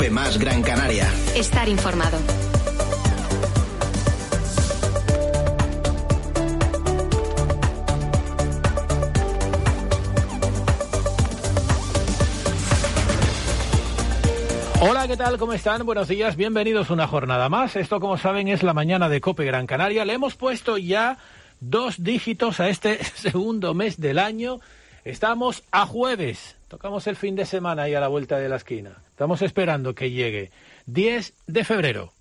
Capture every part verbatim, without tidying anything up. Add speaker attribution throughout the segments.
Speaker 1: Cope Más Gran Canaria.
Speaker 2: Estar informado.
Speaker 3: Hola, ¿qué tal? ¿Cómo están? Buenos días, bienvenidos una jornada más. Esto, como saben, es la mañana de Cope Gran Canaria. Le hemos puesto ya dos dígitos a este segundo mes del año. Estamos a jueves. Tocamos el fin de semana ahí a la vuelta de la esquina. Estamos esperando que llegue diez de febrero.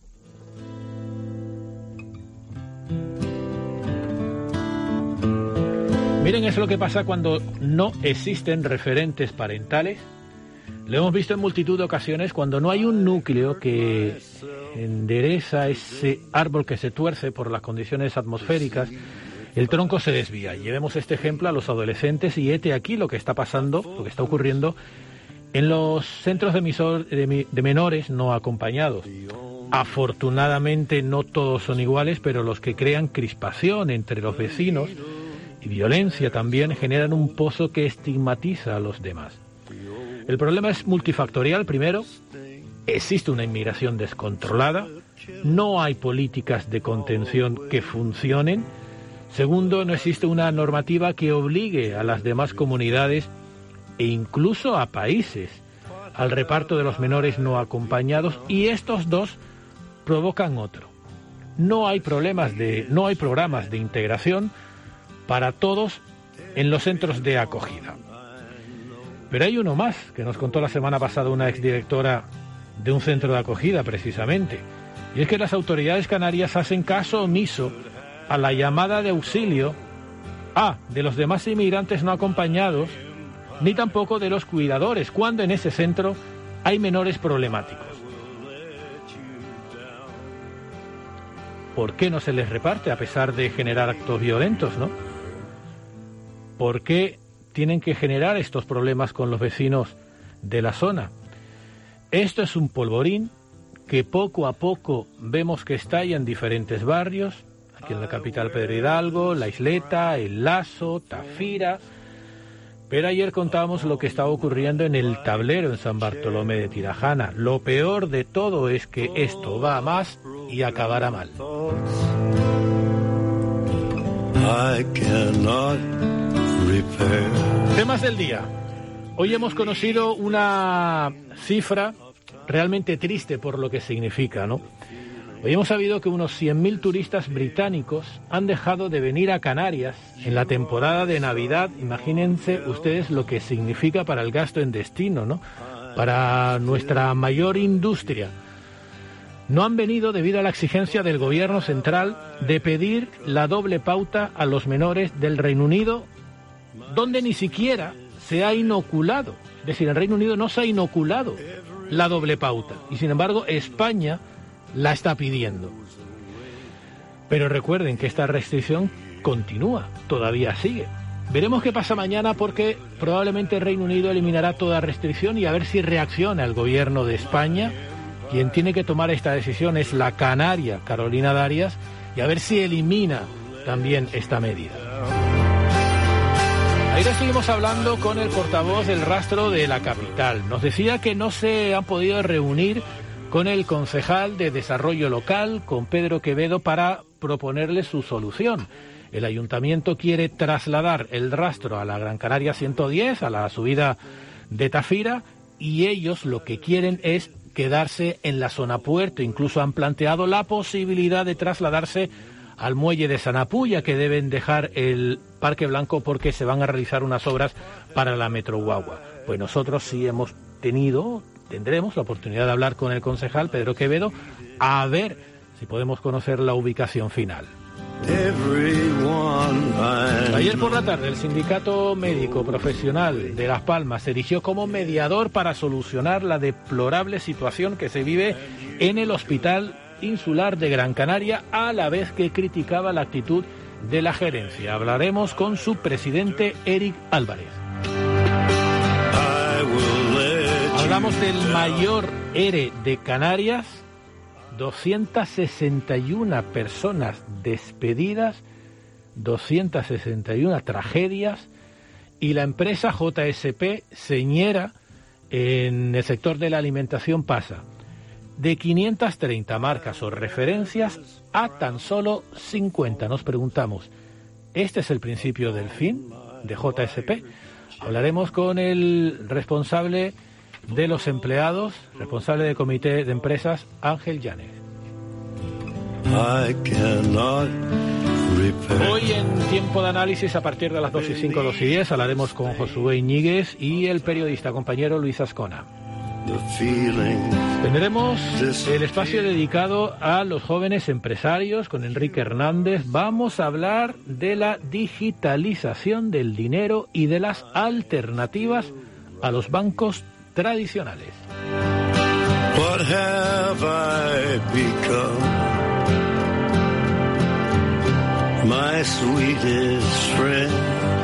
Speaker 3: Miren, es lo que pasa cuando no existen referentes parentales. Lo hemos visto en multitud de ocasiones cuando no hay un núcleo que endereza ese árbol que se tuerce por las condiciones atmosféricas. El tronco se desvía. Llevemos este ejemplo a los adolescentes y hete aquí lo que está pasando, lo que está ocurriendo en los centros de, emisor, de, de menores no acompañados. Afortunadamente no todos son iguales, pero los que crean crispación entre los vecinos y violencia también generan un pozo que estigmatiza a los demás. El problema es multifactorial. Primero, existe una inmigración descontrolada, no hay políticas de contención que funcionen. Segundo, no existe una normativa que obligue a las demás comunidades e incluso a países al reparto de los menores no acompañados, y estos dos provocan otro. No hay problemas de, no hay programas de integración para todos en los centros de acogida. Pero hay uno más, que nos contó la semana pasada una exdirectora de un centro de acogida, precisamente. Y es que las autoridades canarias hacen caso omiso a la llamada de auxilio A, de los demás inmigrantes no acompañados, ni tampoco de los cuidadores, cuando en ese centro hay menores problemáticos. ¿Por qué no se les reparte a pesar de generar actos violentos, no? ¿Por qué tienen que generar estos problemas con los vecinos de la zona? Esto es un polvorín que poco a poco vemos que estalla en diferentes barrios, aquí en la capital Pedro Hidalgo, La Isleta, El Lazo, Tafira. Pero ayer contábamos lo que estaba ocurriendo en El Tablero, en San Bartolomé de Tirajana. Lo peor de todo es que esto va a más y acabará mal. I cannot repair. Temas del día. Hoy hemos conocido una cifra realmente triste por lo que significa, ¿no? Hoy hemos sabido que unos cien mil turistas británicos han dejado de venir a Canarias en la temporada de Navidad. Imagínense ustedes lo que significa para el gasto en destino, ¿no? Para nuestra mayor industria. No han venido debido a la exigencia del gobierno central de pedir la doble pauta a los menores del Reino Unido, donde ni siquiera se ha inoculado. Es decir, en el Reino Unido no se ha inoculado la doble pauta. Y sin embargo, España la está pidiendo. Pero recuerden que esta restricción continúa, todavía sigue. Veremos qué pasa mañana, porque probablemente el Reino Unido eliminará toda restricción, y a ver si reacciona el gobierno de España. Quien tiene que tomar esta decisión es la canaria Carolina Darias, y a ver si elimina también esta medida. Ayer estuvimos hablando con el portavoz del Rastro de la capital. Nos decía que no se han podido reunir con el concejal de Desarrollo Local, con Pedro Quevedo, para proponerle su solución. El ayuntamiento quiere trasladar el Rastro a la Gran Canaria ciento diez, a la subida de Tafira, y ellos lo que quieren es quedarse en la zona puerto. Incluso han planteado la posibilidad de trasladarse al muelle de Sanapulla, que deben dejar el Parque Blanco porque se van a realizar unas obras para la Metro Guagua. Pues nosotros sí hemos tenido, tendremos la oportunidad de hablar con el concejal Pedro Quevedo, a ver si podemos conocer la ubicación final. Ayer por la tarde el Sindicato Médico Profesional de Las Palmas se erigió como mediador para solucionar la deplorable situación que se vive en el Hospital Insular de Gran Canaria, a la vez que criticaba la actitud de la gerencia. Hablaremos con su presidente, Eric Álvarez. Hablamos del mayor ERE de Canarias, doscientas sesenta y una personas despedidas, doscientas sesenta y una tragedias, y la empresa J S P señera en el sector de la alimentación pasa de quinientas treinta marcas o referencias a tan solo cincuenta. Nos preguntamos, ¿este es el principio del fin de J S P? Hablaremos con el responsable de los empleados, responsable del comité de empresas, Ángel Llanes. Hoy en Tiempo de Análisis, a partir de las dos y cinco, dos y diez, hablaremos con Josué Iñiguez y el periodista compañero Luis Ascona. Tendremos el espacio dedicado a los jóvenes empresarios con Enrique Hernández. Vamos a hablar de la digitalización del dinero y de las alternativas a los bancos tradicionales. What have I become? My sweetest friend.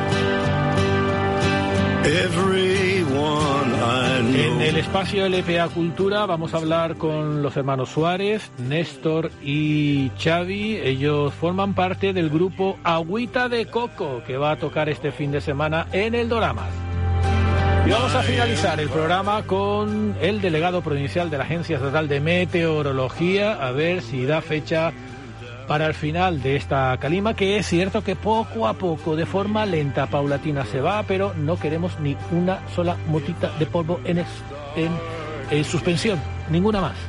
Speaker 3: Everyone I know. En el espacio L P A Cultura vamos a hablar con los hermanos Suárez, Néstor y Xavi. Ellos forman parte del grupo Agüita de Coco, que va a tocar este fin de semana en el Doramas. Y vamos a finalizar el programa con el delegado provincial de la Agencia Estatal de Meteorología, a ver si da fecha para el final de esta calima, que es cierto que poco a poco, de forma lenta, paulatina se va, pero no queremos ni una sola motita de polvo en, es, en, en suspensión, ninguna más.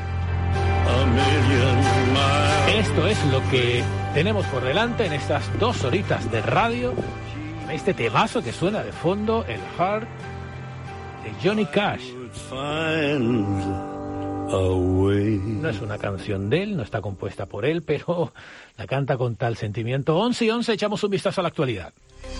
Speaker 3: Esto es lo que tenemos por delante en estas dos horitas de radio. Este temazo que suena de fondo, el Heart de Johnny Cash. No es una canción de él, no está compuesta por él, pero la canta con tal sentimiento. once y once, echamos un vistazo a la actualidad.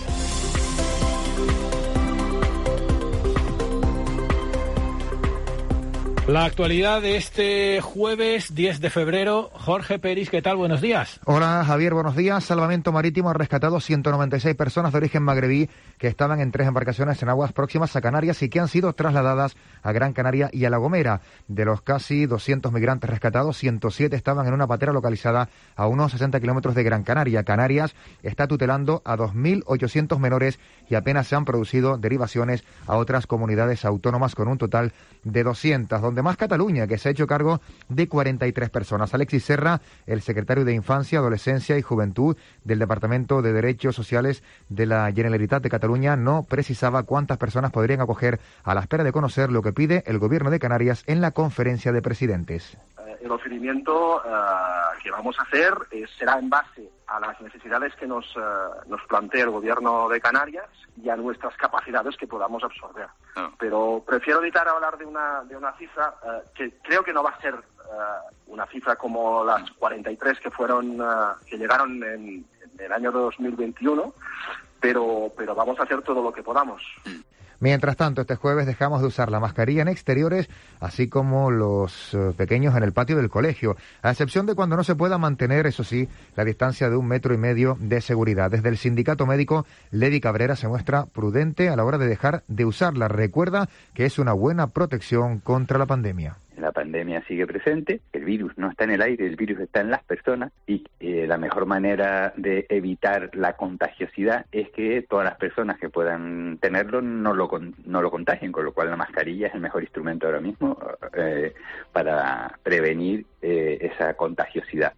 Speaker 3: La actualidad de este jueves diez de febrero. Jorge Peris, ¿qué tal? Buenos días.
Speaker 1: Hola, Javier, buenos días. Salvamento Marítimo ha rescatado ciento noventa y seis personas de origen magrebí que estaban en tres embarcaciones en aguas próximas a Canarias y que han sido trasladadas a Gran Canaria y a La Gomera. De los casi doscientos migrantes rescatados, ciento siete estaban en una patera localizada a unos sesenta kilómetros de Gran Canaria. Canarias está tutelando a dos mil ochocientos menores y apenas se han producido derivaciones a otras comunidades autónomas con un total de doscientas, donde más Cataluña, que se ha hecho cargo de cuarenta y tres personas. Alexis Serra, el secretario de Infancia, Adolescencia y Juventud del Departamento de Derechos Sociales de la Generalitat de Cataluña, no precisaba cuántas personas podrían acoger, a la espera de conocer lo que pide el Gobierno de Canarias en la conferencia de presidentes.
Speaker 2: El ofrecimiento uh, que vamos a hacer eh, será en base a las necesidades que nos, uh, nos plantee el Gobierno de Canarias y a nuestras capacidades que podamos absorber. Oh. Pero prefiero evitar hablar de una, de una cifra uh, que creo que no va a ser uh, una cifra como las cuarenta y tres que fueron uh, que llegaron en, en el año dos mil veintiuno, pero, pero vamos a hacer todo lo que podamos.
Speaker 1: Mientras tanto, este jueves dejamos de usar la mascarilla en exteriores, así como los uh, pequeños en el patio del colegio, a excepción de cuando no se pueda mantener, eso sí, la distancia de un metro y medio de seguridad. Desde el sindicato médico, Levi Cabrera se muestra prudente a la hora de dejar de usarla. Recuerda que es una buena protección contra la pandemia.
Speaker 4: La pandemia sigue presente, el virus no está en el aire, el virus está en las personas y eh, la mejor manera de evitar la contagiosidad es que todas las personas que puedan tenerlo no lo no lo contagien, con lo cual la mascarilla es el mejor instrumento ahora mismo eh, para prevenir eh, esa contagiosidad.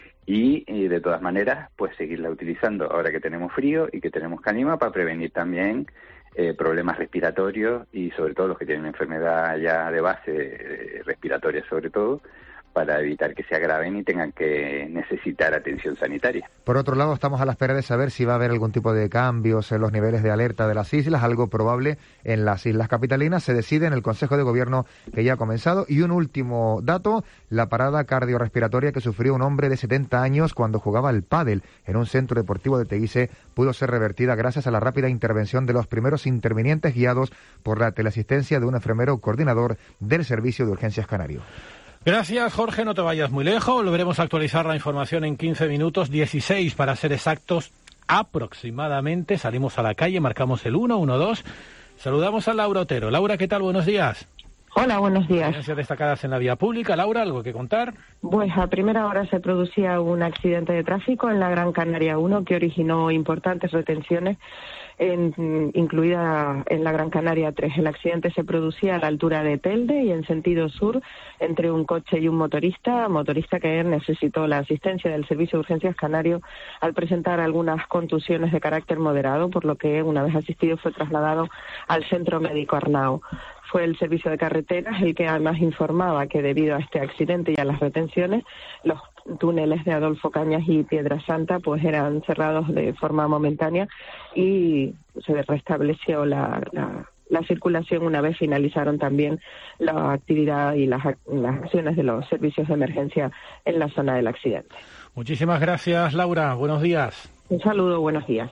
Speaker 4: Y eh, de todas maneras, pues seguirla utilizando ahora que tenemos frío y que tenemos calima para prevenir también Eh, problemas respiratorios y sobre todo los que tienen enfermedad ya de base eh, respiratoria sobre todo, para evitar que se agraven y tengan que necesitar atención sanitaria.
Speaker 1: Por otro lado, estamos a la espera de saber si va a haber algún tipo de cambios en los niveles de alerta de las islas, algo probable en las islas capitalinas. Se decide en el Consejo de Gobierno que ya ha comenzado. Y un último dato, la parada cardiorrespiratoria que sufrió un hombre de setenta años cuando jugaba al pádel en un centro deportivo de Teguise pudo ser revertida gracias a la rápida intervención de los primeros intervinientes guiados por la teleasistencia de un enfermero coordinador del Servicio de Urgencias Canario.
Speaker 3: Gracias, Jorge, no te vayas muy lejos. Volveremos a actualizar la información en quince minutos, dieciséis para ser exactos aproximadamente. Salimos a la calle, marcamos el uno uno dos. Saludamos a Laura Otero. Laura, ¿qué tal? Buenos días.
Speaker 5: Hola, buenos días.
Speaker 3: Experiencias destacadas en la vía pública. Laura, ¿algo que contar?
Speaker 5: Pues a primera hora se producía un accidente de tráfico en la Gran Canaria uno que originó importantes retenciones, en, incluida en la Gran Canaria tres. El accidente se producía a la altura de Telde y en sentido sur entre un coche y un motorista, motorista que necesitó la asistencia del Servicio de Urgencias Canario al presentar algunas contusiones de carácter moderado, por lo que una vez asistido fue trasladado al Centro Médico Arnao. Fue el Servicio de Carreteras el que además informaba que debido a este accidente y a las retenciones, los túneles de Adolfo Cañas y Piedra Santa pues eran cerrados de forma momentánea y se restableció la, la, la circulación una vez finalizaron también la actividad y las, las acciones de los servicios de emergencia en la zona del accidente.
Speaker 3: Muchísimas gracias, Laura. Buenos días.
Speaker 5: Un saludo, buenos días.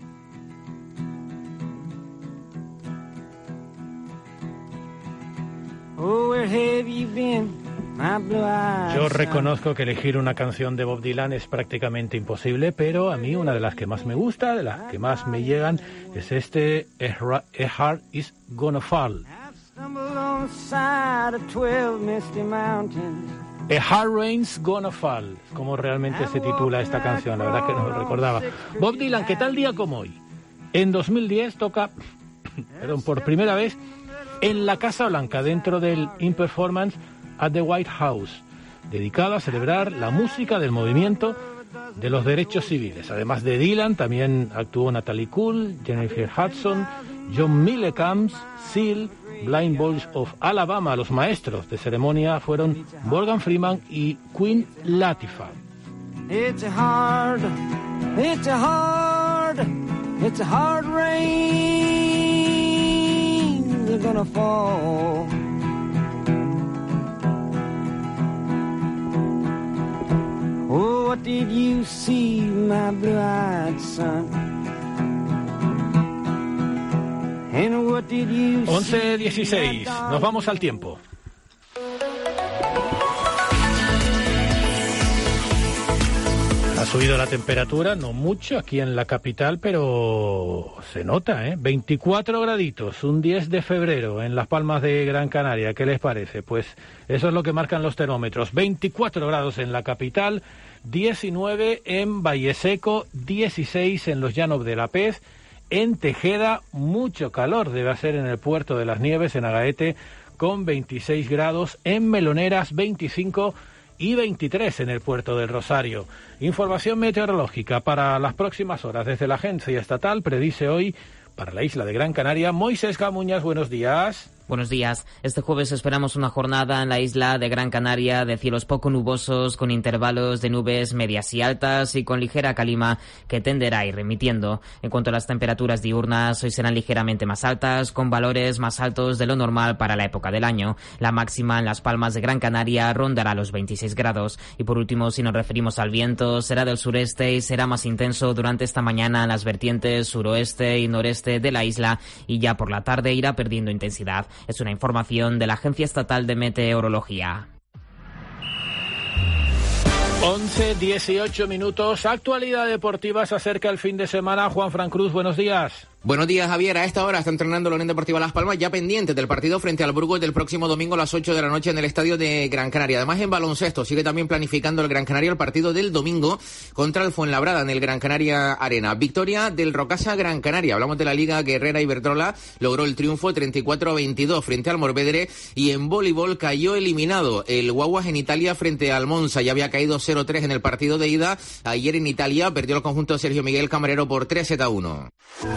Speaker 3: Yo reconozco que elegir una canción de Bob Dylan es prácticamente imposible, pero a mí una de las que más me gusta, de las que más me llegan, es este A Heart Is Gonna Fall. A Hard Rain's Gonna Fall, como realmente se titula esta canción, la verdad que no lo recordaba. Bob Dylan, que tal día como hoy, en dos mil diez toca, perdón, por primera vez en la Casa Blanca, dentro del In Performance at the White House, dedicado a celebrar la música del movimiento de los derechos civiles. Además de Dylan, también actuó Natalie Cole, Jennifer Hudson, John Mellencamp, Seal, Blind Boys of Alabama. Los maestros de ceremonia fueron Morgan Freeman y Queen Latifah.
Speaker 6: It's a hard, it's a hard, it's a hard rain, they're gonna fall. Oh, what did you see, my blue-eyed son? And what did you see?
Speaker 3: once dieciséis, nos vamos al tiempo. Ha subido la temperatura, no mucho aquí en la capital, pero se nota, ¿eh? veinticuatro graditos, un diez de febrero en Las Palmas de Gran Canaria. ¿Qué les parece? Pues eso es lo que marcan los termómetros. veinticuatro grados en la capital, diecinueve en Valleseco, dieciséis en los Llanos de la Pez, en Tejeda mucho calor debe hacer en el Puerto de las Nieves, en Agaete, con veintiséis grados, en Meloneras veinticinco y veintitrés en el Puerto del Rosario. Información meteorológica para las próximas horas desde la Agencia Estatal predice hoy para la isla de Gran Canaria. Moisés Camuñas, buenos días.
Speaker 7: Buenos días. Este jueves esperamos una jornada en la isla de Gran Canaria de cielos poco nubosos, con intervalos de nubes medias y altas y con ligera calima que tenderá a ir remitiendo. En cuanto a las temperaturas diurnas, hoy serán ligeramente más altas, con valores más altos de lo normal para la época del año. La máxima en Las Palmas de Gran Canaria rondará los veintiséis grados. Y por último, si nos referimos al viento, será del sureste y será más intenso durante esta mañana en las vertientes suroeste y noreste de la isla, y ya por la tarde irá perdiendo intensidad. Es una información de la Agencia Estatal de Meteorología.
Speaker 3: once dieciocho minutos, actualidad deportiva, se acerca el fin de semana. Juan Fran Cruz, buenos días.
Speaker 8: Buenos días, Javier. A esta hora está entrenando la Unión Deportiva Las Palmas, ya pendiente del partido frente al Burgos del próximo domingo a las ocho de la noche en el estadio de Gran Canaria. Además, en baloncesto sigue también planificando el Gran Canaria el partido del domingo contra el Fuenlabrada en el Gran Canaria Arena. Victoria del Rocasa Gran Canaria. Hablamos de la Liga Guerrera Iberdrola. Logró el triunfo treinta y cuatro a veintidós frente al Morvedre, y en voleibol cayó eliminado el Guaguas en Italia frente al Monza. Ya había caído cero tres en el partido de ida. Ayer en Italia perdió el conjunto de Sergio Miguel Camarero por tres sets a uno.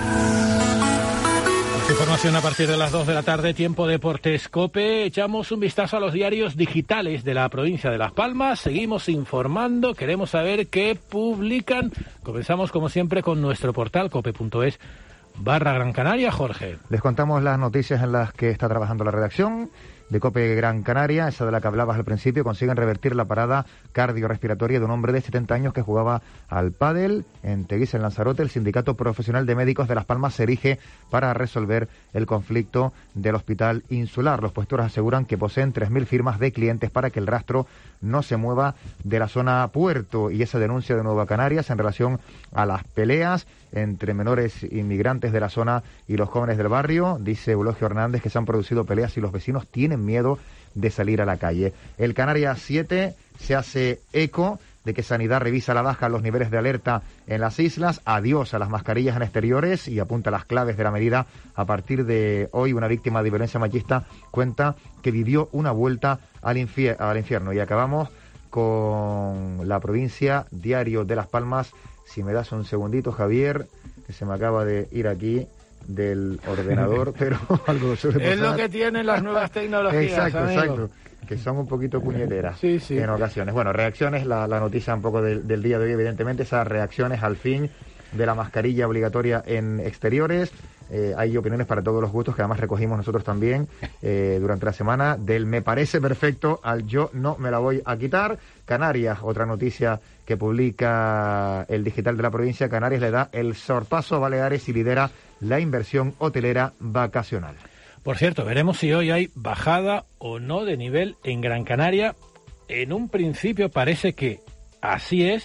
Speaker 3: Información a partir de las dos de la tarde, tiempo Deportes COPE. Echamos un vistazo a los diarios digitales de la provincia de Las Palmas. Seguimos informando, queremos saber qué publican. Comenzamos como siempre con nuestro portal cope.es barra Gran Canaria. Jorge.
Speaker 1: Les contamos las noticias en las que está trabajando la redacción de COPE Gran Canaria, esa de la que hablabas al principio. Consiguen revertir la parada cardiorrespiratoria de un hombre de setenta años que jugaba al pádel en Teguise, en Lanzarote. El Sindicato Profesional de Médicos de Las Palmas se erige para resolver el conflicto del Hospital Insular. Los puestoros aseguran que poseen tres mil firmas de clientes para que el rastro no se mueva de la zona puerto. Y esa denuncia de Nueva Canarias en relación a las peleas entre menores inmigrantes de la zona y los jóvenes del barrio. Dice Eulogio Hernández que se han producido peleas y los vecinos tienen tienen miedo de salir a la calle. El Canarias siete se hace eco de que Sanidad revisa a la baja los niveles de alerta en las islas. Adiós a las mascarillas en exteriores y apunta las claves de la medida. A partir de hoy, una víctima de violencia machista cuenta que vivió una vuelta al, infier- al infierno. Y acabamos con la provincia, Diario de Las Palmas. Si me das un segundito, Javier, que se me acaba de ir aquí del ordenador, pero algo suele pasar.
Speaker 3: Es lo que tienen las nuevas tecnologías,
Speaker 1: Exacto,
Speaker 3: amigo.
Speaker 1: exacto. Que son un poquito puñeteras
Speaker 3: sí, sí.
Speaker 1: en ocasiones. Bueno, reacciones, la, la noticia un poco del, del día de hoy, evidentemente, esas reacciones al fin de la mascarilla obligatoria en exteriores. Eh, hay opiniones para todos los gustos que además recogimos nosotros también eh, durante la semana, del me parece perfecto al yo no me la voy a quitar. Canarias, otra noticia que publica el digital de la provincia, Canarias le da el sorpaso a Baleares y lidera la inversión hotelera vacacional.
Speaker 3: Por cierto, veremos si hoy hay bajada o no de nivel en Gran Canaria. En un principio parece que así es.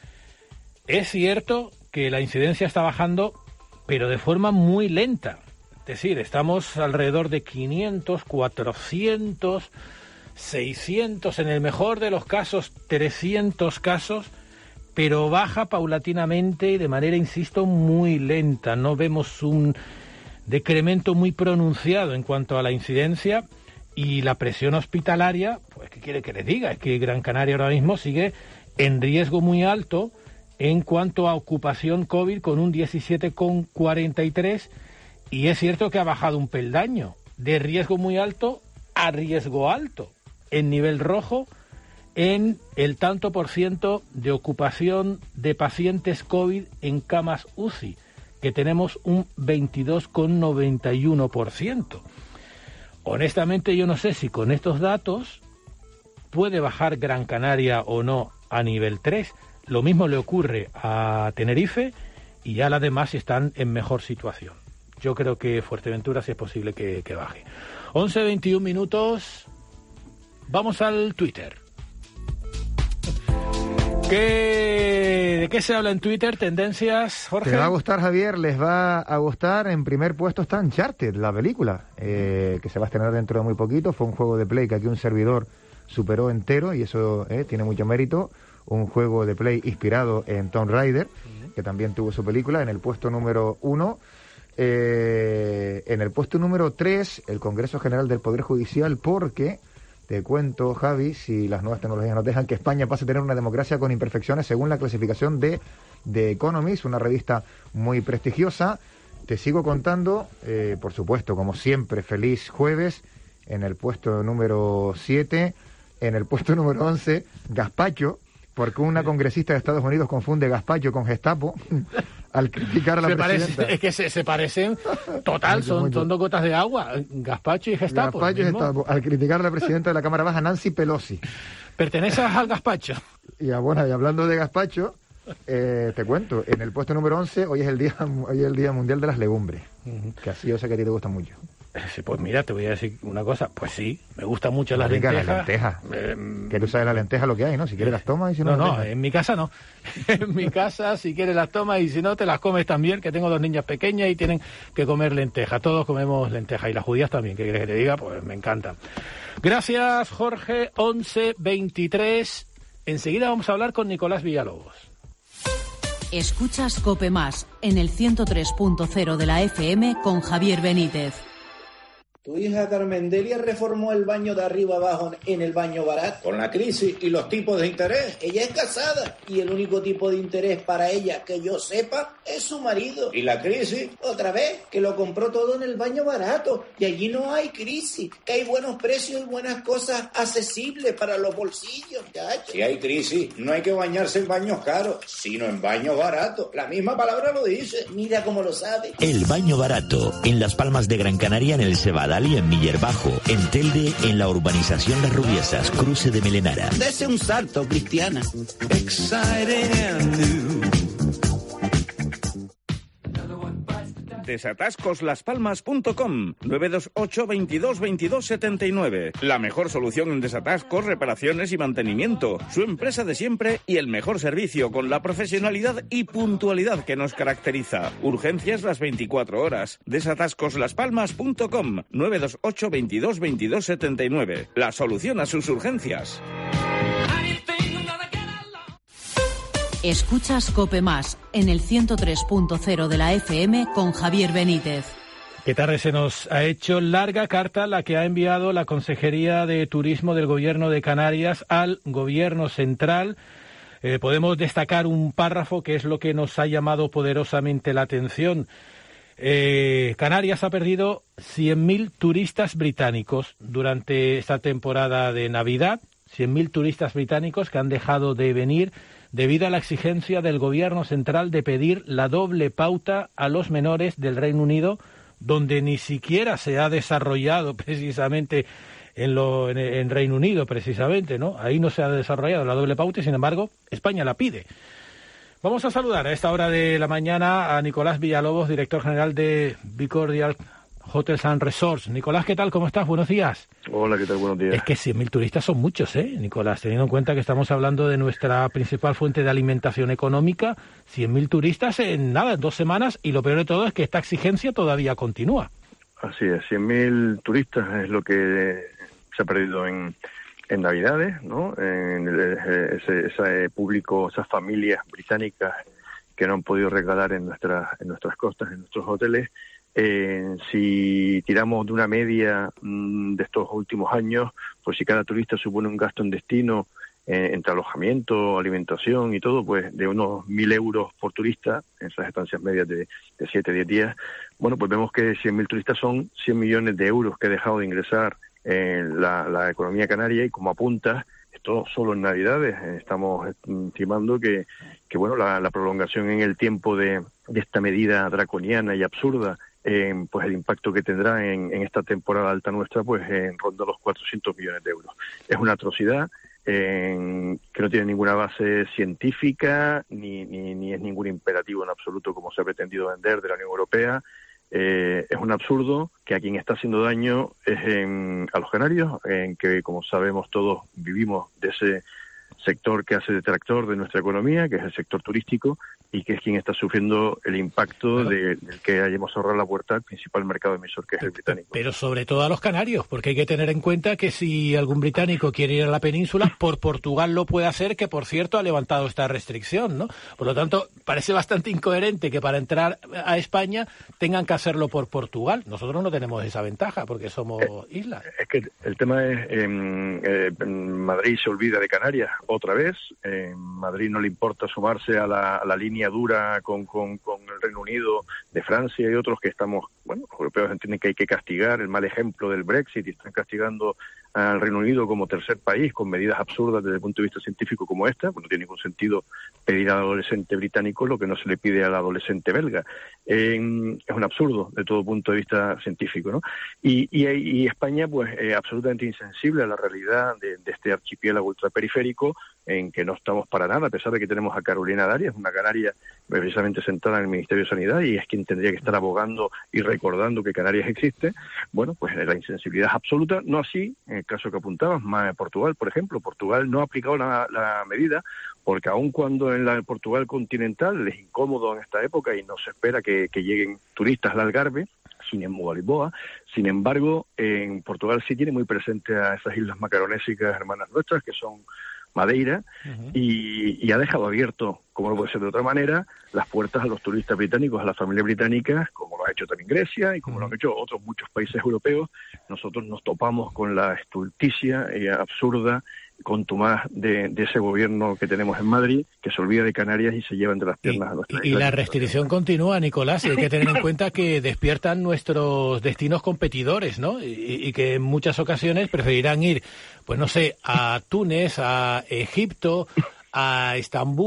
Speaker 3: Es cierto que la incidencia está bajando, pero de forma muy lenta. Es decir, estamos alrededor de quinientos, cuatrocientos, seiscientos, en el mejor de los casos, trescientos casos, pero baja paulatinamente y de manera, insisto, muy lenta. No vemos un decremento muy pronunciado en cuanto a la incidencia y la presión hospitalaria. Pues, ¿qué quiere que les diga? Es que Gran Canaria ahora mismo sigue en riesgo muy alto en cuanto a ocupación COVID, con un diecisiete coma cuarenta y tres, y es cierto que ha bajado un peldaño de riesgo muy alto a riesgo alto, en nivel rojo, en el tanto por ciento de ocupación de pacientes COVID en camas U C I, que tenemos un veintidós coma noventa y uno por ciento. Honestamente, yo no sé si con estos datos puede bajar Gran Canaria o no a nivel tres. Lo mismo le ocurre a Tenerife y ya las demás están en mejor situación. Yo creo que Fuerteventura sí es posible que, que baje. once veintiún minutos. Vamos al Twitter. ¿Qué, ¿De qué se habla en Twitter? ¿Tendencias, Jorge?
Speaker 1: Te va a gustar, Javier, les va a gustar. En primer puesto está Uncharted, la película, eh, que se va a estrenar dentro de muy poquito. Fue un juego de Play que aquí un servidor superó entero y eso eh, tiene mucho mérito. Un juego de Play inspirado en Tomb Raider, uh-huh, que también tuvo su película. En el puesto número uno. Eh, en el puesto número tres, el Congreso General del Poder Judicial, porque... Te cuento, Javi, si las nuevas tecnologías nos dejan, que España pase a tener una democracia con imperfecciones según la clasificación de The Economist, una revista muy prestigiosa. Te sigo contando, eh, por supuesto, como siempre, feliz jueves. En el puesto número siete, en el puesto número once, Gazpacho, porque una congresista de Estados Unidos confunde Gazpacho con Gestapo al criticar a la
Speaker 3: se
Speaker 1: presidenta.
Speaker 3: Parece, es que se, se parecen, total, son, mucho. son dos gotas de agua, Gazpacho y Gestapo.
Speaker 1: Gazpacho y Gestapo, al criticar a la presidenta de la Cámara Baja, Nancy Pelosi.
Speaker 3: ¿Perteneces al Gazpacho?
Speaker 1: Y a, bueno, y hablando de Gazpacho, eh, te cuento, en el puesto número once, hoy es el día hoy es el Día Mundial de las Legumbres, uh-huh, que así yo sé que a ti te gusta mucho.
Speaker 3: Sí, pues mira, te voy a decir una cosa, pues sí, me gustan mucho las
Speaker 1: Rica,
Speaker 3: lentejas.
Speaker 1: Las lentejas. Eh, que tú sabes las lentejas lo que hay, ¿no? Si quieres las tomas y si no...
Speaker 3: No, no, en mi casa no. En mi casa, si quieres las tomas y si no, te las comes también, que tengo dos niñas pequeñas y tienen que comer lentejas. Todos comemos lentejas y las judías también, ¿qué quieres que te diga? Pues me encantan. Gracias, Jorge. once veintitrés. Enseguida vamos a hablar con Nicolás Villalobos.
Speaker 9: Escuchas COPE Más en el ciento tres punto cero de la F M con Javier Benítez.
Speaker 10: Tu hija Carmendelia reformó el baño de arriba abajo en el baño barato. Con la crisis y los tipos de interés. Ella es casada y el único tipo de interés para ella que yo sepa es su marido. ¿Y la crisis? Otra vez, que lo compró todo en el baño barato. Y allí no hay crisis, que hay buenos precios y buenas cosas accesibles para los bolsillos. Chacho. Si hay crisis, no hay que bañarse en baños caros, sino en baños baratos. La misma palabra lo dice. Mira cómo lo sabe.
Speaker 11: El baño barato, en Las Palmas de Gran Canaria, en el Cebadal y en Miller Bajo, en Telde, en la urbanización Las Rubiesas, cruce de Melenara.
Speaker 10: Dese un salto, Cristiana.
Speaker 12: desatascos las palmas punto com, nueve dos ocho veintidós veintidós setenta y nueve. La mejor solución en desatascos, reparaciones y mantenimiento. Su empresa de siempre y el mejor servicio con la profesionalidad y puntualidad que nos caracteriza. Urgencias las veinticuatro horas. desatascos las palmas punto com, nueve dos ocho veintidós veintidós setenta y nueve. La solución a sus urgencias.
Speaker 9: Escuchas COPE Más en el ciento tres punto cero de la F M con Javier Benítez.
Speaker 3: Qué tarde se nos ha hecho. Larga carta la que ha enviado la Consejería de Turismo del Gobierno de Canarias al Gobierno Central. Eh, podemos destacar un párrafo que es lo que nos ha llamado poderosamente la atención. Eh, Canarias ha perdido cien mil turistas británicos durante esta temporada de Navidad. cien mil turistas británicos que han dejado de venir debido a la exigencia del Gobierno Central de pedir la doble pauta a los menores del Reino Unido, donde ni siquiera se ha desarrollado precisamente en, lo, en, en Reino Unido, precisamente, ¿no? Ahí no se ha desarrollado la doble pauta y, sin embargo, España la pide. Vamos a saludar a esta hora de la mañana a Nicolás Villalobos, director general de Bicordial Hotels and Resorts. Nicolás, ¿qué tal? ¿Cómo estás? Buenos días.
Speaker 13: Hola, ¿qué tal? Buenos días.
Speaker 3: Es que cien mil turistas son muchos, ¿eh, Nicolás? Teniendo en cuenta que estamos hablando de nuestra principal fuente de alimentación económica, cien mil turistas en nada, en dos semanas, y lo peor de todo es que esta exigencia todavía continúa.
Speaker 13: Así es, cien mil turistas es lo que se ha perdido en, en Navidades, ¿no? En el, ese, ese público, esas familias británicas que no han podido regalar en, nuestra, en nuestras costas, en nuestros hoteles. Eh, si tiramos de una media mmm, de estos últimos años, pues si cada turista supone un gasto en destino eh, entre alojamiento, alimentación y todo, pues de unos mil euros por turista, en esas estancias medias de, de siete a diez días, bueno, pues vemos que cien mil turistas son cien millones de euros que ha dejado de ingresar en la, la economía canaria, y como apuntas, esto solo en Navidades. Estamos estimando que, que bueno, la, la prolongación en el tiempo de, de esta medida draconiana y absurda, Eh, pues el impacto que tendrá en, en esta temporada alta nuestra, pues en ronda los cuatrocientos millones de euros. Es una atrocidad eh, que no tiene ninguna base científica ni, ni, ni es ningún imperativo en absoluto como se ha pretendido vender de la Unión Europea. Eh, es un absurdo que a quien está haciendo daño es en, a los canarios, en que, como sabemos todos, vivimos de ese sector que hace de tractor de nuestra economía, que es el sector turístico, y que es quien está sufriendo el impacto de, del que hayamos cerrado la puerta al principal mercado emisor, que es el británico.
Speaker 3: Pero sobre todo a los canarios, porque hay que tener en cuenta que si algún británico quiere ir a la península, por Portugal lo puede hacer, que por cierto ha levantado esta restricción, ¿no? Por lo tanto, parece bastante incoherente que para entrar a España tengan que hacerlo por Portugal. Nosotros no tenemos esa ventaja porque somos eh, islas.
Speaker 13: Es que el tema es, eh, eh, Madrid se olvida de Canarias otra vez. Eh, Madrid no le importa sumarse a la, a la línea dura con, con, con el Reino Unido, de Francia y otros que estamos, bueno, los europeos entienden que hay que castigar el mal ejemplo del Brexit y están castigando al Reino Unido como tercer país con medidas absurdas desde el punto de vista científico como esta. Pues no tiene ningún sentido pedir al adolescente británico lo que no se le pide al adolescente belga. Eh, es un absurdo de todo punto de vista científico, ¿no? Y, y, y España, pues, eh, absolutamente insensible a la realidad de, de este archipiélago ultraperiférico, en que no estamos para nada, a pesar de que tenemos a Carolina Darias, una canaria precisamente sentada en el Ministerio de Sanidad, y es quien tendría que estar abogando y recordando que Canarias existe. Bueno, pues la insensibilidad es absoluta, no así en el caso que apuntabas, Portugal, por ejemplo. Portugal no ha aplicado la, la medida, porque aun cuando en la Portugal continental es incómodo en esta época y no se espera que, que lleguen turistas al Algarve, sin embargo, Lisboa, sin embargo, en Portugal sí tiene muy presente a esas islas macaronésicas hermanas nuestras, que son Madeira, uh-huh. y, y ha dejado abierto, como no puede ser de otra manera, las puertas a los turistas británicos, a las familias británicas, como lo ha hecho también Grecia y como uh-huh. lo han hecho otros muchos países europeos. Nosotros nos topamos con la estulticia y absurda, contumaz de, de ese gobierno que tenemos en Madrid, que se olvida de Canarias y se lleva entre las piernas
Speaker 3: y,
Speaker 13: a nuestra
Speaker 3: Y, y la restricción continúa, Nicolás, y hay que tener en cuenta que despiertan nuestros destinos competidores, ¿no? Y, y que en muchas ocasiones preferirán ir, pues no sé, a Túnez, a Egipto, a Estambul,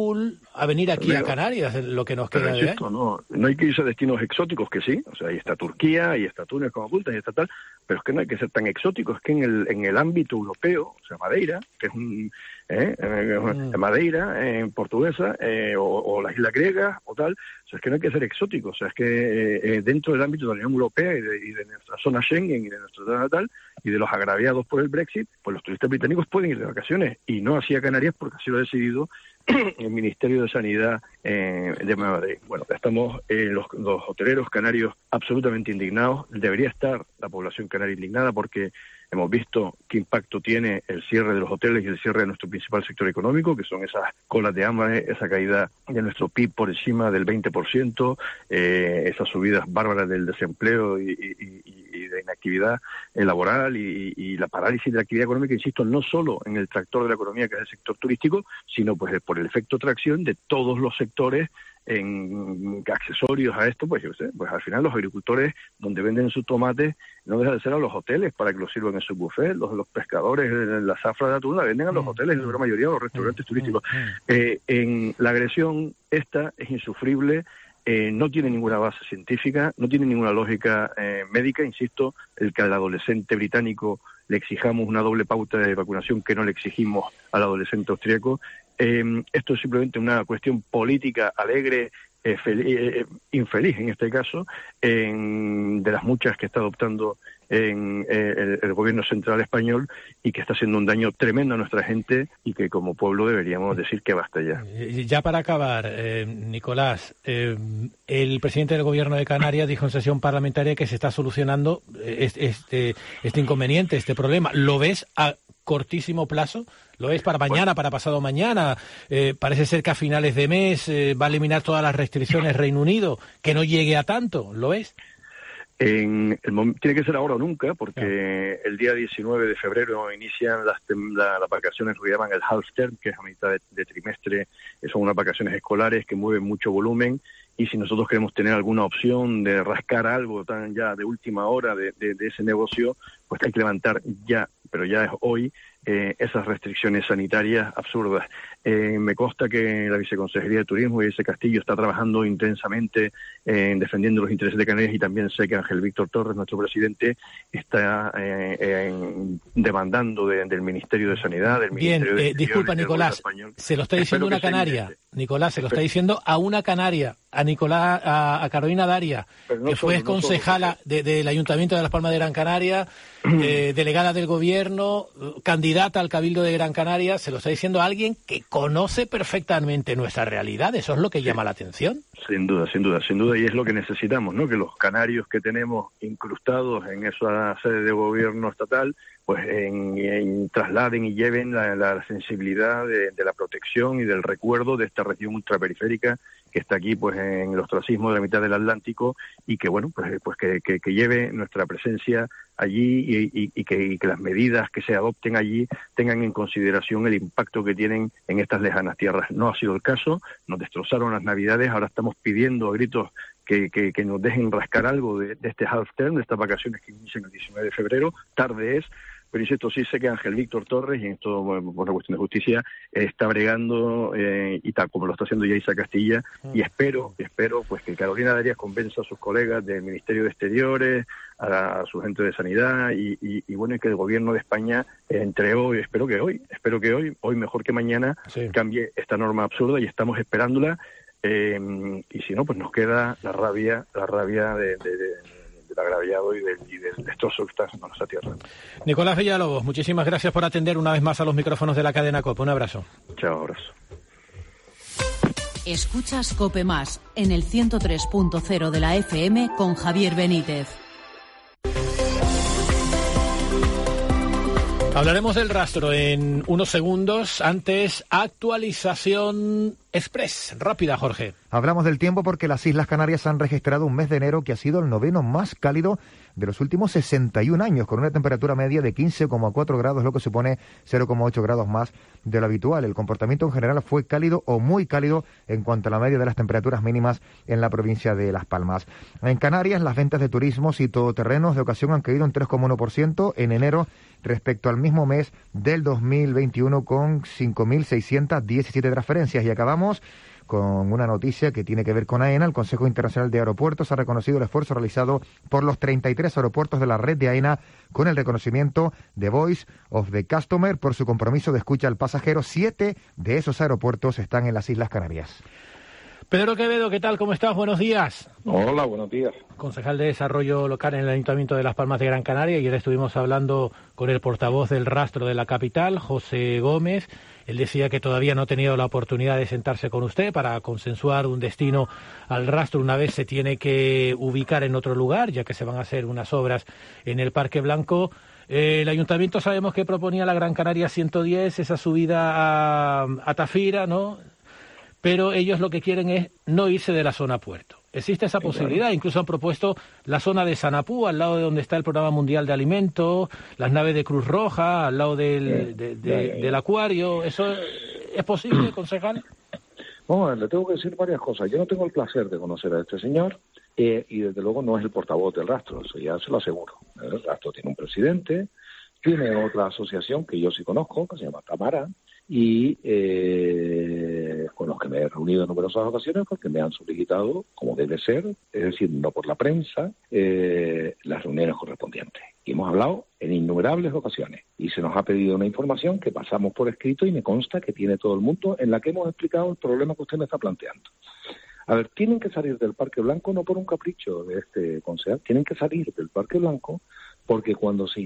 Speaker 3: a venir aquí a Canarias, lo que nos queda de
Speaker 13: año. No, no hay que irse a destinos exóticos, que sí, o sea, ahí está Turquía, ahí está Túnez como Punta, ahí está tal, pero es que no hay que ser tan exóticos, es que en el en el ámbito europeo, o sea, Madeira, que es un eh, mm. Madeira, en eh, portuguesa, eh, o, o las islas griegas, o tal, o sea, es que no hay que ser exóticos, o sea, es que eh, dentro del ámbito de la Unión Europea y de, y de nuestra zona Schengen y de nuestra zona natal, y de los agraviados por el Brexit, pues los turistas británicos pueden ir de vacaciones, y no así a Canarias porque así lo ha decidido el Ministerio de Sanidad eh, de Madrid. Bueno, estamos eh, los, los hoteleros canarios absolutamente indignados. Debería estar la población canaria indignada porque hemos visto qué impacto tiene el cierre de los hoteles y el cierre de nuestro principal sector económico, que son esas colas de hambre, esa caída de nuestro P I B por encima del veinte por ciento, eh, esas subidas bárbaras del desempleo y, y, y de inactividad laboral y, y la parálisis de la actividad económica, insisto, no solo en el tractor de la economía, que es el sector turístico, sino pues por el efecto tracción de todos los sectores en accesorios a esto, pues yo sé, pues al final los agricultores donde venden sus tomates no dejan de ser a los hoteles para que los sirvan en su buffet, los, los pescadores, la zafra de atún la venden a los hoteles, en la gran mayoría de los restaurantes turísticos. Eh, en la agresión esta es insufrible, eh, no tiene ninguna base científica, no tiene ninguna lógica eh, médica, insisto, el que al adolescente británico le exijamos una doble pauta de vacunación que no le exigimos al adolescente austríaco. Eh, esto es simplemente una cuestión política alegre, eh, eh, infeliz en este caso, en, de las muchas que está adoptando en eh, el, el gobierno central español y que está haciendo un daño tremendo a nuestra gente y que como pueblo deberíamos decir que basta ya.
Speaker 3: Ya para acabar, eh, Nicolás, eh, el presidente del gobierno de Canarias dijo en sesión parlamentaria que se está solucionando este, este, este inconveniente, este problema. ¿Lo ves a cortísimo plazo? ¿Lo ves para mañana, para pasado mañana? Eh, parece ser que a finales de mes eh, va a eliminar todas las restricciones Reino Unido, que no llegue a tanto. ¿Lo ves?
Speaker 13: En el mom- tiene que ser ahora o nunca, porque el día diecinueve de febrero inician las, tem- la, las vacaciones que llaman el half term, que es a mitad de, de trimestre, son unas vacaciones escolares que mueven mucho volumen, y si nosotros queremos tener alguna opción de rascar algo tan ya de última hora de, de, de ese negocio, pues hay que levantar ya, pero ya es hoy, eh, esas restricciones sanitarias absurdas. Eh, me consta que la Viceconsejería de Turismo y ese Castillo está trabajando intensamente en defendiendo los intereses de Canarias, y también sé que Ángel Víctor Torres, nuestro presidente, está eh, en, demandando de, del Ministerio de Sanidad, del
Speaker 3: Bien,
Speaker 13: Ministerio de
Speaker 3: eh, disculpa, Nicolás, se lo está diciendo una canaria. Nicolás, se lo está diciendo a una canaria, a Nicolás, a, a Carolina Daria, no que fue solo, concejala no de, del Ayuntamiento de Las Palmas de Gran Canaria, eh, delegada del Gobierno, candidata al Cabildo de Gran Canaria. Se lo está diciendo a alguien que conoce perfectamente nuestra realidad. Eso es lo que llama sí. la atención.
Speaker 13: Sin duda, sin duda, sin duda, y es lo que necesitamos, ¿no? Que los canarios que tenemos incrustados en esa sede de gobierno estatal, pues en, en trasladen y lleven la, la sensibilidad de, de la protección y del recuerdo de esta región ultraperiférica que está aquí, pues en el ostracismo de la mitad del Atlántico, y que bueno, pues, pues que, que, que lleve nuestra presencia allí y, y, y, que, y que las medidas que se adopten allí tengan en consideración el impacto que tienen en estas lejanas tierras. No ha sido el caso, nos destrozaron las Navidades, ahora estamos pidiendo a gritos que, que, que nos dejen rascar algo de, de este half term, de estas vacaciones que inician el diecinueve de febrero, tarde es. Pero insisto, sí sé que Ángel Víctor Torres, y en esto bueno, por la cuestión de justicia, eh, está bregando, eh, y tal como lo está haciendo ya Isa Castilla, mm. y espero, espero pues que Carolina Darias convenza a sus colegas del Ministerio de Exteriores, a, a su gente de Sanidad, y, y, y bueno, y que el Gobierno de España, eh, entre hoy, espero que hoy, espero que hoy, hoy mejor que mañana, sí. cambie esta norma absurda, y estamos esperándola, eh, y si no, pues nos queda la rabia, la rabia de... de, de del agraviado y del, y del destrozo que está haciendo nuestra tierra.
Speaker 3: Nicolás Villalobos, muchísimas gracias por atender una vez más a los micrófonos de la cadena COPE. Un abrazo.
Speaker 13: Chao, abrazo.
Speaker 9: Escuchas COPE Más en el ciento tres punto cero de la F M con Javier Benítez.
Speaker 3: Hablaremos del rastro en unos segundos. Antes, actualización express. Rápida, Jorge.
Speaker 1: Hablamos del tiempo porque las Islas Canarias han registrado un mes de enero que ha sido el noveno más cálido de los últimos sesenta y un años, con una temperatura media de quince coma cuatro grados, lo que supone cero coma ocho grados más de lo habitual. El comportamiento en general fue cálido o muy cálido en cuanto a la media de las temperaturas mínimas en la provincia de Las Palmas. En Canarias, las ventas de turismos y todoterrenos de ocasión han caído un tres coma uno por ciento en enero respecto al mismo mes del dos mil veintiuno, con cinco mil seiscientas diecisiete transferencias. Y acabamos con una noticia que tiene que ver con AENA. El Consejo Internacional de Aeropuertos ha reconocido el esfuerzo realizado por los treinta y tres aeropuertos de la red de AENA con el reconocimiento de Voice of the Customer por su compromiso de escucha al pasajero. Siete de esos aeropuertos están en las Islas Canarias.
Speaker 3: Pedro Quevedo, ¿qué tal? ¿Cómo estás? Buenos días.
Speaker 14: Hola, buenos días.
Speaker 3: Concejal de Desarrollo Local en el Ayuntamiento de Las Palmas de Gran Canaria. Ayer estuvimos hablando con el portavoz del Rastro de la capital, José Gómez. Él decía que todavía no ha tenido la oportunidad de sentarse con usted para consensuar un destino al Rastro una vez se tiene que ubicar en otro lugar, ya que se van a hacer unas obras en el Parque Blanco. Eh, el Ayuntamiento sabemos que proponía la Gran Canaria ciento diez, esa subida a, a Tafira, ¿no? Pero ellos lo que quieren es no irse de la zona puerto. Existe esa posibilidad, incluso han propuesto la zona de Sanapú, al lado de donde está el Programa Mundial de Alimentos, las naves de Cruz Roja, al lado del, de, de, del acuario. ¿Eso es posible, concejal?
Speaker 14: Bueno, le tengo que decir varias cosas. Yo no tengo el placer de conocer a este señor eh, y desde luego no es el portavoz del Rastro, eso ya se lo aseguro. El Rastro tiene un presidente, tiene otra asociación que yo sí conozco, que se llama Tamara, y eh, con los que me he reunido en numerosas ocasiones porque me han solicitado, como debe ser, es decir, no por la prensa, eh, las reuniones correspondientes. Y hemos hablado en innumerables ocasiones y se nos ha pedido una información que pasamos por escrito y me consta que tiene todo el mundo, en la que hemos explicado el problema que usted me está planteando. A ver, tienen que salir del Parque Blanco no por un capricho de este concejal, tienen que salir del Parque Blanco porque cuando se,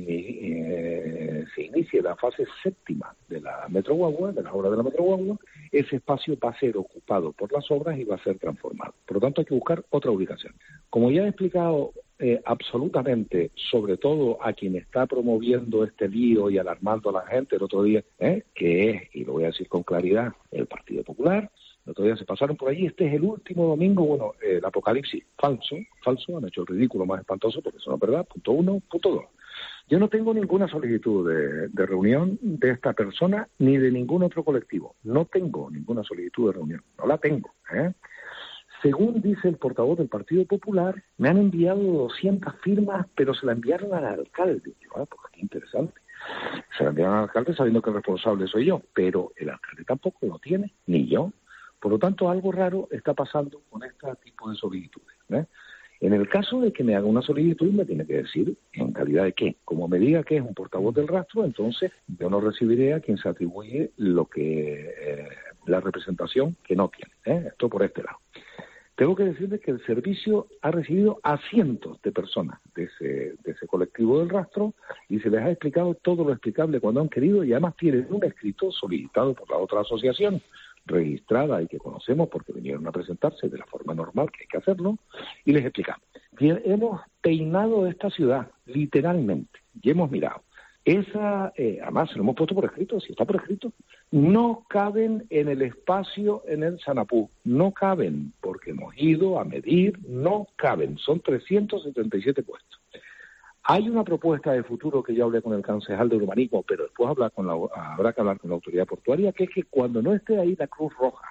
Speaker 14: eh, se inicie la fase séptima de la Metro Guagua, de las obras de la Metro Guagua, ese espacio va a ser ocupado por las obras y va a ser transformado. Por lo tanto, hay que buscar otra ubicación. Como ya he explicado eh, absolutamente, sobre todo a quien está promoviendo este lío y alarmando a la gente el otro día, eh, que es, y lo voy a decir con claridad, el Partido Popular. El otro día se pasaron por allí, este es el último domingo, bueno, eh, el apocalipsis, falso, falso, han hecho el ridículo más espantoso porque eso no es verdad, punto uno, punto dos. Yo no tengo ninguna solicitud de, de reunión de esta persona ni de ningún otro colectivo, no tengo ninguna solicitud de reunión, no la tengo, ¿eh? Según dice el portavoz del Partido Popular, me han enviado doscientas firmas, pero se la enviaron al alcalde. Ah, pues qué interesante. Se la enviaron al alcalde sabiendo que el responsable soy yo, pero el alcalde tampoco lo tiene, ni yo. Por lo tanto, algo raro está pasando con este tipo de solicitudes, ¿eh? En el caso de que me haga una solicitud, me tiene que decir en calidad de qué. Como me diga que es un portavoz del Rastro, entonces yo no recibiré a quien se atribuye lo que eh, la representación que no tiene, ¿eh? Esto por este lado. Tengo que decirles que el servicio ha recibido a cientos de personas de ese, de ese colectivo del Rastro y se les ha explicado todo lo explicable cuando han querido y además tienen un escrito solicitado por la otra asociación registrada y que conocemos porque vinieron a presentarse de la forma normal que hay que hacerlo, y les explicamos. Bien, hemos peinado esta ciudad, literalmente, y hemos mirado. Esa, eh, además, se lo hemos puesto por escrito, si está por escrito, no caben en el espacio en el Sanapú, no caben, porque hemos ido a medir, no caben, son trescientos setenta y siete puestos. Hay una propuesta de futuro que yo hablé con el concejal de urbanismo, pero después hablar con la, habrá que hablar con la autoridad portuaria, que es que cuando no esté ahí la Cruz Roja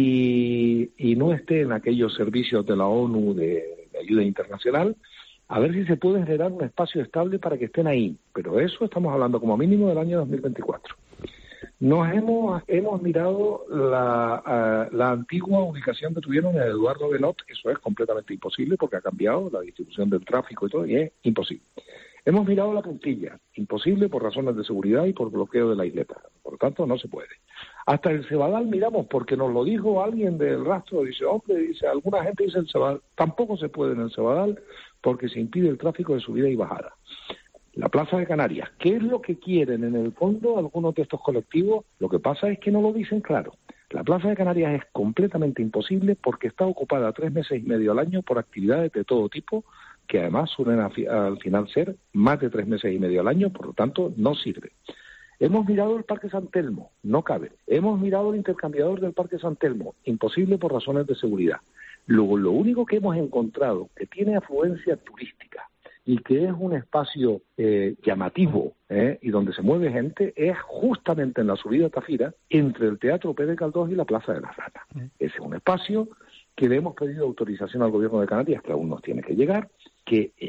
Speaker 14: y, y no esté en aquellos servicios de la ONU de, de ayuda internacional, a ver si se puede generar un espacio estable para que estén ahí. Pero eso estamos hablando como mínimo del año dos mil veinticuatro. Nos hemos hemos mirado la, uh, la antigua ubicación que tuvieron en Eduardo Belot, eso es completamente imposible porque ha cambiado la distribución del tráfico y todo, y es imposible. Hemos mirado la Puntilla, imposible por razones de seguridad y por bloqueo de la isleta, por lo tanto no se puede. Hasta el Cebadal miramos porque nos lo dijo alguien del Rastro, dice, hombre, dice, alguna gente dice el Cebadal, tampoco se puede en el Cebadal porque se impide el tráfico de subida y bajada. La Plaza de Canarias, ¿qué es lo que quieren en el fondo algunos de estos colectivos? Lo que pasa es que no lo dicen claro. La Plaza de Canarias es completamente imposible porque está ocupada tres meses y medio al año por actividades de todo tipo, que además suelen al final ser más de tres meses y medio al año, por lo tanto no sirve. Hemos mirado el Parque San Telmo, no cabe. Hemos mirado el intercambiador del Parque San Telmo, imposible por razones de seguridad. Luego, lo único que hemos encontrado que tiene afluencia turística y que es un espacio eh, llamativo eh, y donde se mueve gente, es justamente en la subida a Tafira, entre el Teatro P de Caldós y la Plaza de las Ranas. Mm. Ese es un espacio que le hemos pedido autorización al Gobierno de Canarias, que aún nos tiene que llegar, que en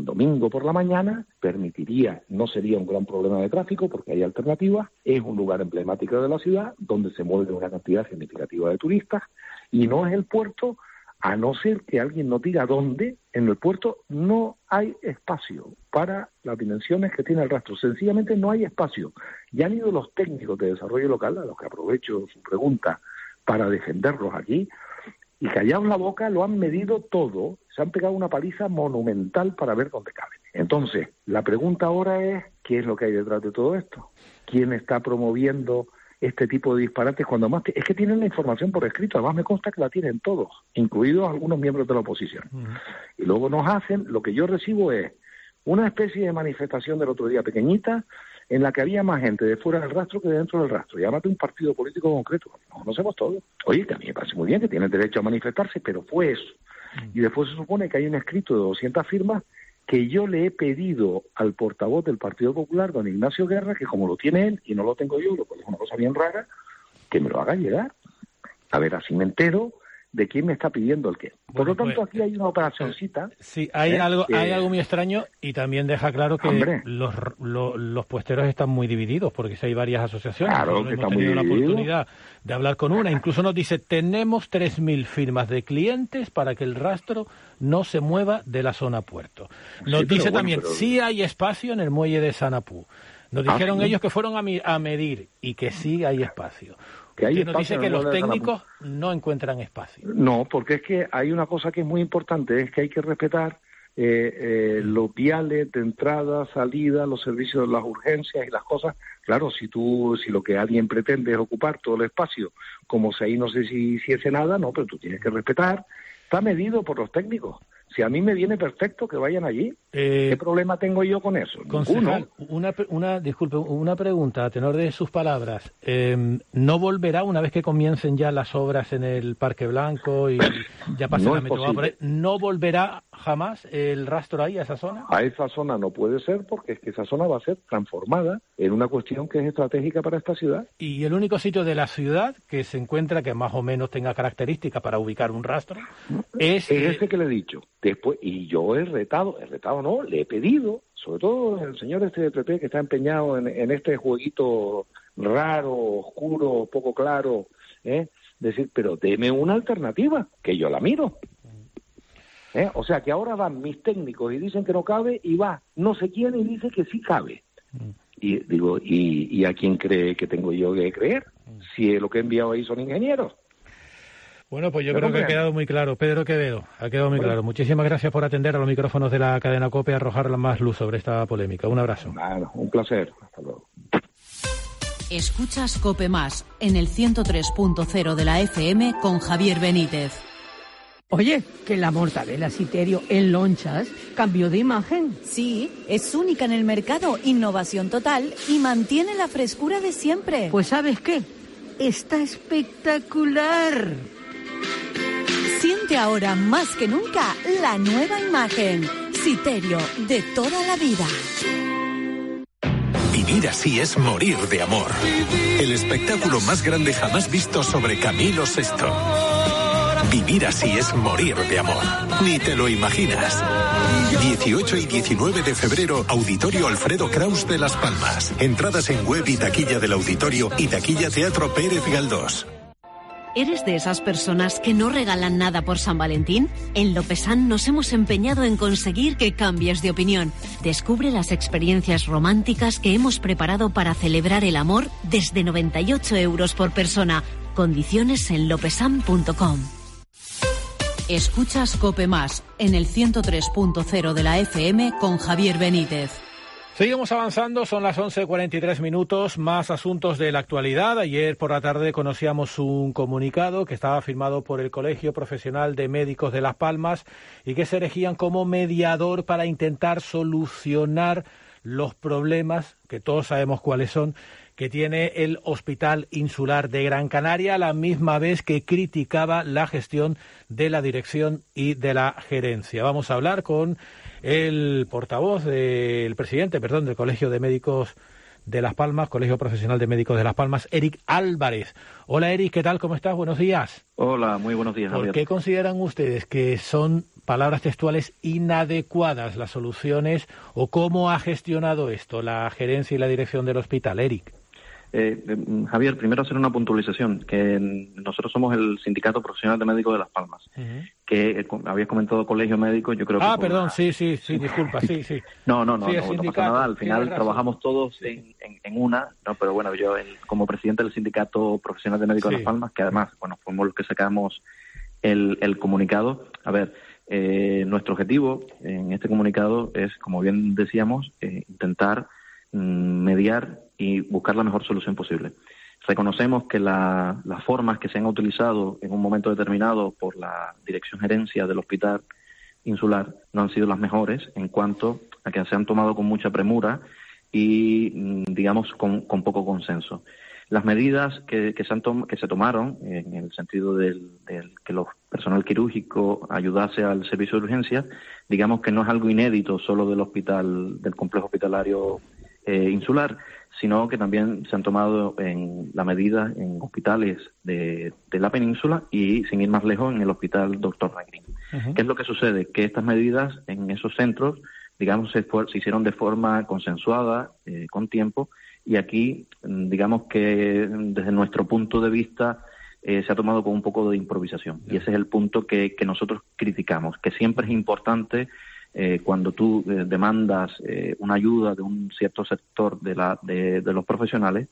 Speaker 14: domingo por la mañana, permitiría, no sería un gran problema de tráfico porque hay alternativas, es un lugar emblemático de la ciudad donde se mueve una cantidad significativa de turistas y no es el puerto, a no ser que alguien nos diga dónde, en el puerto no hay espacio para las dimensiones que tiene el rastro, sencillamente no hay espacio. Ya han ido los técnicos de desarrollo local, a los que aprovecho su pregunta para defenderlos aquí, y callados la boca lo han medido todo, se han pegado una paliza monumental para ver dónde cabe. Entonces, la pregunta ahora es, ¿qué es lo que hay detrás de todo esto? ¿Quién está promoviendo este tipo de disparates cuando más te... es que tienen la información por escrito, además me consta que la tienen todos, incluidos algunos miembros de la oposición. Uh-huh. Y luego nos hacen, lo que yo recibo es una especie de manifestación del otro día pequeñita, en la que había más gente de fuera del rastro que de dentro del rastro. Llámate un partido político concreto. Nos conocemos todos. Oye, que a mí me parece muy bien que tienen derecho a manifestarse, pero fue eso. Mm. Y después se supone que hay un escrito de doscientas firmas que yo le he pedido al portavoz del Partido Popular, don Ignacio Guerra, que como lo tiene él y no lo tengo yo, lo cual es una cosa bien rara, que me lo haga llegar. A ver, así me entero de quién me está pidiendo el qué. Por bueno, lo tanto, pues, aquí hay una operacioncita.
Speaker 3: Sí, hay ¿eh? algo, eh, hay algo muy extraño y también deja claro que los, los los puesteros están muy divididos, porque si hay varias asociaciones,
Speaker 14: claro,
Speaker 3: no
Speaker 14: que
Speaker 3: hemos
Speaker 14: está
Speaker 3: tenido
Speaker 14: muy
Speaker 3: la
Speaker 14: dividido.
Speaker 3: oportunidad de hablar con una. Incluso nos dice, tenemos tres mil firmas de clientes para que el rastro no se mueva de la zona puerto. Nos
Speaker 14: sí,
Speaker 3: dice
Speaker 14: bueno,
Speaker 3: también,
Speaker 14: pero...
Speaker 3: sí hay espacio en el muelle de Sanapú. Nos dijeron
Speaker 14: ah, ¿sí?
Speaker 3: ellos que fueron a, mi, a medir y que sí hay espacio.
Speaker 14: Que, hay
Speaker 3: que nos dice que los técnicos
Speaker 14: Sanapú.
Speaker 3: no encuentran espacio.
Speaker 14: No, porque es que hay una cosa que es muy importante, es que hay que respetar eh, eh, los viales de entrada, salida, los servicios de las urgencias y las cosas. Claro, si tú, si lo que alguien pretende es ocupar todo el espacio, como si ahí no se hiciese nada, no, pero tú tienes que respetar. Está medido por los técnicos. Si a mí me viene perfecto que vayan allí, eh, ¿qué problema tengo yo con eso?
Speaker 3: Concejal, una, una, disculpe, una pregunta a tenor de sus palabras. Eh, ¿No volverá una vez que comiencen ya las obras en el Parque Blanco y ya pase
Speaker 14: no
Speaker 3: la metro por ahí, ¿no volverá jamás el rastro ahí, a esa zona?
Speaker 14: A esa zona no puede ser, porque es que esa zona va a ser transformada en una cuestión que es estratégica para esta ciudad.
Speaker 3: Y el único sitio de la ciudad que se encuentra que más o menos tenga características para ubicar un rastro es...
Speaker 14: Es ese que le he dicho. Después, y yo he retado, he retado no, le he pedido, sobre todo el señor este de P P que está empeñado en, en este jueguito raro, oscuro, poco claro, ¿eh? Decir, pero deme una alternativa, que yo la miro. ¿Eh? O sea, que ahora van mis técnicos y dicen que no cabe, y va no sé quién y dice que sí cabe. Y digo, ¿y, y a quién cree que tengo yo que creer? Si lo que he enviado ahí son ingenieros.
Speaker 3: Bueno, pues yo creo que ha quedado muy claro. Pedro Quevedo, ha quedado muy bueno. claro. Muchísimas gracias por atender a los micrófonos de la cadena COPE y arrojar más luz sobre esta polémica. Un abrazo.
Speaker 14: Bueno, un placer. Hasta luego.
Speaker 9: Escuchas COPE Más en el ciento tres punto cero de la F M con Javier Benítez.
Speaker 15: Oye, que la mortadela Citerio en lonchas cambió de imagen.
Speaker 16: Sí, es única en el mercado, innovación total y mantiene la frescura de siempre.
Speaker 15: Pues ¿sabes qué? Está espectacular.
Speaker 16: Siente ahora más que nunca la nueva imagen. Citerio, de toda la vida.
Speaker 17: Vivir así es morir de amor. El espectáculo más grande jamás visto sobre Camilo sexto. Vivir así es morir de amor. Ni te lo imaginas. dieciocho y diecinueve de febrero, Auditorio Alfredo Kraus de Las Palmas. Entradas en web y taquilla del auditorio y taquilla Teatro Pérez Galdós.
Speaker 18: ¿Eres de esas personas que no regalan nada por San Valentín? En Lopesan nos hemos empeñado en conseguir que cambies de opinión. Descubre las experiencias románticas que hemos preparado para celebrar el amor desde noventa y ocho euros por persona. Condiciones en lopesan punto com.
Speaker 9: Escuchas COPE Más en el ciento tres punto cero de la F M con Javier Benítez.
Speaker 3: Seguimos avanzando, son las once cuarenta y tres minutos, más asuntos de la actualidad. Ayer por la tarde conocíamos un comunicado que estaba firmado por el Colegio Profesional de Médicos de Las Palmas y que se erigían como mediador para intentar solucionar los problemas, que todos sabemos cuáles son, que tiene el Hospital Insular de Gran Canaria, a la misma vez que criticaba la gestión de la dirección y de la gerencia. Vamos a hablar con el portavoz del presidente, perdón, del Colegio de Médicos de Las Palmas, Colegio Profesional de Médicos de Las Palmas, Eric Álvarez. Hola Eric, ¿qué tal? ¿Cómo estás? Buenos días.
Speaker 19: Hola, muy buenos días, Javier.
Speaker 3: ¿Por qué consideran ustedes que son, palabras textuales, inadecuadas las soluciones o cómo ha gestionado esto la gerencia y la dirección del hospital, Eric?
Speaker 19: Eh, eh, Javier, primero hacer una puntualización, que nosotros somos el Sindicato Profesional de Médicos de Las Palmas, uh-huh. que eh, habías comentado colegio médico, yo creo que...
Speaker 3: Ah, perdón, la... sí, sí, sí, disculpa, sí, sí.
Speaker 19: No, no, no,
Speaker 3: sí,
Speaker 19: no, no pasa nada, al final trabajamos todos sí. en, en, en una, no, pero bueno, yo el, como presidente del Sindicato Profesional de Médicos sí. de Las Palmas, que además, bueno, fuimos los que sacamos el, el comunicado, a ver, eh, nuestro objetivo en este comunicado es, como bien decíamos, eh, intentar mm, mediar y buscar la mejor solución posible. Reconocemos que la, las formas que se han utilizado en un momento determinado por la dirección gerencia del Hospital Insular no han sido las mejores en cuanto a que se han tomado con mucha premura y, digamos, con, con poco consenso. Las medidas que, que, se, han tom- que se tomaron, en el sentido del, del que el personal quirúrgico ayudase al servicio de urgencia, digamos que no es algo inédito solo del hospital, del complejo hospitalario eh, insular, sino que también se han tomado en la medida en hospitales de, de la península y, sin ir más lejos, en el hospital doctor Negrín. Uh-huh. ¿Qué es lo que sucede? Que estas medidas en esos centros, digamos, se, se hicieron de forma consensuada, eh, con tiempo, y aquí, digamos que desde nuestro punto de vista eh, se ha tomado con un poco de improvisación. Uh-huh. Y ese es el punto que, que nosotros criticamos, que siempre es importante Eh, cuando tú eh, demandas eh, una ayuda de un cierto sector de, la, de, de los profesionales,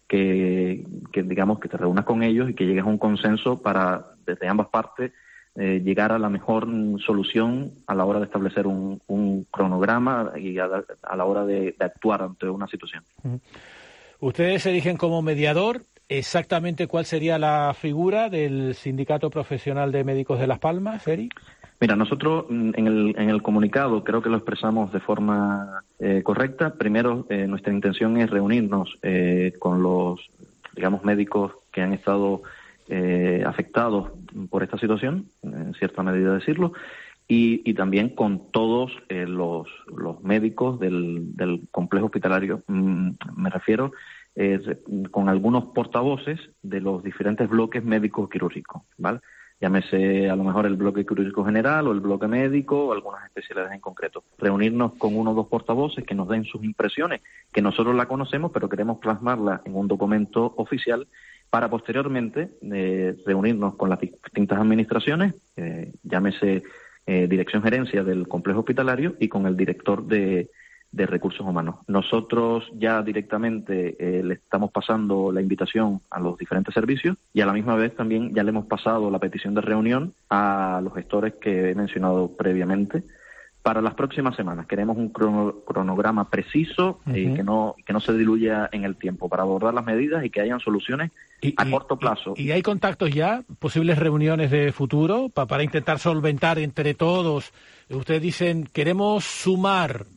Speaker 19: que, que digamos que te reúnas con ellos y que llegues a un consenso para, desde ambas partes, eh, llegar a la mejor solución a la hora de establecer un, un cronograma y a, a la hora de, de actuar ante una situación.
Speaker 3: Uh-huh. Ustedes se erigen como mediador. ¿Exactamente cuál sería la figura del Sindicato Profesional de Médicos de Las Palmas, Eric?
Speaker 19: Mira, nosotros en el, en el comunicado creo que lo expresamos de forma eh, correcta. Primero, eh, nuestra intención es reunirnos eh, con los, digamos, médicos que han estado eh, afectados por esta situación, en cierta medida decirlo, y, y también con todos eh, los, los médicos del, del complejo hospitalario. Mm, me refiero eh, con algunos portavoces de los diferentes bloques médicos quirúrgicos, ¿vale? Llámese a lo mejor el bloque quirúrgico general o el bloque médico o algunas especialidades en concreto. Reunirnos con uno o dos portavoces que nos den sus impresiones, que nosotros la conocemos, pero queremos plasmarla en un documento oficial para posteriormente eh, reunirnos con las distintas administraciones, eh, llámese eh, dirección gerencia del complejo hospitalario y con el director de de recursos humanos. Nosotros ya directamente eh, le estamos pasando la invitación a los diferentes servicios y a la misma vez también ya le hemos pasado la petición de reunión a los gestores que he mencionado previamente para las próximas semanas. Queremos un crono, cronograma preciso y uh-huh. eh, que no que no se diluya en el tiempo para abordar las medidas y que hayan soluciones y, a y, corto plazo.
Speaker 3: Y, ¿Y hay contactos ya? ¿Posibles reuniones de futuro pa, para intentar solventar entre todos? Ustedes dicen, queremos sumar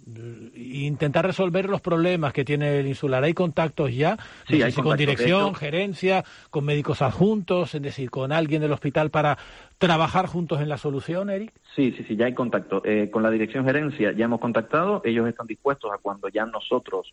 Speaker 3: e intentar resolver los problemas que tiene el insular. ¿Hay contactos ya? No
Speaker 19: sí,
Speaker 3: sé
Speaker 19: hay
Speaker 3: si
Speaker 19: contactos.
Speaker 3: Con dirección,
Speaker 19: de hecho,
Speaker 3: gerencia, con médicos adjuntos, es decir, con alguien del hospital para trabajar juntos en la solución, Eric.
Speaker 19: Sí, sí, sí, ya hay contacto. Eh, con la dirección gerencia ya hemos contactado. Ellos están dispuestos a cuando ya nosotros,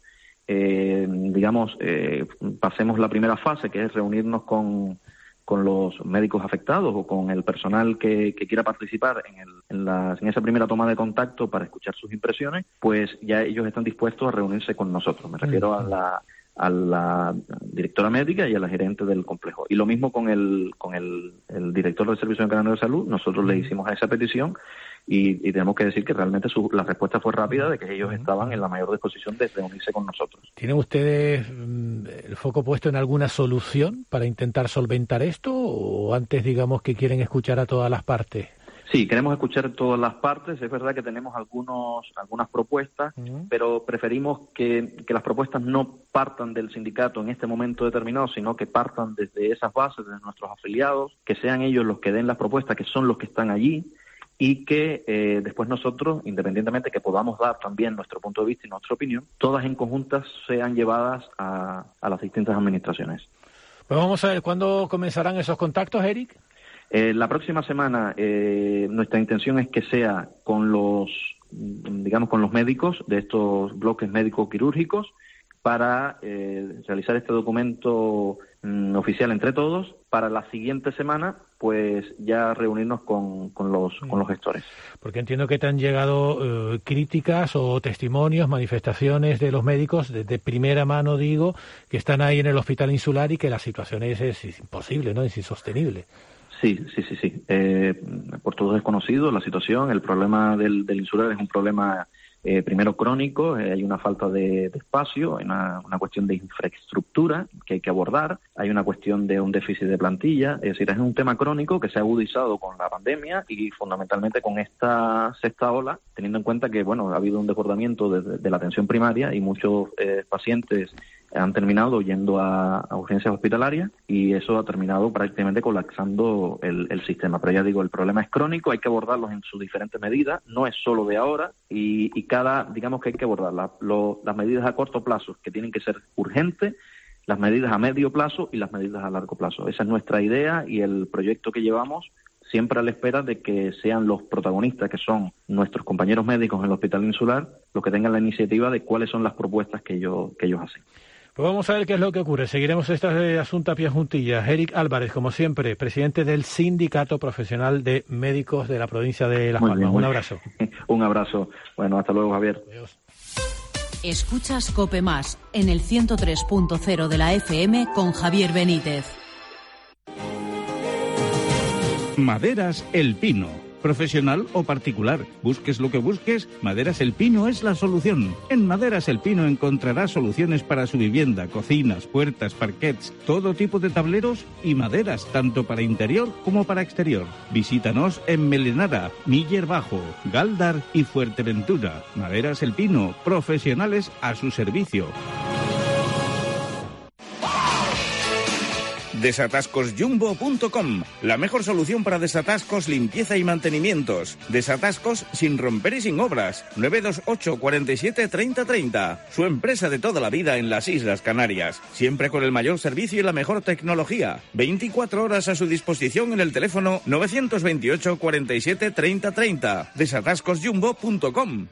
Speaker 19: eh, digamos, eh, pasemos la primera fase, que es reunirnos con... con los médicos afectados o con el personal que, que quiera participar en, el, en, la, en esa primera toma de contacto para escuchar sus impresiones, pues ya ellos están dispuestos a reunirse con nosotros. Me refiero a la, a la directora médica y a la gerente del complejo. Y lo mismo con el, con el, el director del Servicio Canario de Salud. Nosotros le hicimos esa petición y, y tenemos que decir que realmente su, la respuesta fue rápida, de que ellos estaban en la mayor disposición de reunirse con nosotros.
Speaker 3: ¿Tienen ustedes mm, el foco puesto en alguna solución para intentar solventar esto o antes, digamos, que quieren escuchar a todas las partes?
Speaker 19: Sí, queremos escuchar todas las partes. Es verdad que tenemos algunos algunas propuestas, uh-huh. pero preferimos que, que las propuestas no partan del sindicato en este momento determinado, sino que partan desde esas bases, de nuestros afiliados, que sean ellos los que den las propuestas, que son los que están allí, y que eh, después nosotros, independientemente que podamos dar también nuestro punto de vista y nuestra opinión, todas en conjuntas sean llevadas a, a las distintas administraciones.
Speaker 3: Pues vamos a ver, ¿cuándo comenzarán esos contactos, Eric?
Speaker 19: Eh, la próxima semana eh, nuestra intención es que sea con los, digamos, con los médicos de estos bloques médico-quirúrgicos, para eh, realizar este documento mm, oficial entre todos, para la siguiente semana pues ya reunirnos con, con los con los gestores.
Speaker 3: Porque entiendo que te han llegado eh, críticas o testimonios, manifestaciones de los médicos de, de primera mano, digo, que están ahí en el Hospital Insular y que la situación es, es imposible, ¿no? Es insostenible.
Speaker 19: Sí, sí, sí, sí. Eh, por todos es conocido la situación. El problema del, del Insular es un problema Eh, primero crónico, eh, hay una falta de, de espacio, hay una, una cuestión de infraestructura que hay que abordar, hay una cuestión de un déficit de plantilla, es decir, es un tema crónico que se ha agudizado con la pandemia y fundamentalmente con esta sexta ola, teniendo en cuenta que, bueno, ha habido un desbordamiento de, de, de la atención primaria y muchos eh, pacientes han terminado yendo a, a urgencias hospitalarias y eso ha terminado prácticamente colapsando el, el sistema. Pero ya digo, el problema es crónico, hay que abordarlos en sus diferentes medidas, no es solo de ahora y, y cada, digamos que hay que abordar la, lo, las medidas a corto plazo que tienen que ser urgentes, las medidas a medio plazo y las medidas a largo plazo. Esa es nuestra idea y el proyecto que llevamos siempre a la espera de que sean los protagonistas, que son nuestros compañeros médicos en el Hospital Insular, los que tengan la iniciativa de cuáles son las propuestas que ellos, que ellos hacen.
Speaker 3: Pues vamos a ver qué es lo que ocurre. Seguiremos este asunto a pie juntillas. Eric Álvarez, como siempre, presidente del Sindicato Profesional de Médicos de la provincia de Las Palmas. Un abrazo.
Speaker 19: Un abrazo. Bueno, hasta luego, Javier.
Speaker 3: Adiós.
Speaker 9: Escuchas COPE Más en el ciento tres punto cero de la F M con Javier Benítez.
Speaker 12: Maderas El Pino. Profesional o particular, busques lo que busques, Maderas El Pino es la solución. En Maderas El Pino encontrarás soluciones para su vivienda, cocinas, puertas, parquets, todo tipo de tableros y maderas, tanto para interior como para exterior. Visítanos en Melenara, Miller Bajo, Galdar y Fuerteventura. Maderas El Pino, profesionales a su servicio. Desatascos Jumbo punto com, la mejor solución para desatascos, limpieza y mantenimientos. Desatascos sin romper y sin obras. nueve dos ocho, cuarenta y siete, treinta, treinta. Su empresa de toda la vida en las Islas Canarias. Siempre con el mayor servicio y la mejor tecnología. veinticuatro horas a su disposición en el teléfono nueve dos ocho, cuarenta y siete, treinta, treinta. Desatascos Jumbo punto com.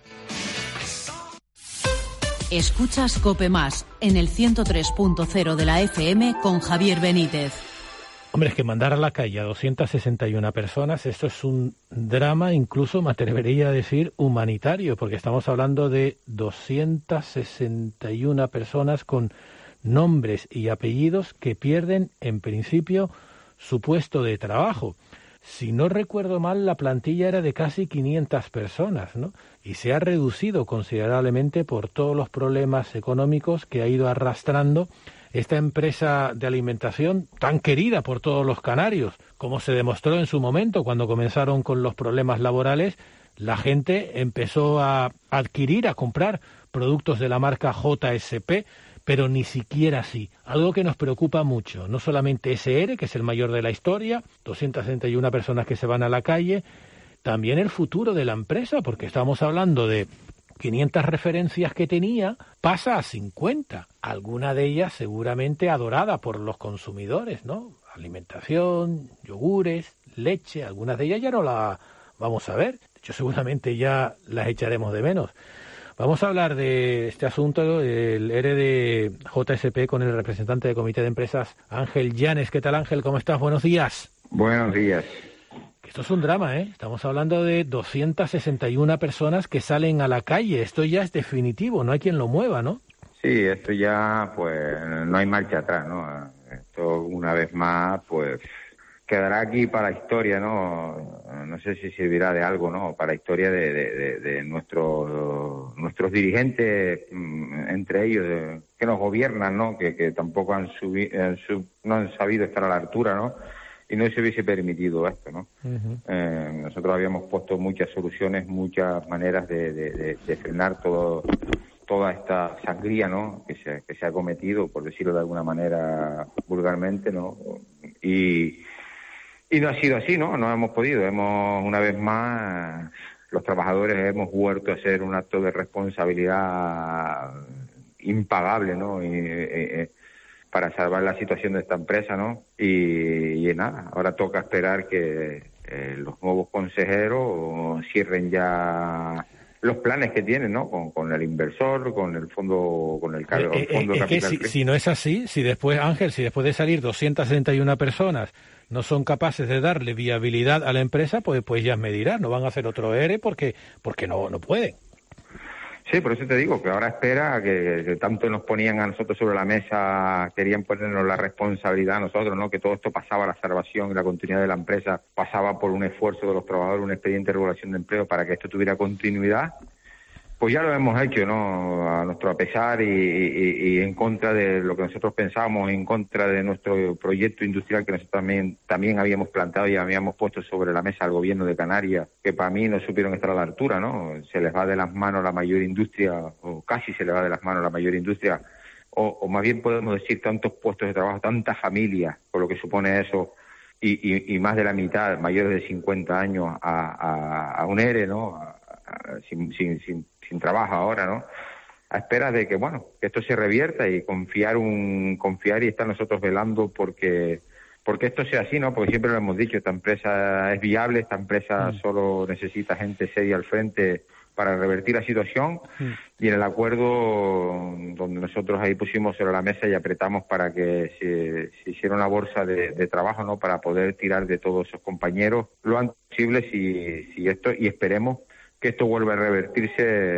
Speaker 9: Escuchas COPE Más en el ciento tres punto cero de la F M con Javier Benítez.
Speaker 3: Hombre, es que mandar a la calle a doscientas sesenta y una personas, esto es un drama, incluso me atrevería a decir humanitario, porque estamos hablando de doscientas sesenta y una personas con nombres y apellidos que pierden, en principio, su puesto de trabajo. Si no recuerdo mal, la plantilla era de casi quinientas personas, ¿no? Y se ha reducido considerablemente por todos los problemas económicos que ha ido arrastrando esta empresa de alimentación tan querida por todos los canarios. Como se demostró en su momento cuando comenzaron con los problemas laborales, la gente empezó a adquirir, a comprar productos de la marca J S P, pero ni siquiera así. Algo que nos preocupa mucho, no solamente ese E R E, que es el mayor de la historia, doscientas sesenta y una personas que se van a la calle, también el futuro de la empresa, porque estamos hablando de quinientas referencias que tenía, pasa a cincuenta. Alguna de ellas seguramente adorada por los consumidores, ¿no? Alimentación, yogures, leche, algunas de ellas ya no la vamos a ver. De hecho, seguramente ya las echaremos de menos. Vamos a hablar de este asunto, el E R E de J S P, con el representante del Comité de Empresas, Ángel Llanes. ¿Qué tal, Ángel? ¿Cómo estás? Buenos días.
Speaker 20: Buenos días.
Speaker 3: Esto es un drama, ¿eh? Estamos hablando de doscientas sesenta y una personas que salen a la calle. Esto ya es definitivo, no hay quien lo mueva, ¿no?
Speaker 20: Sí, esto ya, pues, no hay marcha atrás, ¿no? Esto, una vez más, pues, quedará aquí para la historia, ¿no? No sé si servirá de algo, ¿no? Para la historia de, de, de, de nuestros nuestros dirigentes, entre ellos, que nos gobiernan, ¿no? Que, que tampoco han, subi, han sub, no han sabido estar a la altura, ¿no? Y no se hubiese permitido esto, ¿no? Uh-huh. Eh, nosotros habíamos puesto muchas soluciones, muchas maneras de, de, de, de frenar todo, toda esta sangría, ¿no? Que se, que se ha cometido, por decirlo de alguna manera vulgarmente, ¿no? Y, y no ha sido así, ¿no? No hemos podido. Hemos, una vez más, los trabajadores hemos vuelto a hacer un acto de responsabilidad impagable, ¿no? Y, y, para salvar la situación de esta empresa, ¿no? Y, y nada, ahora toca esperar que eh, los nuevos consejeros cierren ya los planes que tienen, ¿no? Con, con el inversor, con el fondo, con el,
Speaker 3: eh,
Speaker 20: el fondo
Speaker 3: eh,
Speaker 20: de
Speaker 3: es que
Speaker 20: capital.
Speaker 3: si, si no es así, si después, Ángel, si después de salir doscientas setenta y una personas no son capaces de darle viabilidad a la empresa, pues, pues ya me dirán, no van a hacer otro E R E porque, porque no, no pueden.
Speaker 20: Sí, por eso te digo que ahora espera que, que tanto nos ponían a nosotros sobre la mesa, querían ponernos la responsabilidad a nosotros, ¿no? Que todo esto pasaba, la salvación y la continuidad de la empresa pasaba por un esfuerzo de los trabajadores, un expediente de regulación de empleo para que esto tuviera continuidad. Pues ya lo hemos hecho, ¿no? A nuestro pesar y, y, y en contra de lo que nosotros pensábamos, en contra de nuestro proyecto industrial que nosotros también, también habíamos planteado y habíamos puesto sobre la mesa al gobierno de Canarias, que para mí no supieron estar a la altura, ¿no? Se les va de las manos la mayor industria, o casi se les va de las manos la mayor industria, o, o más bien podemos decir tantos puestos de trabajo, tantas familias, por lo que supone eso, y, y, y más de la mitad, mayores de cincuenta años, a, a, a un E R E, ¿no? A, a, sin, sin, sin sin trabajo ahora, ¿no? A espera de que, bueno, que esto se revierta y confiar un confiar y estar nosotros velando porque porque esto sea así, ¿no? Porque siempre lo hemos dicho, esta empresa es viable, esta empresa mm. solo necesita gente seria al frente para revertir la situación mm. y en el acuerdo donde nosotros ahí pusimos sobre la mesa y apretamos para que se, se hiciera una bolsa de, de trabajo, ¿no? Para poder tirar de todos esos compañeros lo antes posible si, si esto y esperemos que esto vuelva a revertirse,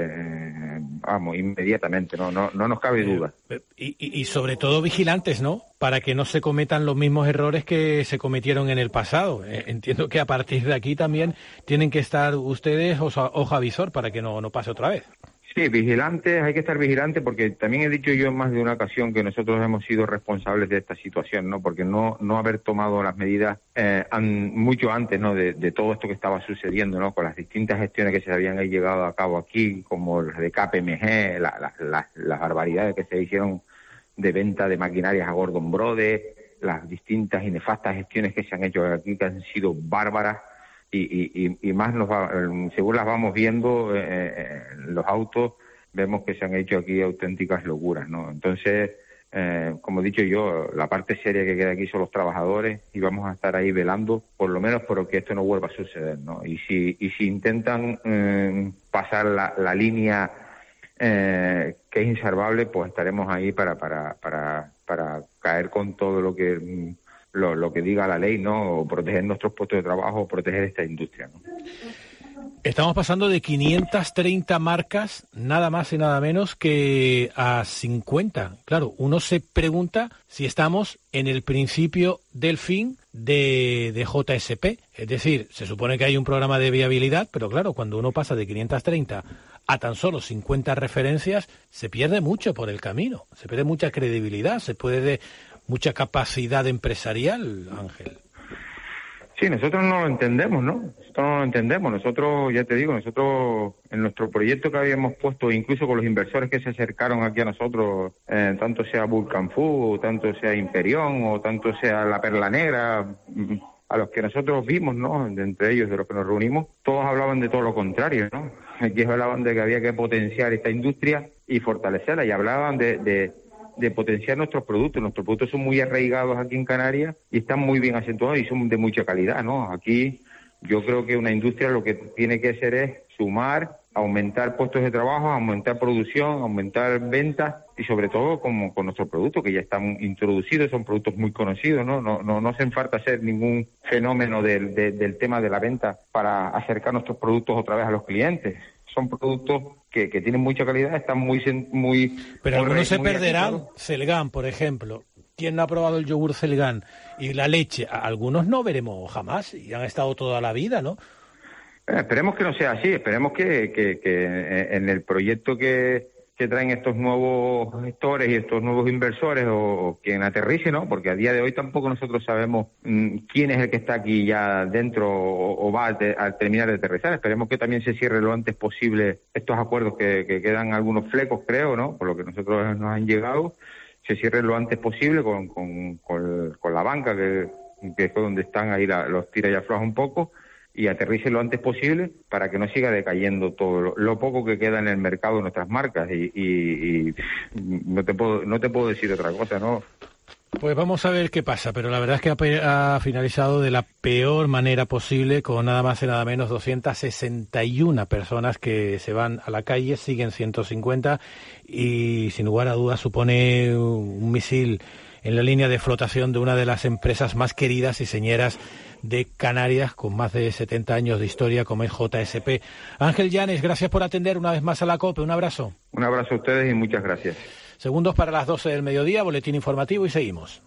Speaker 20: eh, vamos, inmediatamente, no no no nos cabe duda.
Speaker 3: Y, y, y sobre todo vigilantes, ¿no? Para que no se cometan los mismos errores que se cometieron en el pasado. Eh, entiendo que a partir de aquí también tienen que estar ustedes hoja, hoja visor para que no, no pase otra vez.
Speaker 20: Sí, vigilantes, hay que estar vigilantes porque también he dicho yo en más de una ocasión que nosotros hemos sido responsables de esta situación, ¿no? Porque no no haber tomado las medidas eh, an, mucho antes, ¿no? De, de todo esto que estaba sucediendo, ¿no? Con las distintas gestiones que se habían llegado a cabo aquí, como las de K P M G, la, la, la, las barbaridades que se hicieron de venta de maquinarias a Gordon Brothers, las distintas y nefastas gestiones que se han hecho aquí que han sido bárbaras. Y, y, y más nos va, según las vamos viendo eh, los autos, vemos que se han hecho aquí auténticas locuras, ¿no? Entonces, eh, como he dicho yo, la parte seria que queda aquí son los trabajadores y vamos a estar ahí velando, por lo menos por que esto no vuelva a suceder, ¿no? Y si y si intentan eh, pasar la, la línea eh, que es insalvable, pues estaremos ahí para para para para caer con todo lo que Lo, lo que diga la ley, ¿no? O proteger nuestros puestos de trabajo, o proteger esta industria, ¿no?
Speaker 3: Estamos pasando de quinientas treinta marcas, nada más y nada menos que a cincuenta. Claro, uno se pregunta si estamos en el principio del fin de, de J S P. Es decir, se supone que hay un programa de viabilidad, pero claro, cuando uno pasa de quinientas treinta a tan solo cincuenta referencias, se pierde mucho por el camino, se pierde mucha credibilidad, se puede... mucha capacidad empresarial, Ángel.
Speaker 20: Sí, nosotros no lo entendemos, ¿no? Nosotros no lo entendemos. Nosotros, ya te digo, nosotros en nuestro proyecto que habíamos puesto, incluso con los inversores que se acercaron aquí a nosotros, eh, tanto sea Vulcan Food, tanto sea Imperión o tanto sea La Perla Negra, a los que nosotros vimos, ¿no? De entre ellos, de los que nos reunimos, todos hablaban de todo lo contrario, ¿no? Aquí hablaban de que había que potenciar esta industria y fortalecerla y hablaban de... de de potenciar nuestros productos. Nuestros productos son muy arraigados aquí en Canarias y están muy bien acentuados y son de mucha calidad, ¿no? Aquí yo creo que una industria lo que tiene que hacer es sumar, aumentar puestos de trabajo, aumentar producción, aumentar ventas y sobre todo como con nuestros productos que ya están introducidos, son productos muy conocidos, ¿no? No, no, no hacen falta hacer ningún fenómeno del, de, del tema de la venta para acercar nuestros productos otra vez a los clientes. Son productos que, que tienen mucha calidad, están muy... muy
Speaker 3: Pero muy algunos se muy perderán. Activos. Celgan, por ejemplo. ¿Quién no ha probado el yogur Celgan? Y la leche, a algunos no veremos jamás y han estado toda la vida, ¿no?
Speaker 20: Eh, esperemos que no sea así, esperemos que, que, que en el proyecto que, que traen estos nuevos gestores y estos nuevos inversores o, o quien aterrice, ¿no? Porque a día de hoy tampoco nosotros sabemos mmm, quién es el que está aquí ya dentro o, o va a, te, a terminar de aterrizar. Esperemos que también se cierre lo antes posible estos acuerdos que, que quedan algunos flecos, creo, ¿no? Por lo que nosotros nos han llegado, se cierre lo antes posible con, con, con, con la banca, que, que es donde están ahí la, los tira y afloja un poco, y aterrice lo antes posible para que no siga decayendo todo lo, lo poco que queda en el mercado de nuestras marcas y, y, y no te puedo no te puedo decir otra cosa, ¿no?
Speaker 3: Pues vamos a ver qué pasa, pero la verdad es que ha, pe- ha finalizado de la peor manera posible, con nada más y nada menos doscientas sesenta y una personas que se van a la calle, siguen ciento cincuenta y sin lugar a dudas supone un misil en la línea de flotación de una de las empresas más queridas y señeras de Canarias, con más de setenta años de historia, como es J S P. Ángel Llanes, gracias por atender una vez más a la COPE. Un abrazo.
Speaker 20: Un abrazo a ustedes y muchas gracias.
Speaker 3: Segundos para las doce del mediodía, boletín informativo y seguimos.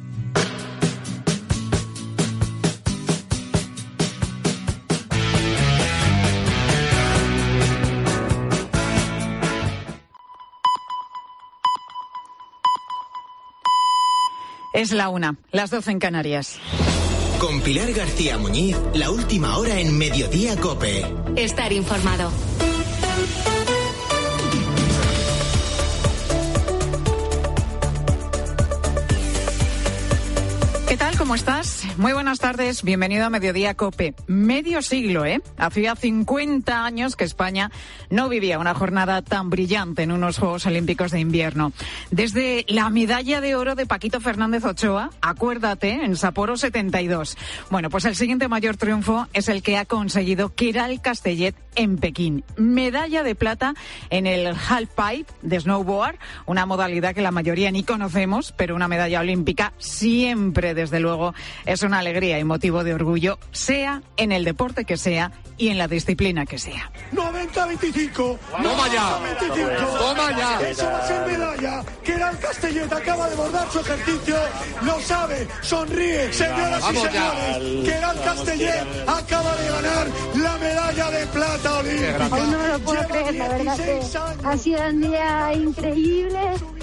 Speaker 21: Es la una, las doce en Canarias.
Speaker 22: Con Pilar García Muñiz, la última hora en Mediodía COPE.
Speaker 18: Estar informado.
Speaker 21: ¿Qué tal? ¿Cómo estás? Muy buenas tardes. Bienvenido a Mediodía COPE. Medio siglo, ¿eh? Hacía cincuenta años que España no vivía una jornada tan brillante en unos Juegos Olímpicos de invierno. Desde la medalla de oro de Paquito Fernández Ochoa, acuérdate, en Sapporo setenta y dos. Bueno, pues el siguiente mayor triunfo es el que ha conseguido Queralt Castellet en Pekín. Medalla de plata en el halfpipe de snowboard, una modalidad que la mayoría ni conocemos, pero una medalla olímpica siempre, desde luego, es una alegría y motivo de orgullo, sea en el deporte que sea y en la disciplina que sea.
Speaker 23: noventa veinticinco.
Speaker 22: Toma ya.
Speaker 23: veinticinco.
Speaker 22: Toma ya.
Speaker 23: Eso va a ser medalla. Queralt Castellet acaba de bordar su ejercicio. Lo sabe. Sonríe. Señoras
Speaker 22: Vamos
Speaker 23: y señores. Queralt Castellet acaba de ganar la medalla de plata olímpica.
Speaker 24: Aún no me lo puedo creer, la verdad que ha sido un día increíble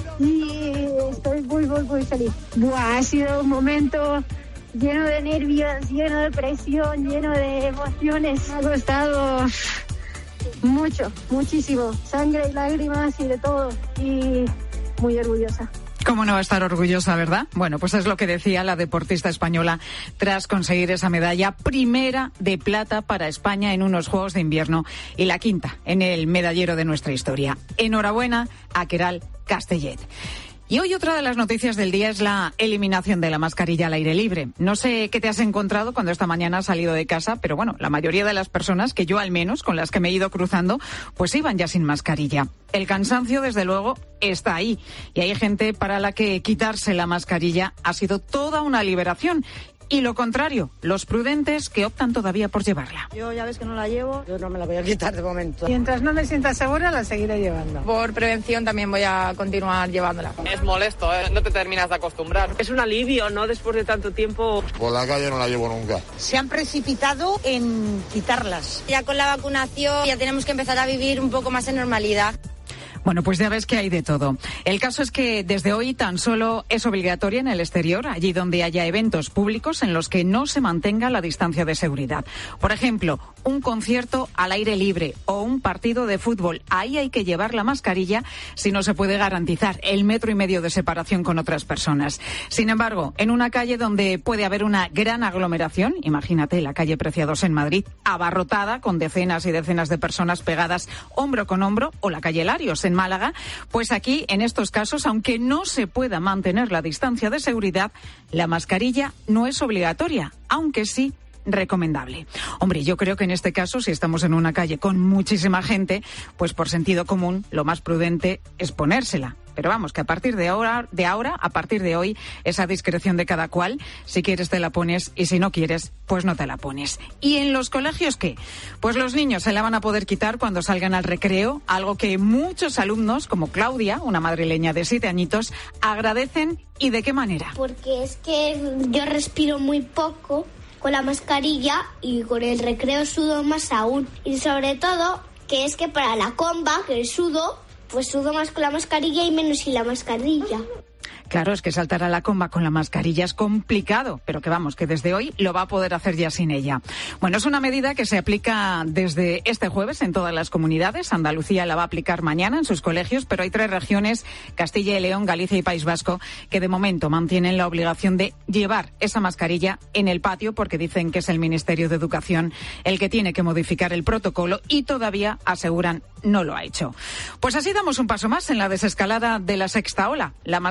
Speaker 24: y estoy muy, muy, muy feliz. Buah, ha sido un momento lleno de nervios, lleno de presión, lleno de emociones. Me ha costado mucho, muchísimo. Sangre y lágrimas y de todo. Y muy orgullosa.
Speaker 21: ¿Cómo no estar orgullosa, verdad? Bueno, pues es lo que decía la deportista española tras conseguir esa medalla primera de plata para España en unos Juegos de Invierno y la quinta en el medallero de nuestra historia. Enhorabuena a Queralt Castellet. Y hoy otra de las noticias del día es la eliminación de la mascarilla al aire libre. No sé qué te has encontrado cuando esta mañana has salido de casa, pero bueno, la mayoría de las personas, que yo al menos, con las que me he ido cruzando, pues iban ya sin mascarilla. El cansancio, desde luego, está ahí. Y hay gente para la que quitarse la mascarilla ha sido toda una liberación. Y lo contrario, los prudentes que optan todavía por llevarla.
Speaker 25: Yo ya ves que no la llevo, yo no me la voy a quitar de momento.
Speaker 15: Mientras no me sienta segura, la seguiré llevando.
Speaker 26: Por prevención también voy a continuar llevándola.
Speaker 27: Es molesto, ¿eh? No te terminas de acostumbrar.
Speaker 28: Es un alivio, ¿no? Después de tanto tiempo.
Speaker 29: Por la calle no la llevo nunca.
Speaker 25: Se han precipitado en quitarlas.
Speaker 30: Ya con la vacunación ya tenemos que empezar a vivir un poco más en normalidad.
Speaker 21: Bueno, pues ya ves que hay de todo. El caso es que desde hoy tan solo es obligatoria en el exterior, allí donde haya eventos públicos en los que no se mantenga la distancia de seguridad. Por ejemplo, un concierto al aire libre o un partido de fútbol. Ahí hay que llevar la mascarilla si no se puede garantizar el metro y medio de separación con otras personas. Sin embargo, en una calle donde puede haber una gran aglomeración, imagínate la calle Preciados en Madrid, abarrotada con decenas y decenas de personas pegadas hombro con hombro, o la calle Larios en Málaga, pues aquí, en estos casos, aunque no se pueda mantener la distancia de seguridad, la mascarilla no es obligatoria, aunque sí recomendable. Hombre, yo creo que en este caso, si estamos en una calle con muchísima gente, pues por sentido común, lo más prudente es ponérsela. Pero vamos, que a partir de ahora, de ahora, a partir de hoy, esa discreción de cada cual, si quieres te la pones y si no quieres, pues no te la pones. ¿Y en los colegios qué? Pues los niños se la van a poder quitar cuando salgan al recreo, algo que muchos alumnos, como Claudia, una madrileña de siete añitos, agradecen. ¿Y de qué manera?
Speaker 30: Porque es que yo respiro muy poco con la mascarilla y con el recreo sudo más aún. Y sobre todo, que es que para la comba, que sudo, pues sudo más con la mascarilla y menos sin la mascarilla.
Speaker 21: Claro, es que saltar a la comba con la mascarilla es complicado, pero que vamos, que desde hoy lo va a poder hacer ya sin ella. Bueno, es una medida que se aplica desde este jueves en todas las comunidades. Andalucía la va a aplicar mañana en sus colegios, pero hay tres regiones, Castilla y León, Galicia y País Vasco, que de momento mantienen la obligación de llevar esa mascarilla en el patio, porque dicen que es el Ministerio de Educación el que tiene que modificar el protocolo y todavía, aseguran, no lo ha hecho. Pues así damos un paso más en la desescalada de la sexta ola. La mascarilla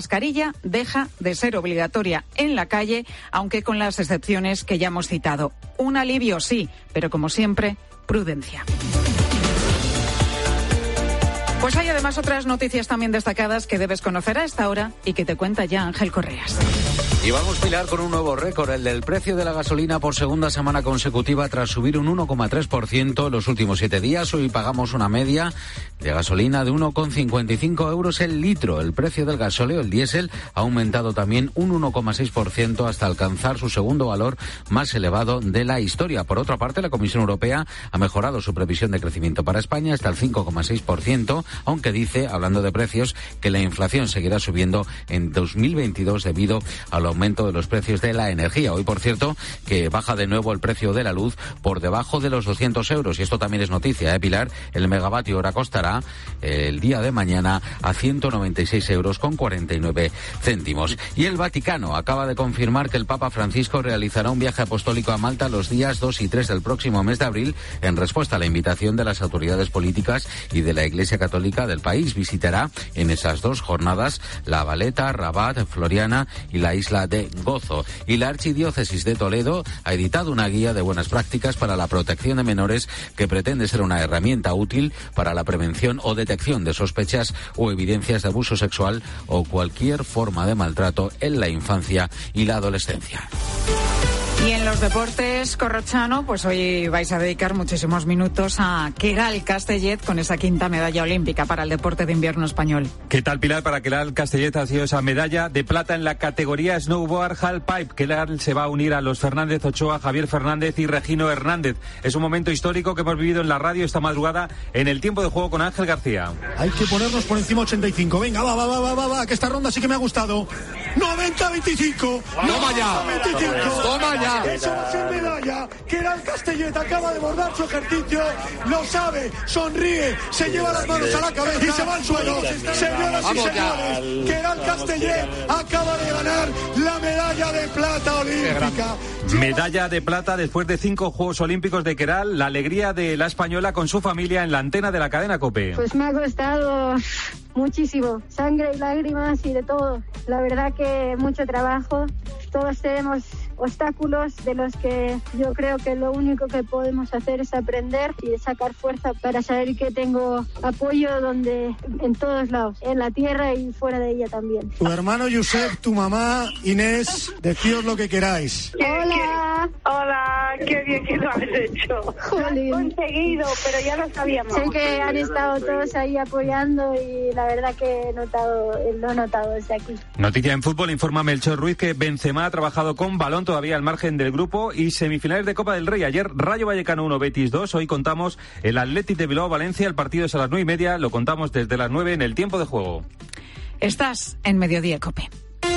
Speaker 21: mascarilla deja de ser obligatoria en la calle, aunque con las excepciones que ya hemos citado. Un alivio sí, pero como siempre, prudencia. Pues hay además otras noticias también destacadas que debes conocer a esta hora y que te cuenta ya Ángel Correas.
Speaker 2: Y vamos, Pilar, con un nuevo récord, el del precio de la gasolina por segunda semana consecutiva tras subir un uno coma tres por ciento en los últimos siete días. Hoy pagamos una media de gasolina de uno coma cincuenta y cinco euros el litro. El precio del gasóleo, el diésel, ha aumentado también un uno coma seis por ciento hasta alcanzar su segundo valor más elevado de la historia. Por otra parte, la Comisión Europea ha mejorado su previsión de crecimiento para España hasta el cinco coma seis por ciento, aunque dice, hablando de precios, que la inflación seguirá subiendo en dos mil veintidós debido al aumento de los precios de la energía. Hoy, por cierto, que baja de nuevo el precio de la luz por debajo de los doscientos euros. Y esto también es noticia, ¿eh, Pilar? El megavatio hora costará eh, el día de mañana a ciento noventa y seis euros con cuarenta y nueve céntimos. Y el Vaticano acaba de confirmar que el Papa Francisco realizará un viaje apostólico a Malta los días dos y tres del próximo mes de abril en respuesta a la invitación de las autoridades políticas y de la Iglesia Católica del país. Visitará en esas dos jornadas La Valeta, Rabat, Floriana y la isla de Gozo. Y la Archidiócesis de Toledo ha editado una guía de buenas prácticas para la protección de menores que pretende ser una herramienta útil para la prevención o detección de sospechas o evidencias de abuso sexual o cualquier forma de maltrato en la infancia y la adolescencia.
Speaker 21: Y en los deportes, Corrochano, pues hoy vais a dedicar muchísimos minutos a Queralt Castellet con esa quinta medalla olímpica para el deporte de invierno español.
Speaker 4: ¿Qué tal, Pilar? Para Queralt Castellet ha sido esa medalla de plata en la categoría Snowboard Halfpipe. Queralt se va a unir a los Fernández Ochoa, Javier Fernández y Regino Hernández. Es un momento histórico que hemos vivido en la radio esta madrugada en el tiempo de juego con Ángel García.
Speaker 23: Hay que ponernos por encima ochenta y cinco. Venga, va, va, va, va, va, que esta ronda sí que me ha gustado. noventa veinticinco.
Speaker 4: Toma ya.
Speaker 23: veinticinco.
Speaker 4: Toma ya.
Speaker 23: Eso va a ser medalla. Queralt Castellet acaba de bordar su ejercicio, lo sabe, sonríe, se lleva las manos a la cabeza y se va al suelo. Señoras y señores, Queralt Castellet acaba de ganar la medalla de plata olímpica.
Speaker 4: Medalla de plata después de cinco Juegos Olímpicos de Queralt. La alegría de la española con su familia en la antena de la cadena COPE.
Speaker 24: Pues me ha costado muchísimo, sangre y lágrimas y de todo. La verdad que mucho trabajo. Todos tenemos obstáculos de los que yo creo que lo único que podemos hacer es aprender y sacar fuerza para saber que tengo apoyo donde en todos lados, en la tierra y fuera de ella también.
Speaker 23: Tu hermano Josep, tu mamá Inés, decíos lo que queráis.
Speaker 24: Hola.
Speaker 28: Hola, qué bien que lo has hecho.
Speaker 24: Jolín.
Speaker 28: Lo has conseguido, pero ya lo sabíamos.
Speaker 24: Sé que han estado todos ahí apoyando y la verdad que he notado, lo he notado desde aquí.
Speaker 4: Noticia en fútbol, informa Melchor Ruiz que Benzema ha trabajado con balón todavía al margen del grupo y semifinales de Copa del Rey. Ayer Rayo Vallecano uno, Betis dos. Hoy contamos el Athletic de Bilbao Valencia. El partido es a las nueve y media. Lo contamos desde las nueve en el tiempo de juego.
Speaker 21: Estás en Mediodía COPE.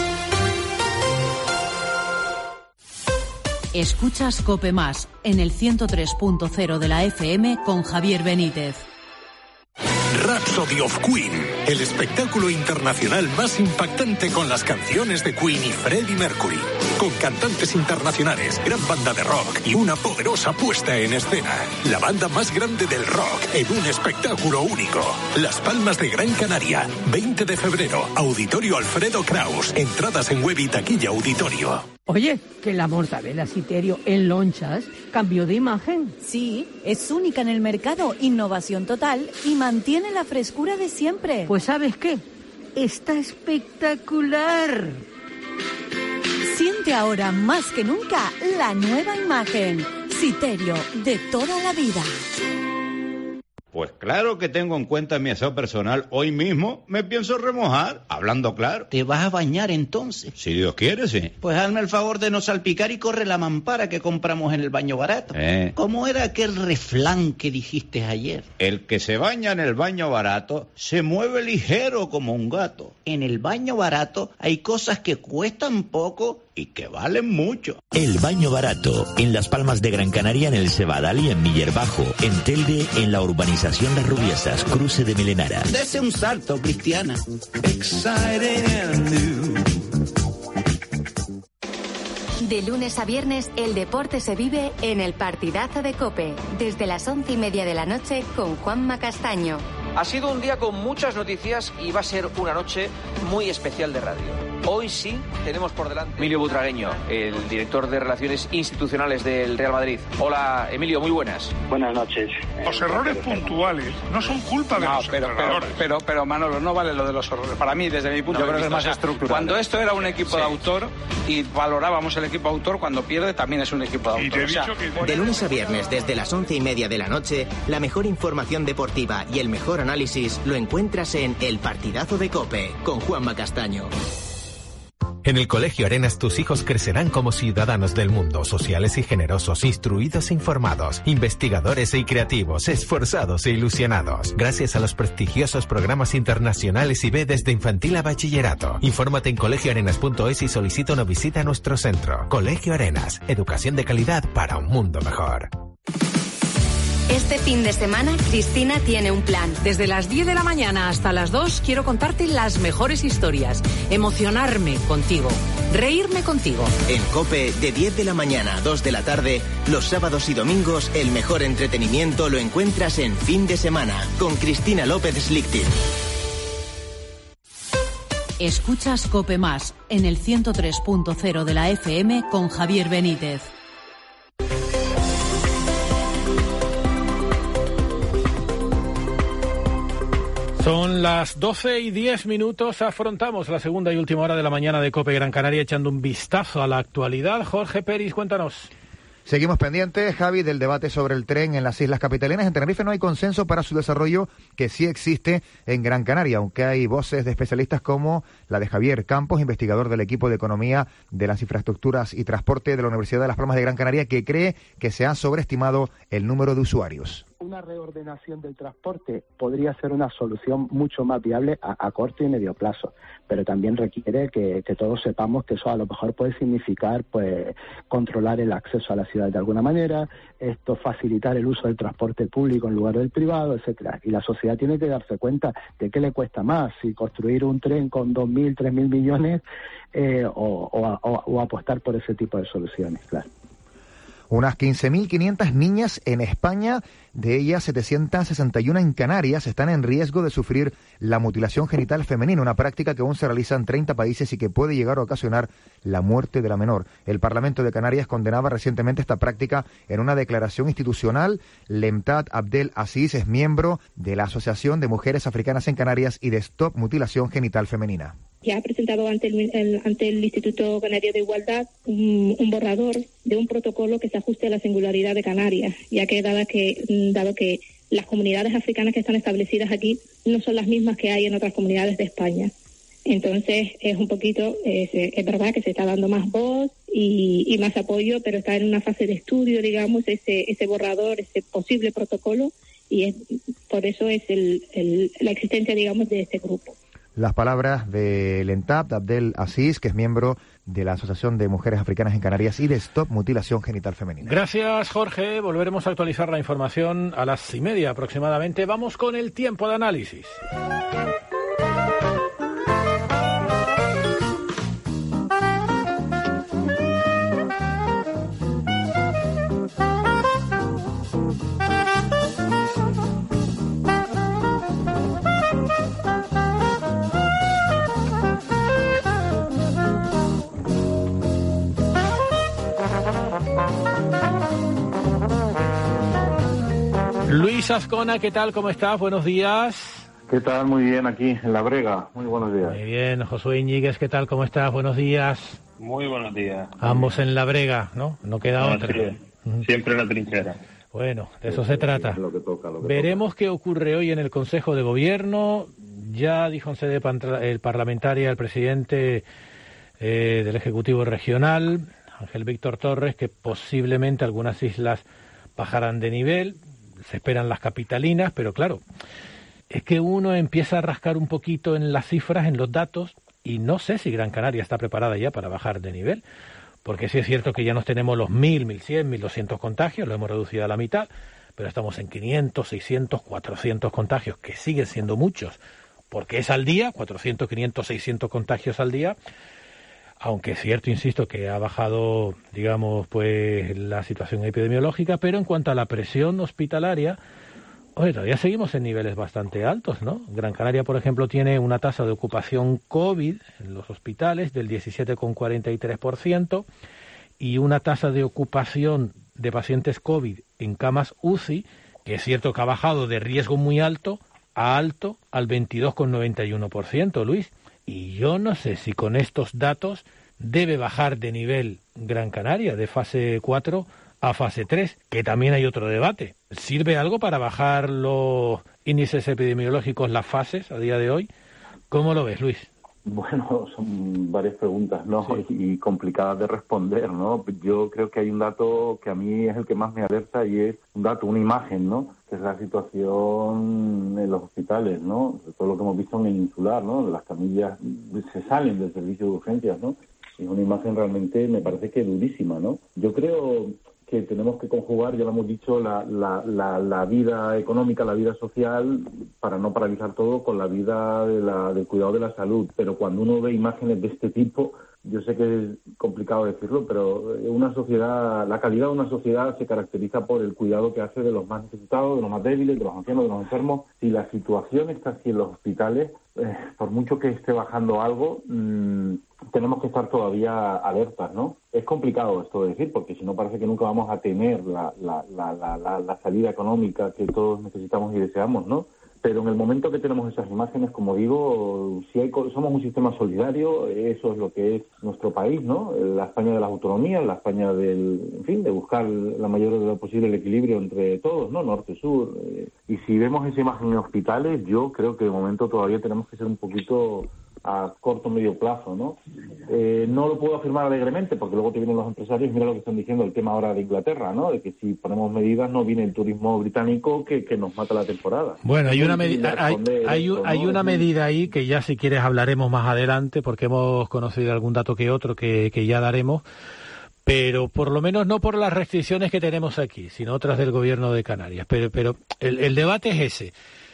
Speaker 9: Escuchas COPE Más en el ciento tres punto cero de la F M con Javier Benítez.
Speaker 17: Rhapsody of Queen, el espectáculo internacional más impactante con las canciones de Queen y Freddie Mercury, con cantantes internacionales, gran banda de rock y una poderosa puesta en escena. La banda más grande del rock en un espectáculo único. Las Palmas de Gran Canaria, veinte de febrero, Auditorio Alfredo Kraus. Entradas en web y taquilla auditorio.
Speaker 15: Oye, que la mortadela Citerio en lonchas cambió de imagen.
Speaker 16: Sí, es única en el mercado, innovación total y mantiene la frescura de siempre.
Speaker 15: Pues ¿sabes qué? Está espectacular.
Speaker 16: Siente ahora más que nunca la nueva imagen. Citerio, de toda la vida.
Speaker 5: Pues claro que tengo en cuenta mi aseo personal. Hoy mismo me pienso remojar, hablando claro.
Speaker 6: ¿Te vas a bañar entonces?
Speaker 5: Si Dios quiere, sí.
Speaker 6: Pues hazme el favor de no salpicar y corre la mampara que compramos en el baño barato.
Speaker 5: Eh.
Speaker 6: ¿Cómo era aquel refrán que dijiste ayer?
Speaker 5: El que se baña en el baño barato se mueve ligero como un gato.
Speaker 6: En el baño barato hay cosas que cuestan poco y que valen mucho.
Speaker 7: El baño barato, en Las Palmas de Gran Canaria, en el Cebadal y en Miller Bajo, en Telde, en la urbanización Las Rubiesas, cruce de Melenara.
Speaker 6: Dese un salto, Cristiana.
Speaker 8: De lunes a viernes, el deporte se vive en el Partidazo de COPE, desde las once y media de la noche con Juanma Castaño.
Speaker 10: Ha sido un día con muchas noticias y va a ser una noche muy especial de radio.
Speaker 1: Hoy sí tenemos por delante Emilio Butragueño, el director de Relaciones Institucionales del Real Madrid. Hola, Emilio, muy buenas.
Speaker 3: Buenas noches.
Speaker 23: Los errores puntuales no son culpa de
Speaker 3: no,
Speaker 23: los
Speaker 3: pero, pero, pero, pero, Manolo, no vale lo de los errores. Para mí, desde mi punto
Speaker 1: no,
Speaker 3: de vista,
Speaker 1: es más o sea, estructural.
Speaker 3: Cuando esto era un equipo sí. de autor y valorábamos el equipo autor, cuando pierde también es un equipo de autor. O sea,
Speaker 22: que... De lunes a viernes, desde las once y media de la noche, la mejor información deportiva y el mejor análisis lo encuentras en El Partidazo de COPE, con Juanma Castaño.
Speaker 10: En el Colegio Arenas tus hijos crecerán como ciudadanos del mundo, sociales y generosos, instruidos e informados, investigadores y creativos, esforzados e ilusionados. Gracias a los prestigiosos programas internacionales I B desde infantil a bachillerato. Infórmate en colegio arenas punto es y solicita una visita a nuestro centro. Colegio Arenas, educación de calidad para un mundo mejor.
Speaker 8: Este fin de semana, Cristina tiene un plan.
Speaker 9: Desde las diez de la mañana hasta las dos quiero contarte las mejores historias, emocionarme contigo, reírme contigo.
Speaker 22: En COPE, de diez de la mañana a dos de la tarde, los sábados y domingos, el mejor entretenimiento lo encuentras en Fin de Semana, con Cristina López Slichting.
Speaker 9: Escuchas COPE Más, en el ciento tres punto cero de la F M con Javier Benítez.
Speaker 11: Son las doce y diez minutos, afrontamos la segunda y última hora de la mañana de COPE Gran Canaria echando un vistazo a la actualidad. Jorge Peris, cuéntanos.
Speaker 12: Seguimos pendientes, Javi, del debate sobre el tren en las Islas Capitalinas. En Tenerife no hay consenso para su desarrollo, que sí existe en Gran Canaria, aunque hay voces de especialistas como la de Javier Campos, investigador del equipo de Economía de las Infraestructuras y Transporte de la Universidad de Las Palmas de Gran Canaria, que cree que se ha sobreestimado el número de usuarios.
Speaker 13: Una reordenación del transporte podría ser una solución mucho más viable a, a corto y medio plazo, pero también requiere que, que todos sepamos que eso a lo mejor puede significar pues controlar el acceso a la ciudad de alguna manera, esto facilitar el uso del transporte público en lugar del privado, etcétera. Y la sociedad tiene que darse cuenta de qué le cuesta más, si construir un tren con dos mil, tres mil millones eh, o, o, o, o apostar por ese tipo de soluciones, claro.
Speaker 12: Unas quince mil quinientas niñas en España, de ellas setecientas sesenta y una en Canarias, están en riesgo de sufrir la mutilación genital femenina, una práctica que aún se realiza en treinta países y que puede llegar a ocasionar la muerte de la menor. El Parlamento de Canarias condenaba recientemente esta práctica en una declaración institucional. Lemtat Abdel Aziz es miembro de la Asociación de Mujeres Africanas en Canarias y de Stop Mutilación Genital Femenina.
Speaker 14: Ya ha presentado ante el, el, ante el Instituto Canario de Igualdad un, un borrador de un protocolo que se ajuste a la singularidad de Canarias, ya que dado que, dado que las comunidades africanas que están establecidas aquí no son las mismas que hay en otras comunidades de España. Entonces es un poquito, es, es verdad que se está dando más voz y, y más apoyo, pero está en una fase de estudio, digamos, ese, ese borrador, ese posible protocolo, y es, por eso es el, el, la existencia, digamos, de este grupo.
Speaker 12: Las palabras de Lemtat Abdel Aziz, que es miembro de la Asociación de Mujeres Africanas en Canarias y de Stop Mutilación Genital Femenina.
Speaker 11: Gracias, Jorge. Volveremos a actualizar la información a las y media aproximadamente. Vamos con el tiempo de análisis. Luis Azcona, ¿qué tal? ¿Cómo estás? Buenos días.
Speaker 19: ¿Qué tal? Muy bien, aquí en La Brega. Muy buenos días.
Speaker 11: Muy bien. Josué Iñiguez, ¿qué tal? ¿Cómo estás? Buenos días.
Speaker 20: Muy buenos días.
Speaker 11: Ambos en La Brega, ¿no? No queda no, otra.
Speaker 20: Sí, siempre en la trinchera.
Speaker 11: Bueno, de eso se trata.
Speaker 19: Lo que toca, lo que
Speaker 11: Veremos
Speaker 19: toca.
Speaker 11: qué ocurre hoy en el Consejo de Gobierno. Ya dijo en sede el parlamentaria el presidente eh, del Ejecutivo Regional, Ángel Víctor Torres, que posiblemente algunas islas bajarán de nivel. Se esperan las capitalinas, pero claro, es que uno empieza a rascar un poquito en las cifras, en los datos, y no sé si Gran Canaria está preparada ya para bajar de nivel, porque sí es cierto que ya nos tenemos los mil, mil cien, mil doscientos contagios, lo hemos reducido a la mitad, pero estamos en quinientos, seiscientos, cuatrocientos contagios, que siguen siendo muchos, porque es al día, cuatrocientos, quinientos, seiscientos contagios al día, aunque es cierto, insisto, que ha bajado, digamos, pues la situación epidemiológica, pero en cuanto a la presión hospitalaria, Oye, todavía seguimos en niveles bastante altos, ¿no? Gran Canaria, por ejemplo, tiene una tasa de ocupación COVID en los hospitales del diecisiete coma cuarenta y tres por ciento y una tasa de ocupación de pacientes COVID en camas U C I, que es cierto que ha bajado de riesgo muy alto a alto al veintidós coma noventa y uno por ciento, Luis. Y yo no sé si con estos datos debe bajar de nivel Gran Canaria, de fase cuatro a fase tres, que también hay otro debate. ¿Sirve algo para bajar los índices epidemiológicos, las fases, a día de hoy? ¿Cómo lo ves, Luis?
Speaker 19: Bueno, son varias preguntas, ¿no?
Speaker 11: Sí.
Speaker 19: Y complicadas de responder, ¿no? Yo creo que hay un dato que a mí es el que más me alerta y es un dato, una imagen, ¿no? Que es la situación en los hospitales, ¿no? Todo lo que hemos visto en el insular, ¿no? Las camillas se salen del servicio de urgencias, ¿no? Y es una imagen realmente, me parece que durísima, ¿no? Yo creo que tenemos que conjugar, ya lo hemos dicho, la, la, la, la vida económica, la vida social, para no paralizar todo, con la vida de la, del cuidado de la salud. Pero cuando uno ve imágenes de este tipo, yo sé que es complicado decirlo, pero una sociedad, la calidad de una sociedad se caracteriza por el cuidado que hace de los más necesitados, de los más débiles, de los ancianos, de los enfermos. Si la situación está así en los hospitales, eh, por mucho que esté bajando algo, mmm, tenemos que estar todavía alertas, ¿no? Es complicado esto de decir, porque si no parece que nunca vamos a tener la, la, la, la, la, la salida económica que todos necesitamos y deseamos, ¿no? Pero en el momento que tenemos esas imágenes, como digo, si hay, somos un sistema solidario, eso es lo que es nuestro país, ¿no? La España de las autonomías, la España del, en fin, de buscar la mayor de lo posible el equilibrio entre todos, ¿no? Norte-sur. Eh, y si vemos esa imagen en hospitales, yo creo que de momento todavía tenemos que ser un poquito a corto o medio plazo, ¿no? Eh, no lo puedo afirmar alegremente, porque luego te vienen los empresarios, mira lo que están diciendo, el tema ahora de Inglaterra, ¿no? De que si ponemos medidas no viene el turismo británico que, que nos mata la temporada.
Speaker 11: Bueno, hay una, medida, hay, hay, esto, hay ¿no? una medida ahí que ya si quieres hablaremos más adelante, porque hemos conocido algún dato que otro que, que ya daremos, pero por lo menos no por las restricciones que tenemos aquí, sino otras del gobierno de Canarias. Pero, pero el, el debate es ese,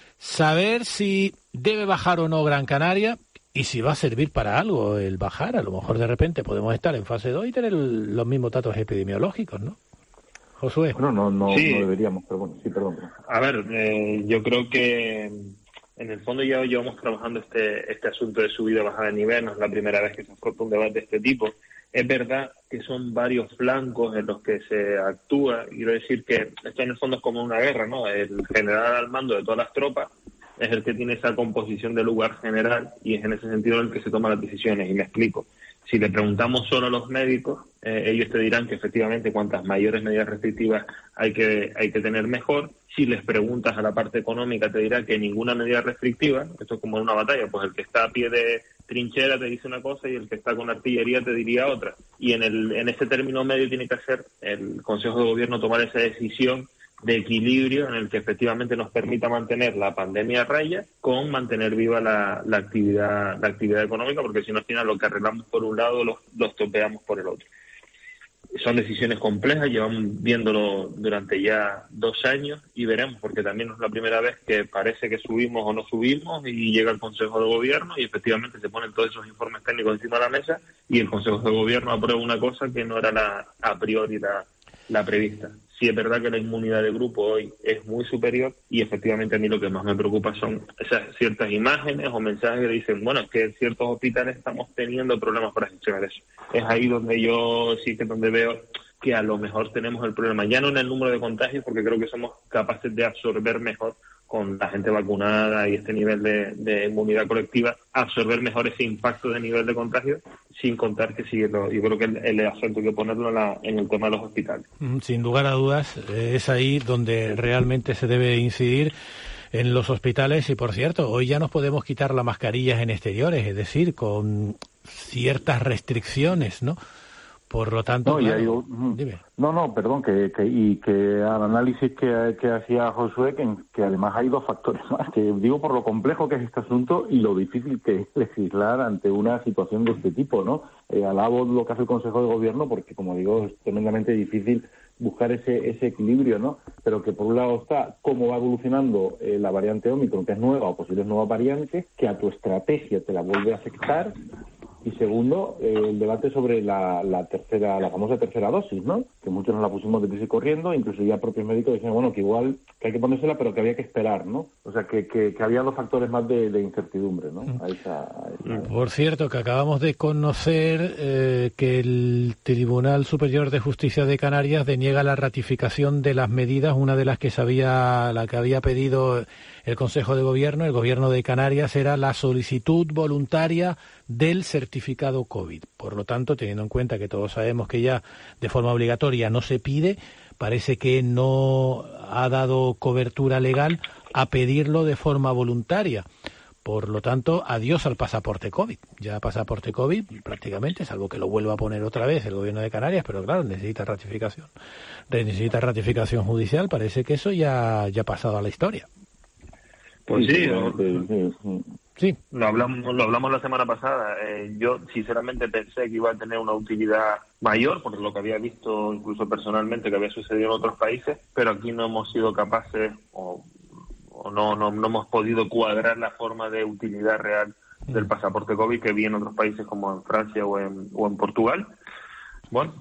Speaker 11: saber si debe bajar o no Gran Canaria, y si va a servir para algo el bajar. A lo mejor de repente podemos estar en fase dos y tener los mismos datos epidemiológicos, ¿no? Josué.
Speaker 19: Bueno, no, no,
Speaker 20: sí.
Speaker 19: no deberíamos, pero bueno, sí, perdón.
Speaker 20: A ver, eh, yo creo que en el fondo ya llevamos trabajando este este asunto de subida y bajada de nivel, no es la primera vez que se afronta un debate de este tipo. Es verdad que son varios flancos en los que se actúa, quiero decir que esto en el fondo es como una guerra, ¿no? El general al mando de todas las tropas es el que tiene esa composición de lugar general y es en ese sentido el que se toman las decisiones. Y me explico. Si le preguntamos solo a los médicos, eh, ellos te dirán que efectivamente cuantas mayores medidas restrictivas hay que hay que tener mejor. Si les preguntas a la parte económica, te dirá que ninguna medida restrictiva, esto es como en una batalla, pues el que está a pie de trinchera te dice una cosa y el que está con artillería te diría otra. Y en, el, en ese término medio tiene que hacer el Consejo de Gobierno tomar esa decisión de equilibrio en el que efectivamente nos permita mantener la pandemia a raya con mantener viva la, la actividad la actividad económica, porque si no al final lo que arreglamos por un lado los, los topeamos por el otro. Son decisiones complejas, llevamos viéndolo durante ya dos años y veremos, porque también no es la primera vez que parece que subimos o no subimos y llega el Consejo de Gobierno y efectivamente se ponen todos esos informes técnicos encima de la mesa y el Consejo de Gobierno aprueba una cosa que no era la a priori la, la prevista. Sí es verdad que la inmunidad de grupo hoy es muy superior y efectivamente a mí lo que más me preocupa son esas ciertas imágenes o mensajes que dicen, bueno, es que en ciertos hospitales estamos teniendo problemas para gestionar eso. Es ahí donde yo sí que donde veo que a lo mejor tenemos el problema, ya no en el número de contagios, porque creo que somos capaces de absorber mejor con la gente vacunada y este nivel de, de inmunidad colectiva, absorber mejor ese impacto de nivel de contagio, sin contar que sí, lo, yo creo que el, el acento hay que ponerlo en, la, en el tema de los hospitales.
Speaker 11: Sin lugar a dudas, es ahí donde realmente se debe incidir en los hospitales y, por cierto, hoy ya nos podemos quitar las mascarillas en exteriores, es decir, con ciertas restricciones, ¿no? Por lo tanto,
Speaker 19: no,
Speaker 11: claro,
Speaker 19: hay, uh,
Speaker 11: dime.
Speaker 19: no, no, perdón, que, que y que al análisis que, que hacía Josué, que, que además hay dos factores más, que digo por lo complejo que es este asunto y lo difícil que es legislar ante una situación de este tipo, ¿no? Eh, alabo lo que hace el Consejo de Gobierno porque, como digo, es tremendamente difícil buscar ese ese equilibrio, ¿no? Pero que por un lado está cómo va evolucionando eh, la variante Omicron, que es nueva o posibles nuevas variantes, que a tu estrategia te la vuelve a afectar. Y segundo, eh, el debate sobre la, la tercera, la famosa tercera dosis, ¿no? Que muchos nos la pusimos deprisa y corriendo, incluso ya propios médicos decían, bueno, que igual que hay que ponérsela, pero que había que esperar, ¿no? O sea, que, que, que había dos factores más de, de incertidumbre, ¿no? A esa, a esa...
Speaker 11: Por cierto, que acabamos de conocer eh, que el Tribunal Superior de Justicia de Canarias deniega la ratificación de las medidas, una de las que sabía, la que había pedido el Consejo de Gobierno, el Gobierno de Canarias, era la solicitud voluntaria del certificado COVID. Por lo tanto, teniendo en cuenta que todos sabemos que ya de forma obligatoria no se pide, parece que no ha dado cobertura legal a pedirlo de forma voluntaria. Por lo tanto, adiós al pasaporte COVID. Ya pasaporte COVID prácticamente, salvo que lo vuelva a poner otra vez el Gobierno de Canarias, pero claro, necesita ratificación. Necesita ratificación judicial, parece que eso ya, ya ha pasado a la historia.
Speaker 20: Pues sí,
Speaker 11: sí.
Speaker 20: Lo hablamos, lo hablamos la semana pasada. Eh, yo sinceramente pensé que iba a tener una utilidad mayor, por lo que había visto incluso personalmente que había sucedido en otros países, pero aquí no hemos sido capaces o, o no, no, no hemos podido cuadrar la forma de utilidad real del pasaporte COVID que vi en otros países como en Francia o en, o en Portugal. Bueno,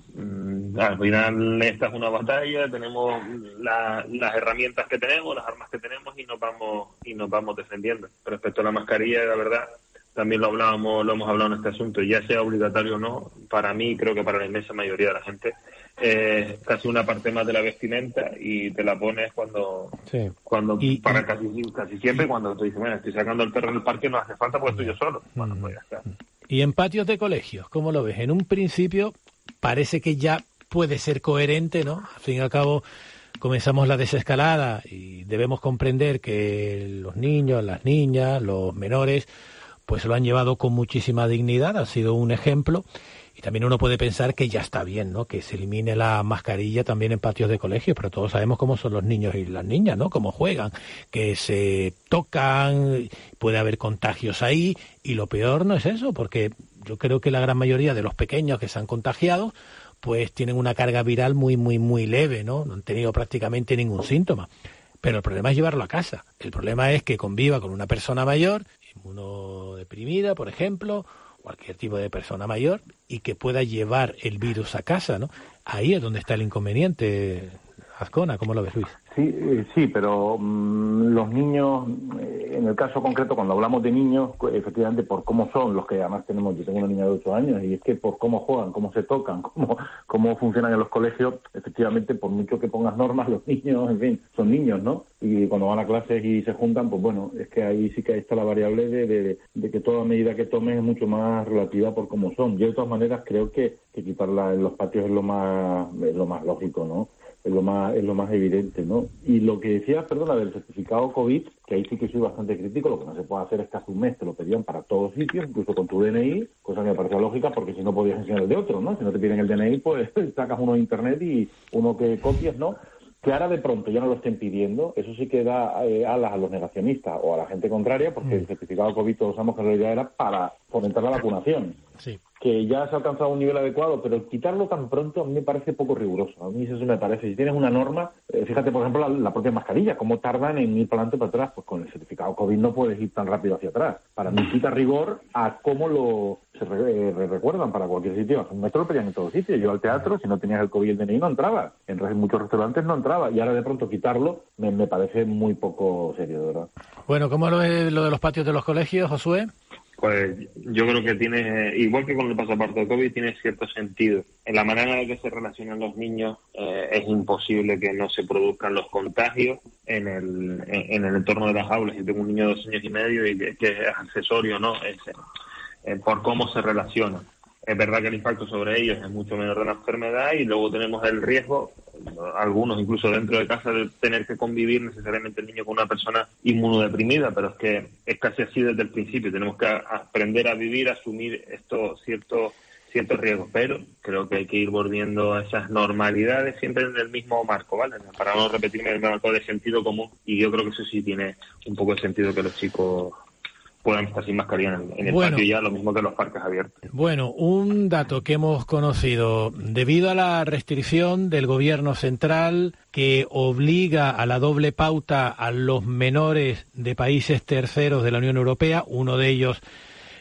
Speaker 20: al final esta es una batalla, tenemos la, las herramientas que tenemos, las armas que tenemos y nos vamos y nos vamos defendiendo. Respecto a la mascarilla, la verdad, también lo hablábamos, lo hemos hablado en este asunto, ya sea obligatorio o no, para mí, creo que para la inmensa mayoría de la gente, es eh, casi una parte más de la vestimenta y te la pones cuando,
Speaker 11: sí.
Speaker 20: cuando
Speaker 11: y,
Speaker 20: para
Speaker 11: y,
Speaker 20: casi casi siempre, cuando tú dices, bueno, estoy sacando el perro del parque, no hace falta porque estoy yo solo. Bueno, pues ya está.
Speaker 11: Y en patios de colegios, ¿cómo lo ves? En un principio parece que ya puede ser coherente, ¿no? Al fin y al cabo comenzamos la desescalada y debemos comprender que los niños, las niñas, los menores, pues lo han llevado con muchísima dignidad, ha sido un ejemplo. Y también uno puede pensar que ya está bien, ¿no? Que se elimine la mascarilla también en patios de colegio, pero todos sabemos cómo son los niños y las niñas, ¿no? Cómo juegan, que se tocan, puede haber contagios ahí, y lo peor no es eso, porque yo creo que la gran mayoría de los pequeños que se han contagiado, pues tienen una carga viral muy, muy, muy leve, ¿no? No han tenido prácticamente ningún síntoma. Pero el problema es llevarlo a casa. El problema es que conviva con una persona mayor, inmunodeprimida, por ejemplo, cualquier tipo de persona mayor, y que pueda llevar el virus a casa, ¿no? Ahí es donde está el inconveniente. Azcona, ¿cómo lo ves, Luis?
Speaker 19: Sí, eh, sí, pero mmm, los niños, eh, en el caso concreto, cuando hablamos de niños, efectivamente, por cómo son los que además tenemos, yo tengo una niña de ocho años, y es que por cómo juegan, cómo se tocan, cómo, cómo funcionan en los colegios, efectivamente, por mucho que pongas normas, los niños, en fin, son niños, ¿no? Y cuando van a clases y se juntan, pues bueno, es que ahí sí que está la variable de, de, de que toda medida que tomes es mucho más relativa por cómo son. Yo, de todas maneras, creo que, que quitarla en los patios es lo más, es lo más lógico, ¿no? Es lo más es lo más evidente, ¿no? Y lo que decías, perdona, del certificado COVID, que ahí sí que soy bastante crítico, lo que no se puede hacer es que hace un mes te lo pedían para todos sitios, incluso con tu D N I, cosa que me parece lógica, porque si no podías enseñar el de otro, ¿no? Si no te piden el D N I, pues sacas uno de internet y uno que copias, ¿no? Que ahora de pronto ya no lo estén pidiendo, eso sí que da eh, alas a los negacionistas o a la gente contraria, porque mm. el certificado COVID todos sabemos que en realidad era para fomentar la vacunación.
Speaker 11: Sí.
Speaker 19: Que ya se ha alcanzado un nivel adecuado, pero quitarlo tan pronto a mí me parece poco riguroso. A mí eso me parece. Si tienes una norma, eh, fíjate, por ejemplo, la, la propia mascarilla, cómo tardan en ir para adelante o para atrás. Pues con el certificado COVID no puedes ir tan rápido hacia atrás. Para mí quita rigor a cómo lo se re, eh, recuerdan para cualquier sitio. Un metro lo pedían en todos sitios. Yo al teatro, si no tenías el COVID y el D N I, no entraba. En, en muchos restaurantes no entraba. Y ahora de pronto quitarlo me, me parece muy poco serio, de verdad.
Speaker 11: Bueno, ¿cómo lo es lo de los patios de los colegios, Josué?
Speaker 20: Pues yo creo que tiene, igual que con el pasaporte de COVID, tiene cierto sentido. En la manera en la que se relacionan los niños eh, es imposible que no se produzcan los contagios en el en, en el entorno de las aulas. Yo tengo un niño de dos años y medio y que, que es accesorio, ¿no? Es, eh, por cómo se relacionan. Es verdad que el impacto sobre ellos es mucho menor de la enfermedad y luego tenemos el riesgo, algunos incluso dentro de casa, de tener que convivir necesariamente el niño con una persona inmunodeprimida, pero es que es casi así desde el principio. Tenemos que aprender a vivir, a asumir estos ciertos ciertos riesgos, pero creo que hay que ir volviendo a esas normalidades siempre en el mismo marco, ¿vale? Para no repetirme el marco de sentido común, y yo creo que eso sí tiene un poco de sentido que los chicos puedan estar sin mascarilla en, en el
Speaker 11: bueno,
Speaker 20: patio ya, lo mismo que los parques abiertos.
Speaker 11: Bueno, un dato que hemos conocido, debido a la restricción del gobierno central que obliga a la doble pauta a los menores de países terceros de la Unión Europea, uno de ellos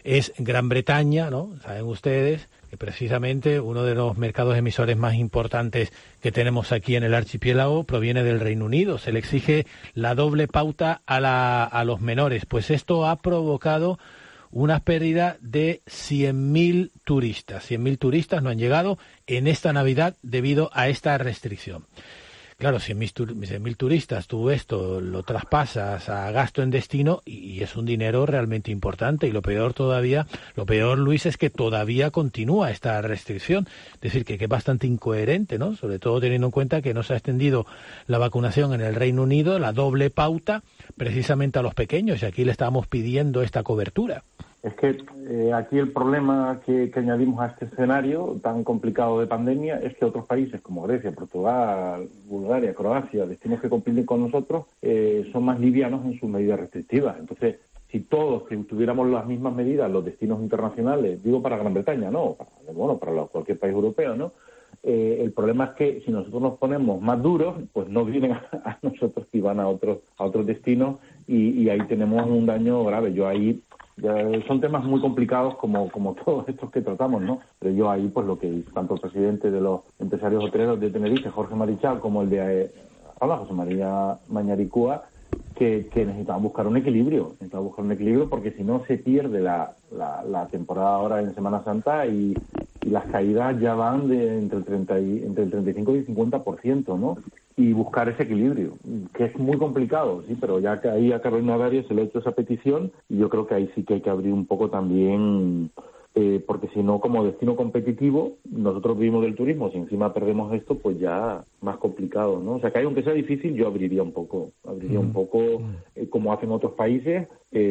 Speaker 11: es Gran Bretaña, ¿no? Saben ustedes que precisamente uno de los mercados emisores más importantes que tenemos aquí en el archipiélago proviene del Reino Unido. Se le exige la doble pauta a, la, a los menores. Pues esto ha provocado una pérdida de cien mil turistas. cien mil turistas no han llegado en esta Navidad debido a esta restricción. Claro, cien mil turistas, tú esto lo traspasas a gasto en destino y, y es un dinero realmente importante. Y lo peor todavía, lo peor, Luis, es que todavía continúa esta restricción. Es decir, que, que es bastante incoherente, ¿no? Sobre todo teniendo en cuenta que no se ha extendido la vacunación en el Reino Unido, la doble pauta, precisamente a los pequeños. Y aquí le estábamos pidiendo esta cobertura.
Speaker 19: Es que eh, aquí el problema que, que añadimos a este escenario tan complicado de pandemia es que otros países como Grecia, Portugal, Bulgaria, Croacia, destinos que compiten con nosotros, eh, son más livianos en sus medidas restrictivas. Entonces, si todos que tuviéramos las mismas medidas, los destinos internacionales, digo para Gran Bretaña, no, para, bueno, para cualquier país europeo, ¿no? Eh, el problema es que si nosotros nos ponemos más duros, pues no vienen a, a nosotros y van a otros a otros destinos y, y ahí tenemos un daño grave. Yo ahí Ya son temas muy complicados como como todos estos que tratamos, ¿no? Pero yo ahí, pues lo que tanto el presidente de los empresarios hoteleros de Tenerife, Jorge Marichal, como el de eh, hola, José María Mañaricúa, que, que necesitaban buscar un equilibrio, necesitaban buscar un equilibrio porque si no se pierde la, la, la temporada ahora en Semana Santa y, y las caídas ya van de entre el treinta y, entre el treinta y cinco y el cincuenta por ciento, ¿no? Y buscar ese equilibrio, que es muy complicado, sí, pero ya que ahí a Carolina Darias se le ha hecho esa petición y yo creo que ahí sí que hay que abrir un poco también, eh, porque si no, como destino competitivo, nosotros vivimos del turismo, si encima perdemos esto, pues ya más complicado, ¿no? O sea, que hay, aunque sea difícil, yo abriría un poco, abriría mm. un poco, eh, como hacen otros países,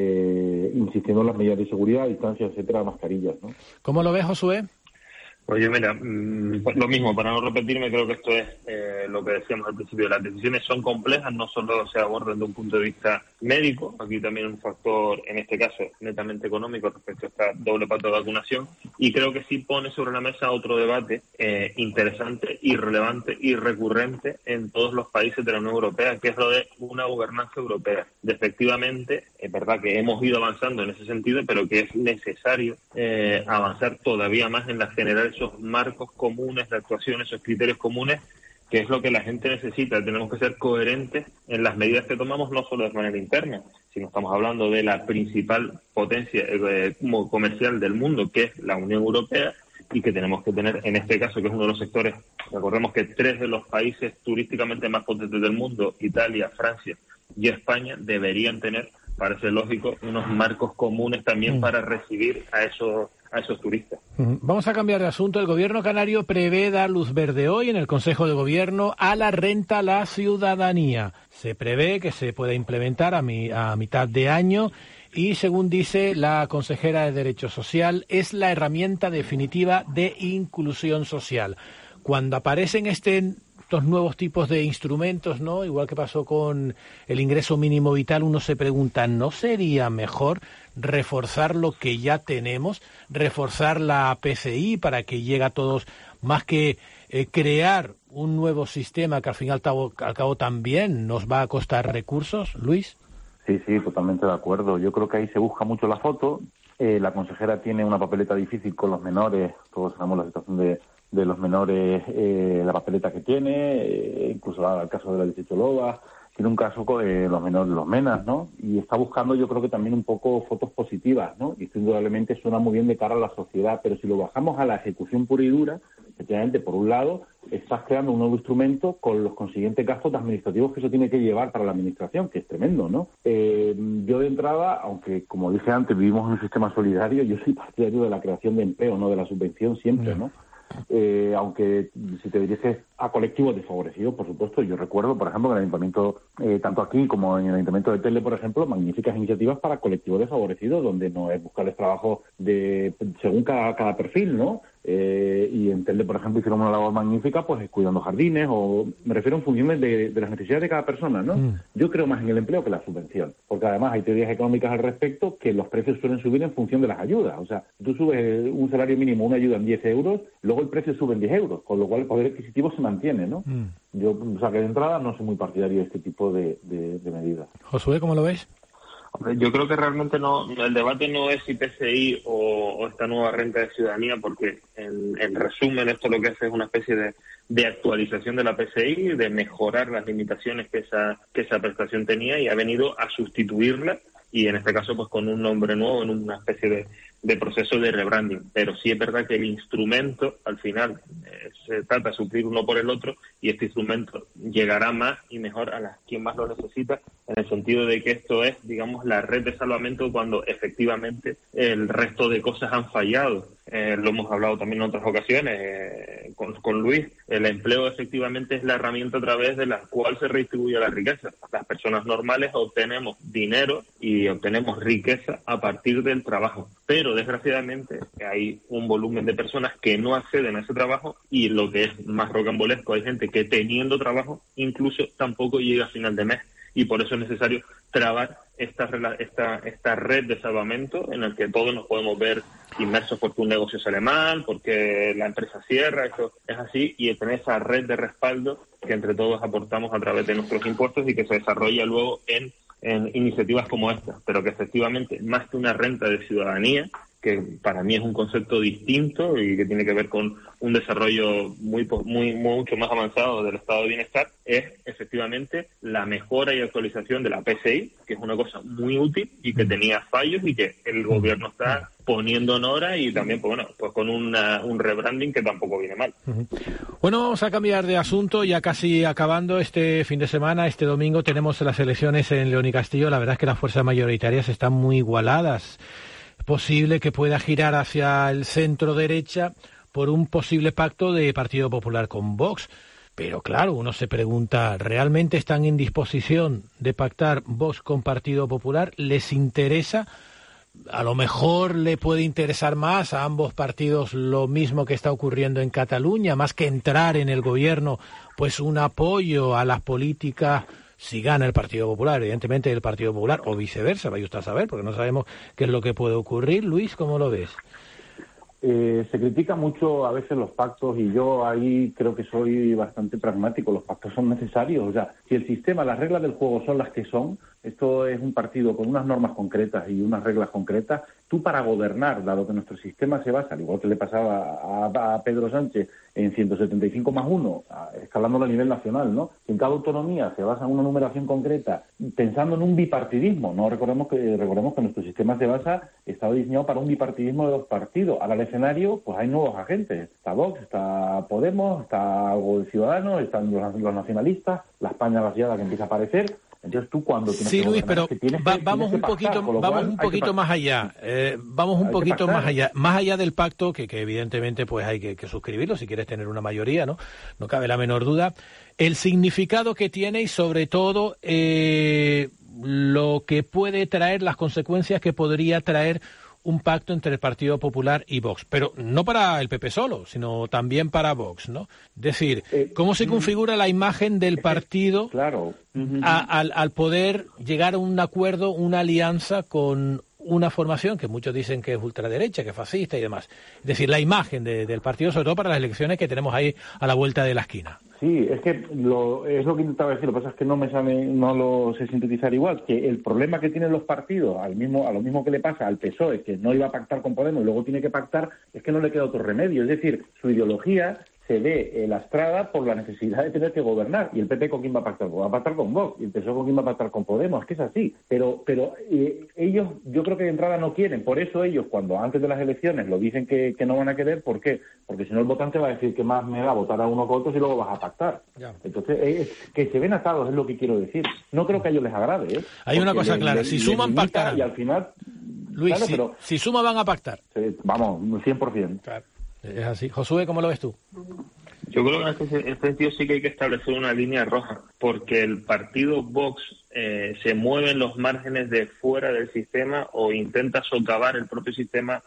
Speaker 19: eh, insistiendo en las medidas de seguridad, distancia, etcétera, mascarillas, ¿no?
Speaker 11: ¿Cómo lo ves, Josué?
Speaker 20: Pues yo, mira, mmm, lo mismo, para no repetirme, creo que esto es eh, lo que decíamos al principio. Las decisiones son complejas, no solo se abordan de un punto de vista médico, aquí también un factor, en este caso, netamente económico respecto a esta doble pauta de vacunación, y creo que sí pone sobre la mesa otro debate eh, interesante y relevante y recurrente en todos los países de la Unión Europea, que es lo de una gobernanza europea. De efectivamente, es verdad que hemos ido avanzando en ese sentido, pero que es necesario eh, avanzar todavía más en la generar esos marcos comunes de actuación, esos criterios comunes, que es lo que la gente necesita. Tenemos que ser coherentes en las medidas que tomamos, no solo de manera interna, sino estamos hablando de la principal potencia eh, comercial del mundo, que es la Unión Europea, y que tenemos que tener, en este caso, que es uno de los sectores, recordemos que tres de los países turísticamente más potentes del mundo, Italia, Francia y España, deberían tener, parece lógico, unos marcos comunes también mm. para recibir a esos a esos turistas.
Speaker 11: Vamos a cambiar de asunto. El gobierno canario prevé dar luz verde hoy en el Consejo de Gobierno a la renta a la ciudadanía. Se prevé que se pueda implementar a, mi, a mitad de año y, según dice la consejera de Derecho Social, es la herramienta definitiva de inclusión social. Cuando aparecen este estos nuevos tipos de instrumentos, ¿no? Igual que pasó con el ingreso mínimo vital, uno se pregunta, ¿no sería mejor reforzar lo que ya tenemos, reforzar la P C I para que llegue a todos, más que eh, crear un nuevo sistema que al fin y al cabo, al cabo también nos va a costar recursos? Luis.
Speaker 19: Sí, sí, totalmente de acuerdo. Yo creo que ahí se busca mucho la foto. Eh, la consejera tiene una papeleta difícil con los menores, todos sabemos la situación de de los menores, eh, la papeleta que tiene, eh, incluso el caso de la dieciocho Lobas, tiene un caso con eh, los menores, los menas, ¿no? Y está buscando, yo creo que también un poco fotos positivas, ¿no? Y esto indudablemente suena muy bien de cara a la sociedad, pero si lo bajamos a la ejecución pura y dura, efectivamente, por un lado, estás creando un nuevo instrumento con los consiguientes gastos administrativos que eso tiene que llevar para la administración, que es tremendo, ¿no? Eh, yo de entrada, aunque como dije antes, vivimos en un sistema solidario, yo soy partidario de la creación de empleo, no de la subvención siempre, ¿no? Eh, aunque si te diriges a colectivos desfavorecidos, por supuesto, yo recuerdo, por ejemplo, que en el ayuntamiento, eh, tanto aquí como en el ayuntamiento de Telde, por ejemplo, magníficas iniciativas para colectivos desfavorecidos, donde no es buscarles trabajo de según cada, cada perfil, ¿no? Eh, y en Telde, por ejemplo, hicieron una labor magnífica, pues cuidando jardines, o me refiero en funciones de, de las necesidades de cada persona, ¿no? Mm. Yo creo más en el empleo que la subvención, porque además hay teorías económicas al respecto que los precios suelen subir en función de las ayudas. O sea, tú subes un salario mínimo, una ayuda en diez euros, luego el precio sube en diez euros, con lo cual el poder adquisitivo se mantiene, ¿no? Mm. Yo, o sea, que de entrada no soy muy partidario de este tipo de, de, de medidas.
Speaker 11: Josué, ¿cómo lo ves?
Speaker 20: Yo creo que realmente no, el debate no es si P S I o, o esta nueva renta de ciudadanía, porque en, en resumen esto lo que hace es una especie de, de actualización de la P S I, de mejorar las limitaciones que esa, que esa prestación tenía, y ha venido a sustituirla, y en este caso pues con un nombre nuevo, en una especie de, de proceso de rebranding. Pero sí es verdad que el instrumento al final eh, se trata de suplir uno por el otro, y este instrumento llegará más y mejor a las, quien más lo necesita, en el sentido de que esto es, digamos, la red de salvamento cuando efectivamente el resto de cosas han fallado. Eh, lo hemos hablado también en otras ocasiones eh, con, con Luis. El empleo efectivamente es la herramienta a través de la cual se redistribuye la riqueza. Las personas normales obtenemos dinero y obtenemos riqueza a partir del trabajo, pero desgraciadamente hay un volumen de personas que no acceden a ese trabajo, y lo que es más rocambolesco, hay gente que teniendo trabajo incluso tampoco llega a final de mes, y por eso es necesario trabar esta, esta, esta red de salvamento en el que todos nos podemos ver inmersos porque un negocio sale mal, porque la empresa cierra, eso es así, y tener esa red de respaldo que entre todos aportamos a través de nuestros impuestos y que se desarrolla luego en, en iniciativas como esta, pero que efectivamente, más que una renta de ciudadanía, que para mí es un concepto distinto y que tiene que ver con un desarrollo muy, muy mucho más avanzado del estado de bienestar, es efectivamente la mejora y actualización de la P S I, que es una cosa muy útil y que tenía fallos y que el gobierno está poniendo en hora, y también pues bueno, pues con una, un rebranding que tampoco viene mal.
Speaker 11: Bueno, vamos a cambiar de asunto, ya casi acabando este fin de semana. Este domingo tenemos las elecciones en León y Castillo. La verdad es que las fuerzas mayoritarias están muy igualadas. Es posible que pueda girar hacia el centro derecha por un posible pacto de Partido Popular con Vox. Pero claro, uno se pregunta, ¿realmente están en disposición de pactar Vox con Partido Popular? ¿Les interesa? A lo mejor le puede interesar más a ambos partidos lo mismo que está ocurriendo en Cataluña, más que entrar en el gobierno, pues un apoyo a las políticas si gana el Partido Popular, evidentemente el Partido Popular, o viceversa, vaya usted a saber, porque no sabemos qué es lo que puede ocurrir. Luis, ¿cómo lo ves?
Speaker 19: Eh, se critica mucho a veces los pactos, y yo ahí creo que soy bastante pragmático. Los pactos son necesarios. O sea, si el sistema, las reglas del juego son las que son, esto es un partido con unas normas concretas y unas reglas concretas. Tú, para gobernar, dado que nuestro sistema se basa, al igual que le pasaba a, a Pedro Sánchez, en ciento setenta y cinco más uno, escalándolo a nivel nacional, ¿no? Si en cada autonomía se basa en una numeración concreta, pensando en un bipartidismo, no recordemos que recordemos que nuestro sistema se basa, estaba diseñado para un bipartidismo de dos partidos. Ahora al escenario, pues hay nuevos agentes. Está Vox, está Podemos, está algo de Ciudadanos, están los, los nacionalistas, la España vaciada que empieza a aparecer. Entonces tú cuando tienes
Speaker 11: sí,
Speaker 19: que
Speaker 11: Luis, pero
Speaker 19: tienes
Speaker 11: va,
Speaker 19: que,
Speaker 11: vamos un
Speaker 19: pactar,
Speaker 11: poquito, vamos un poquito más allá, eh, vamos un hay poquito más allá, más allá del pacto que, que evidentemente pues hay que, que suscribirlo si quieres tener una mayoría, no, no cabe la menor duda. El significado que tiene y sobre todo eh, lo que puede traer, las consecuencias que podría traer un pacto entre el Partido Popular y Vox, pero no para el P P solo, sino también para Vox, ¿no? Es decir, ¿cómo se configura la imagen del partido
Speaker 19: claro.
Speaker 11: a, al, al poder llegar a un acuerdo, una alianza con una formación que muchos dicen que es ultraderecha, que es fascista y demás? Es decir, la imagen de, del partido, sobre todo para las elecciones que tenemos ahí a la vuelta de la esquina.
Speaker 19: Sí, es que lo, es lo que intentaba decir, lo que pasa es que no me sale, no lo sé sintetizar igual, que el problema que tienen los partidos, al mismo, a lo mismo que le pasa al P S O E, que no iba a pactar con Podemos y luego tiene que pactar, es que no le queda otro remedio. Es decir, su ideología se ve lastrada por la necesidad de tener que gobernar. ¿Y el P P con quién va a pactar? Va a pactar con Vox. ¿Y el P S O E con quién va a pactar? Con Podemos. Es que es así. Pero pero eh, ellos, yo creo que de entrada no quieren. Por eso ellos, cuando antes de las elecciones lo dicen que, que no van a querer, ¿por qué? Porque si no el votante va a decir que más me da votar a uno que a otros y luego vas a pactar. Ya. Entonces, eh, que se ven atados es lo que quiero decir. No creo que a ellos les agrade. ¿eh?
Speaker 11: Hay una cosa
Speaker 19: le,
Speaker 11: clara.
Speaker 19: Le,
Speaker 11: si
Speaker 19: le
Speaker 11: suman, pactarán.
Speaker 19: Y al final...
Speaker 11: Luis,
Speaker 19: claro,
Speaker 11: si,
Speaker 19: pero,
Speaker 11: si suma van a pactar.
Speaker 19: Sí, vamos, cien por ciento.
Speaker 11: Claro. Es así. Josué, ¿cómo lo ves tú?
Speaker 20: Yo creo que en este sentido sí que hay que establecer una línea roja, porque el partido Vox eh, se mueve en los márgenes de fuera del sistema o intenta socavar el propio sistema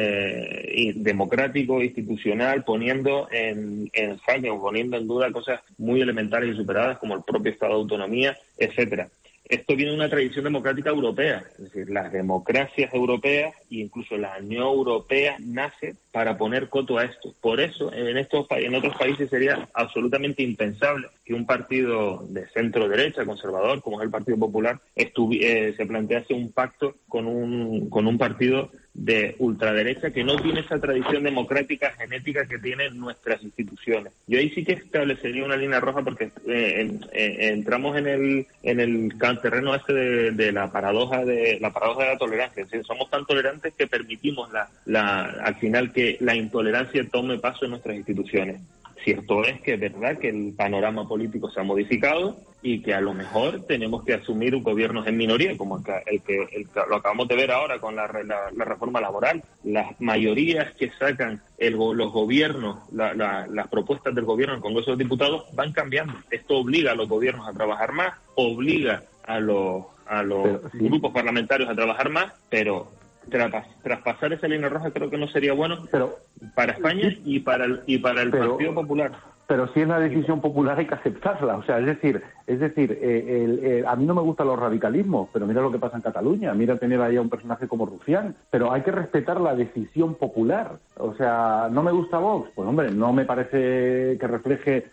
Speaker 20: eh, democrático, institucional, poniendo en, en jaque o poniendo en duda cosas muy elementales y superadas como el propio Estado de Autonomía, etcétera. esto viene de una tradición democrática europea. Es decir, las democracias europeas e incluso la Unión Europea nace para poner coto a esto. Por eso, en estos en otros países sería absolutamente impensable que un partido de centro-derecha, conservador, como es el Partido Popular, estuvi- eh, se plantease un pacto con un, con un partido de ultraderecha que no tiene esa tradición democrática genética que tienen nuestras instituciones. Yo ahí sí que establecería una línea roja porque eh, en, eh, entramos en el en el terreno este de, de la paradoja de la paradoja de la tolerancia. Es decir, somos tan tolerantes que permitimos la, la al final que la intolerancia tome paso en nuestras instituciones. Cierto es que es verdad que el panorama político se ha modificado y que a lo mejor tenemos que asumir gobiernos en minoría, como el que, el que, el que lo acabamos de ver ahora con la, la, la reforma laboral. Las mayorías que sacan el, los gobiernos, la, la, las propuestas del gobierno en el Congreso de Diputados van cambiando. Esto obliga a los gobiernos a trabajar más, obliga a los, a los pero, sí. grupos parlamentarios a trabajar más, pero Tras, traspasar esa línea roja creo que no sería bueno pero, para España sí, y para el, y para el pero, Partido Popular.
Speaker 19: Pero si es la decisión popular hay que aceptarla. O sea, es decir, es decir, eh, el, eh, a mí no me gustan los radicalismos, pero mira lo que pasa en Cataluña. Mira tener ahí a un personaje como Rufián. Pero hay que respetar la decisión popular. O sea, ¿no me gusta Vox? Pues hombre, no me parece que refleje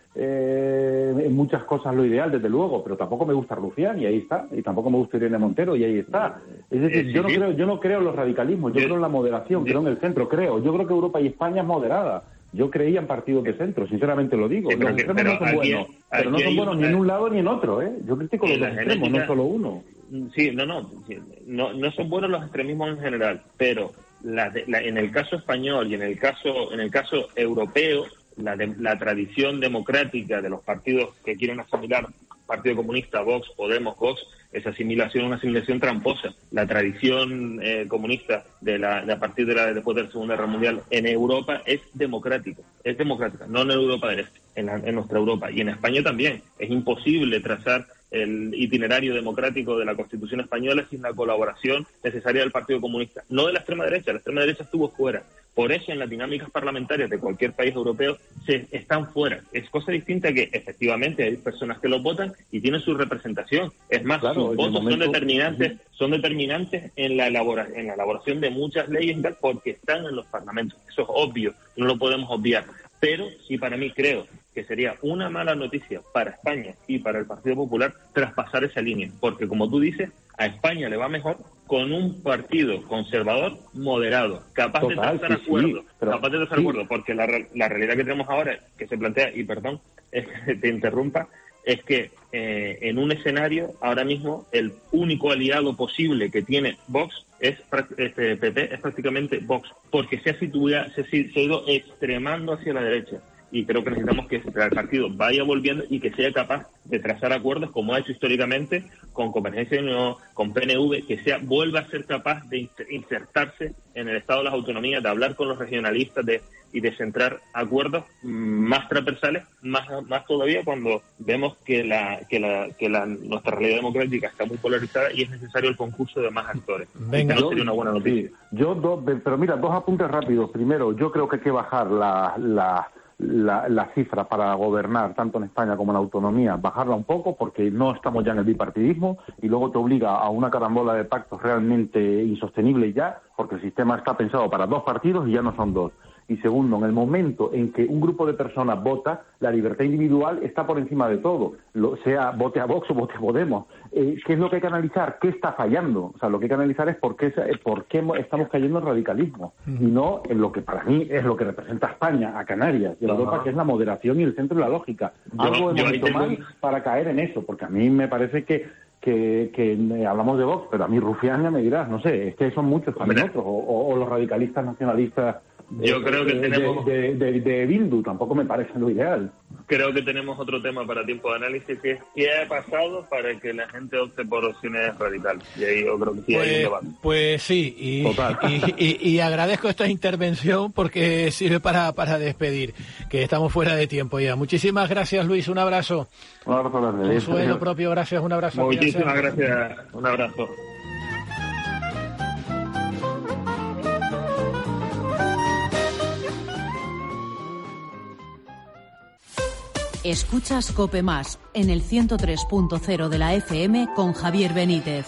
Speaker 19: eh, en muchas cosas lo ideal, desde luego, pero tampoco me gusta Rufián y ahí está. Y tampoco me gusta Irene Montero y ahí está. Es decir, yo no creo, yo no creo en los radicalismos, yo creo en la moderación, creo en el centro, creo. Yo creo que Europa y España es moderada. Yo creía en partidos de centro, sinceramente lo digo. Sí, los extremos que, no son aquí, buenos, pero no son buenos una... ni en un lado ni en otro, ¿eh? Yo critico los dos extremos, no solo uno.
Speaker 20: Sí, no, no, no, no son buenos los extremismos en general, pero la, la, en el caso español y en el caso, en el caso europeo, la, de, la tradición democrática de los partidos que quieren asimilar Partido Comunista, Vox, Podemos, Vox, esa asimilación, una asimilación tramposa. La tradición eh, comunista de la de a partir de la después de la Segunda Guerra Mundial en Europa es democrática, es democrática, no en Europa del Este, en, la, en nuestra Europa y en España también. Es imposible trazar el itinerario democrático de la Constitución española sin la colaboración necesaria del Partido Comunista, no de la extrema derecha. La extrema derecha estuvo fuera. Por eso en las dinámicas parlamentarias de cualquier país europeo se están fuera. Es cosa distinta que efectivamente hay personas que los votan y tienen su representación. Es más, claro, sus votos momento... son determinantes, son determinantes en la elabora, en la elaboración de muchas leyes porque están en los parlamentos. Eso es obvio, no lo podemos obviar. Pero sí, para mí creo que sería una mala noticia para España y para el Partido Popular traspasar esa línea, porque como tú dices, a España le va mejor con un partido conservador moderado, capaz Total, de trazar sí, acuerdos, sí, pero, capaz de trazar sí. acuerdos, porque la, la realidad que tenemos ahora, que se plantea, y perdón, es que te interrumpa, es que eh, en un escenario, ahora mismo, el único aliado posible que tiene Vox es este P P, es prácticamente Vox, porque se ha, situado, se, se ha ido extremando hacia la derecha. Y creo que necesitamos que el partido vaya volviendo y que sea capaz de trazar acuerdos como ha hecho históricamente con Convergencia y Unión, con P N V, que sea vuelva a ser capaz de insertarse en el Estado de las autonomías, de hablar con los regionalistas de, y de centrar acuerdos más transversales, más más todavía cuando vemos que la que la que la nuestra realidad democrática está muy polarizada y es necesario el concurso de más actores.
Speaker 19: Venga, no sería una buena noticia. Sí, yo dos, pero mira, dos apuntes rápidos. Primero, yo creo que hay que bajar la la La, la cifra para gobernar tanto en España como en la autonomía, bajarla un poco porque no estamos ya en el bipartidismo y luego te obliga a una carambola de pactos realmente insostenible ya, porque el sistema está pensado para dos partidos y ya no son dos. Y segundo, en el momento en que un grupo de personas vota, la libertad individual está por encima de todo, lo, sea vote a Vox o vote a Podemos. Eh, ¿Qué es lo que hay que analizar? ¿Qué está fallando? O sea, lo que hay que analizar es por qué, por qué estamos cayendo en radicalismo uh-huh. y no en lo que para mí es lo que representa a España, a Canarias y a Europa, uh-huh. que es la moderación y el centro de la lógica. Yo, Algo hemos hecho tengo... mal para caer en eso, porque a mí me parece que Que, que hablamos de Vox, pero a mí Rufián ya me dirás, no sé, es que son muchos también otros, o, o, o los radicalistas nacionalistas
Speaker 20: Yo de, creo que
Speaker 19: de,
Speaker 20: tenemos
Speaker 19: de, de, de, de Bildu, tampoco me parece lo ideal.
Speaker 20: Creo que tenemos otro tema para tiempo de análisis, que es qué ha pasado para que la gente opte por opciones radicales. Y ahí yo creo que sí
Speaker 11: pues,
Speaker 20: hay un debate.
Speaker 11: Pues sí, y, y, y, y agradezco esta intervención porque sirve para, para despedir, que estamos fuera de tiempo ya. Muchísimas gracias, Luis, un abrazo.
Speaker 19: Un abrazo grande.
Speaker 11: Consuelo propio, gracias, un abrazo.
Speaker 20: Muchísimas gracias, un abrazo.
Speaker 16: Escuchas COPE Más en el ciento tres punto cero de la F M con Javier Benítez.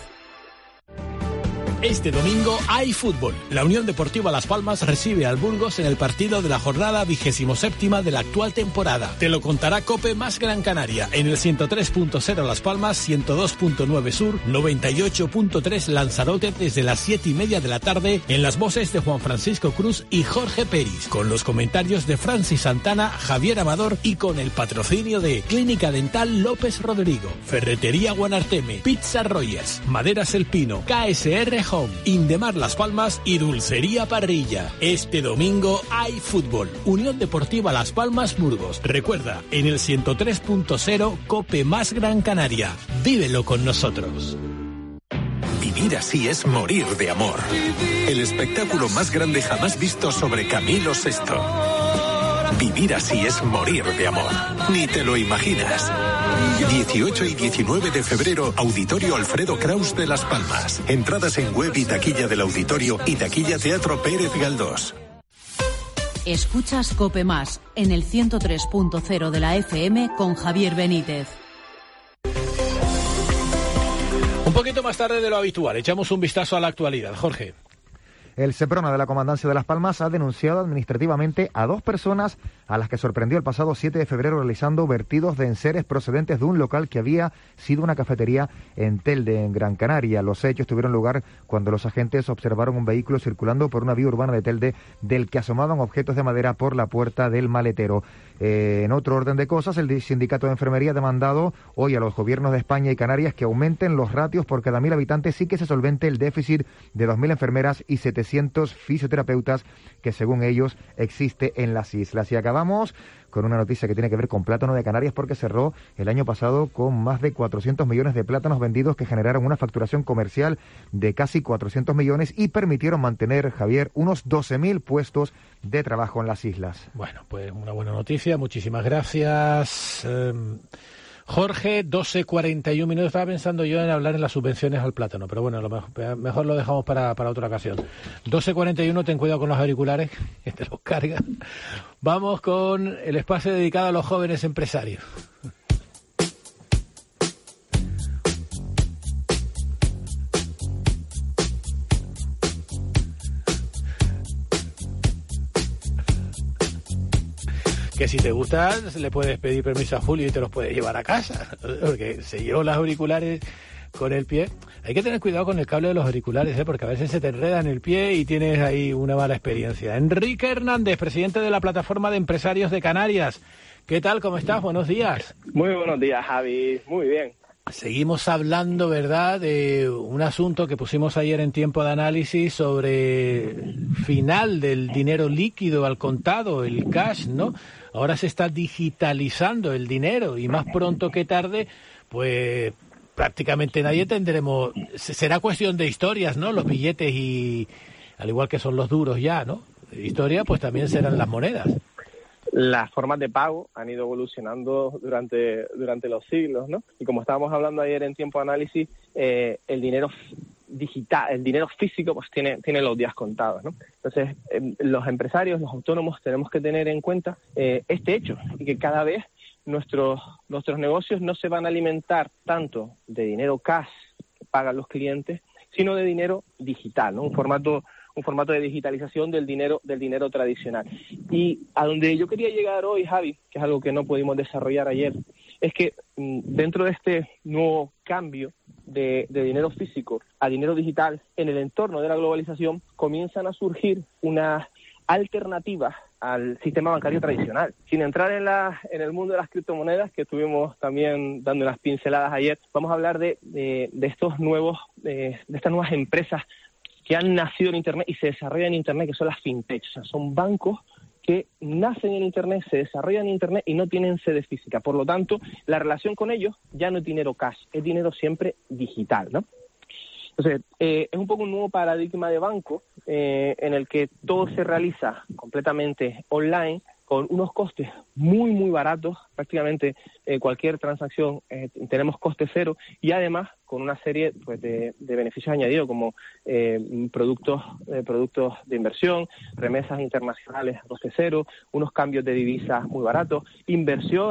Speaker 2: Este domingo hay fútbol. La Unión Deportiva Las Palmas recibe al Burgos en el partido de la jornada vigésimo séptima de la actual temporada. Te lo contará COPE Más Gran Canaria en el ciento tres punto cero Las Palmas, ciento dos punto nueve Sur, noventa y ocho punto tres Lanzarote desde las siete y media de la tarde en las voces de Juan Francisco Cruz y Jorge Peris, con los comentarios de Francis Santana, Javier Amador y con el patrocinio de Clínica Dental López Rodrigo, Ferretería Guanarteme, Pizza Rogers, Maderas El Pino, K S R Home, Indemar Las Palmas y Dulcería Parrilla. Este domingo hay fútbol. Unión Deportiva Las Palmas Burgos. Recuerda, en el ciento tres punto cero COPE Más Gran Canaria. Vívelo con nosotros.
Speaker 17: Vivir así es morir de amor. El espectáculo más grande jamás visto sobre Camilo sexto. Vivir así es morir de amor. Ni te lo imaginas. dieciocho y diecinueve de febrero, Auditorio Alfredo Kraus de Las Palmas. Entradas en web y taquilla del auditorio y taquilla Teatro Pérez Galdós.
Speaker 16: Escuchas COPE Más en el ciento tres punto cero de la F M con Javier Benítez.
Speaker 11: Un poquito más tarde de lo habitual, echamos un vistazo a la actualidad. Jorge.
Speaker 12: El Seprona de la Comandancia de Las Palmas ha denunciado administrativamente a dos personas a las que sorprendió el pasado siete de febrero realizando vertidos de enseres procedentes de un local que había sido una cafetería en Telde, en Gran Canaria. Los hechos tuvieron lugar cuando los agentes observaron un vehículo circulando por una vía urbana de Telde del que asomaban objetos de madera por la puerta del maletero. Eh, en otro orden de cosas, el Sindicato de Enfermería ha demandado hoy a los gobiernos de España y Canarias que aumenten los ratios por cada mil habitantes y que se solvente el déficit de dos mil enfermeras y setecientos fisioterapeutas que según ellos existe en las islas. Y acabamos con una noticia que tiene que ver con Plátano de Canarias porque cerró el año pasado con más de cuatrocientos millones de plátanos vendidos que generaron una facturación comercial de casi cuatrocientos millones y permitieron mantener, Javier, unos doce mil puestos de trabajo en las islas.
Speaker 11: Bueno, pues una buena noticia, muchísimas gracias. Eh... Jorge, doce cuarenta y un minutos. Estaba pensando yo en hablar en las subvenciones al plátano, pero bueno, lo mejor, mejor lo dejamos para, para otra ocasión. doce cuarenta y uno, ten cuidado con los auriculares, que te los cargan. Vamos con el espacio dedicado a los jóvenes empresarios. Que si te gustan, le puedes pedir permiso a Julio y te los puedes llevar a casa, porque se llevó los auriculares con el pie. Hay que tener cuidado con el cable de los auriculares, ¿eh? Porque a veces se te enreda en el pie y tienes ahí una mala experiencia. Enrique Hernández, presidente de la Plataforma de Empresarios de Canarias. ¿Qué tal? ¿Cómo estás? Buenos días.
Speaker 4: Muy buenos días, Javi. Muy bien.
Speaker 11: Seguimos hablando, ¿verdad?, de un asunto que pusimos ayer en Tiempo de Análisis sobre el final del dinero líquido al contado, el cash, ¿no? Ahora se está digitalizando el dinero y más pronto que tarde, pues prácticamente nadie tendremos... Será cuestión de historias, ¿no? Los billetes y, al igual que son los duros ya, ¿no? Historia, pues también serán las monedas.
Speaker 4: Las formas de pago han ido evolucionando durante durante los siglos, ¿no? Y como estábamos hablando ayer en Tiempo de Análisis, eh, el dinero digital, el dinero físico, pues tiene tiene los días contados, ¿no? Entonces, eh, los empresarios, los autónomos, tenemos que tener en cuenta eh, este hecho y que cada vez nuestros nuestros negocios no se van a alimentar tanto de dinero cash que pagan los clientes, sino de dinero digital, ¿no? Un formato un formato de digitalización del dinero del dinero tradicional. Y a donde yo quería llegar hoy, Javi, que es algo que no pudimos desarrollar ayer, es que mm, dentro de este nuevo cambio de, de dinero físico a dinero digital, en el entorno de la globalización, comienzan a surgir unas alternativas al sistema bancario tradicional. Sin entrar en la en el mundo de las criptomonedas, que estuvimos también dando unas pinceladas ayer, vamos a hablar de, de, de estos nuevos, de, de estas nuevas empresas que han nacido en Internet y se desarrollan en Internet, que son las fintech. O sea, son bancos que nacen en Internet, se desarrollan en Internet y no tienen sede física. Por lo tanto, la relación con ellos ya no es dinero cash, es dinero siempre digital, ¿no? Entonces, eh, es un poco un nuevo paradigma de banco eh, en el que todo se realiza completamente online, con unos costes muy, muy baratos. Prácticamente eh, cualquier transacción eh, tenemos coste cero y además con una serie pues, de, de beneficios añadidos como eh, productos, eh, productos de inversión, remesas internacionales a coste cero, unos cambios de divisas muy baratos, inversiones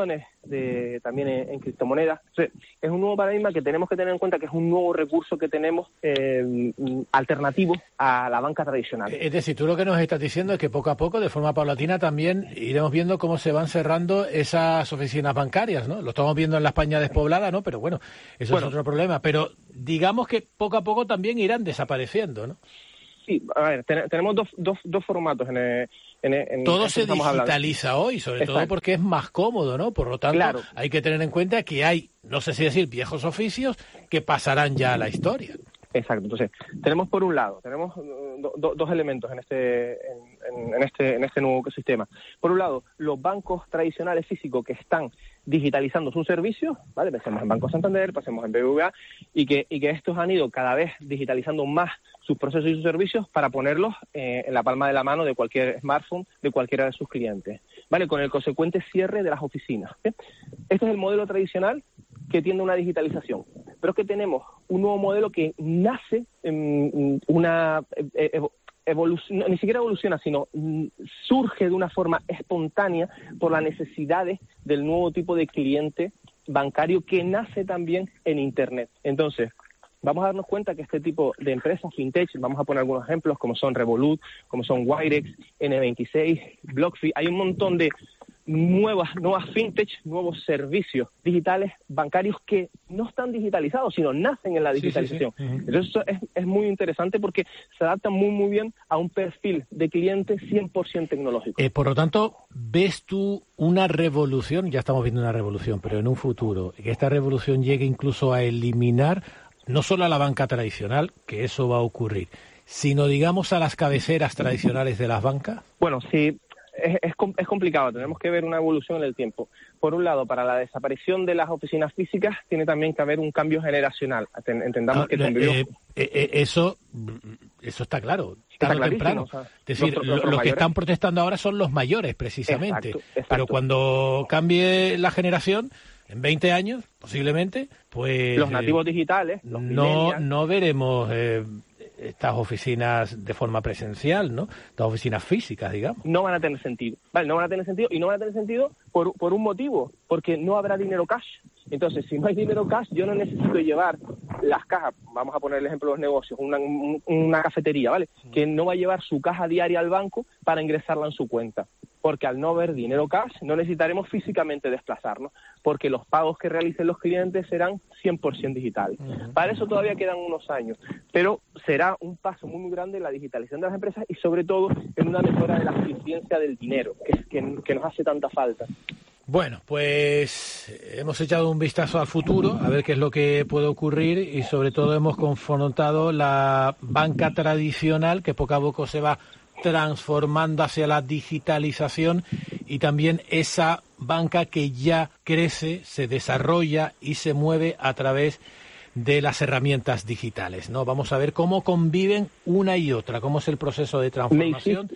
Speaker 4: de, también en, en criptomonedas. Entonces, es un nuevo paradigma que tenemos que tener en cuenta que es un nuevo recurso que tenemos eh, alternativo a la banca tradicional.
Speaker 11: Es decir, tú lo que nos estás diciendo es que poco a poco, de forma paulatina, también iremos viendo cómo se van cerrando esas oficinas bancarias, ¿no? Lo estamos viendo en la España despoblada, ¿no? Pero bueno, eso bueno, es otro problema. Pero digamos que poco a poco también irán desapareciendo, ¿no?
Speaker 4: Sí, a ver, ten, tenemos dos, dos, dos formatos en, el, en, el, en
Speaker 11: todo se digitaliza hablando. Hoy, sobre Exacto. todo porque es más cómodo, ¿no? Por lo tanto, claro. hay que tener en cuenta que hay, no sé si decir, viejos oficios que pasarán ya a la historia.
Speaker 4: Exacto. Entonces, tenemos por un lado, tenemos do, do, dos elementos en este, en, en, este, en este nuevo ecosistema. Por un lado, los bancos tradicionales físicos que están digitalizando sus servicios, ¿vale? Pensemos en Banco Santander, pasemos en B B V A, y que, y que estos han ido cada vez digitalizando más sus procesos y sus servicios para ponerlos eh, en la palma de la mano de cualquier smartphone, de cualquiera de sus clientes, ¿vale? Con el consecuente cierre de las oficinas. ¿eh? Este es el modelo tradicional que tiende a una digitalización. Pero es que tenemos un nuevo modelo que nace en una ev- evolución, no, ni siquiera evoluciona, sino mm, surge de una forma espontánea por las necesidades del nuevo tipo de cliente bancario que nace también en Internet. Entonces, vamos a darnos cuenta que este tipo de empresas, fintech, vamos a poner algunos ejemplos, como son Revolut, como son Wirex, N veintiséis, BlockFi, hay un montón de nuevas, nuevas fintech, nuevos servicios digitales bancarios que no están digitalizados, sino nacen en la digitalización. Sí, sí, sí. Uh-huh. Entonces eso es, es muy interesante porque se adaptan muy muy bien a un perfil de cliente cien por ciento tecnológico.
Speaker 11: Eh, por lo tanto, ¿ves tú una revolución? Ya estamos viendo una revolución, pero en un futuro, que esta revolución llegue incluso a eliminar no solo a la banca tradicional, que eso va a ocurrir, sino, digamos, a las cabeceras tradicionales de las bancas?
Speaker 4: Bueno, sí, es, es, es complicado. Tenemos que ver una evolución en el tiempo. Por un lado, para la desaparición de las oficinas físicas, tiene también que haber un cambio generacional. Entendamos ah, que...
Speaker 11: Eh, eh, eso, eso está claro. Tarde o temprano. O sea, es decir, los, los, los, los que están protestando ahora son los mayores, precisamente.
Speaker 4: Exacto, exacto.
Speaker 11: Pero cuando cambie la generación, en veinte años, posiblemente, pues...
Speaker 4: Los nativos digitales, los
Speaker 11: no, no veremos eh, estas oficinas de forma presencial, ¿no? Estas oficinas físicas, digamos.
Speaker 4: No van a tener sentido. Vale, no van a tener sentido, y no van a tener sentido por, por un motivo, porque no habrá dinero cash. Entonces, si no hay dinero cash, yo no necesito llevar las cajas, vamos a poner el ejemplo de los negocios, una, una cafetería, ¿vale? Que no va a llevar su caja diaria al banco para ingresarla en su cuenta. Porque al no haber dinero cash, no necesitaremos físicamente desplazarnos, porque los pagos que realicen los clientes serán cien por ciento digitales. Uh-huh. Para eso todavía quedan unos años, pero será un paso muy, muy grande en la digitalización de las empresas y sobre todo en una mejora de la eficiencia del dinero, que, que, que nos hace tanta falta.
Speaker 11: Bueno, pues hemos echado un vistazo al futuro, a ver qué es lo que puede ocurrir y sobre todo hemos confrontado la banca tradicional que poco a poco se va transformando hacia la digitalización y también esa banca que ya crece, se desarrolla y se mueve a través de las herramientas digitales, ¿no? Vamos a ver cómo conviven una y otra, cómo es el proceso de transformación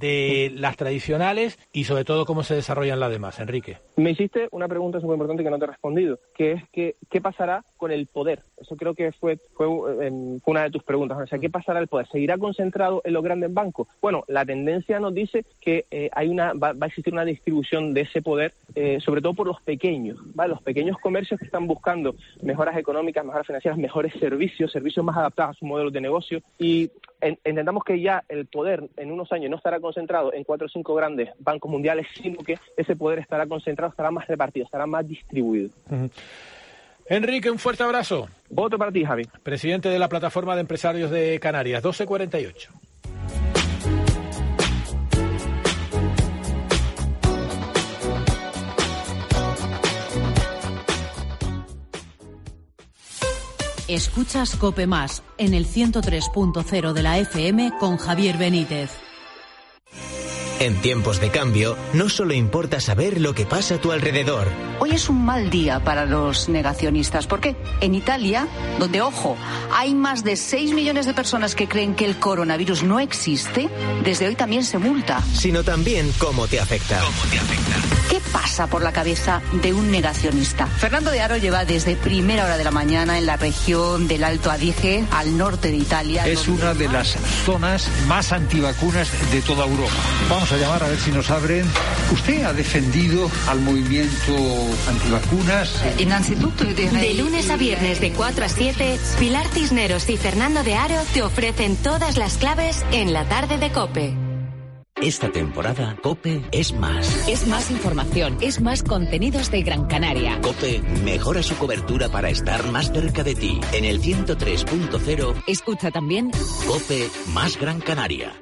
Speaker 11: de las tradicionales y sobre todo cómo se desarrollan las demás. Enrique.
Speaker 4: Me hiciste una pregunta súper importante que no te he respondido, que es que ¿qué pasará con el poder? Eso creo que fue, fue, fue una de tus preguntas. O sea, ¿qué pasará el poder? ¿Seguirá concentrado en los grandes bancos? Bueno, la tendencia nos dice que eh, hay una va, va a existir una distribución de ese poder, eh, sobre todo por los pequeños, ¿vale? Los pequeños comercios que están buscando mejoras económicas, mejoras financieras, mejores servicios, servicios más adaptados a sus modelos de negocio y en, entendamos que ya el poder en unos años no estará concentrado en cuatro o cinco grandes bancos mundiales, sino que ese poder estará concentrado, estará más repartido, estará más distribuido.
Speaker 11: Uh-huh. Enrique, un fuerte abrazo.
Speaker 4: Otro para ti, Javi.
Speaker 11: Presidente de la Plataforma de Empresarios de Canarias, doce cuarenta y ocho.
Speaker 16: Escuchas COPE Más en el ciento tres punto cero de la F M con Javier Benítez.
Speaker 22: En tiempos de cambio, no solo importa saber lo que pasa a tu alrededor.
Speaker 15: Hoy es un mal día para los negacionistas. ¿Por qué? En Italia, donde, ojo, hay más de seis millones de personas que creen que el coronavirus no existe, desde hoy también se multa.
Speaker 22: Sino también cómo te afecta.
Speaker 15: ¿Cómo te afecta? ¿Qué pasa por la cabeza de un negacionista? Fernando de Aro lleva desde primera hora de la mañana en la región del Alto Adige, al norte de Italia.
Speaker 18: Es una de las zonas más antivacunas de toda Europa.
Speaker 5: Vamos a llamar a ver si nos abren. ¿Usted ha defendido al movimiento antivacunas?
Speaker 8: De lunes a viernes de cuatro a siete, Pilar Cisneros y Fernando de Aro te ofrecen todas las claves en la tarde de COPE.
Speaker 18: Esta temporada, COPE es más.
Speaker 21: Es más información, es más contenidos de Gran Canaria.
Speaker 18: COPE mejora su cobertura para estar más cerca de ti. En el ciento tres punto cero.
Speaker 21: Escucha también
Speaker 18: COPE más Gran Canaria.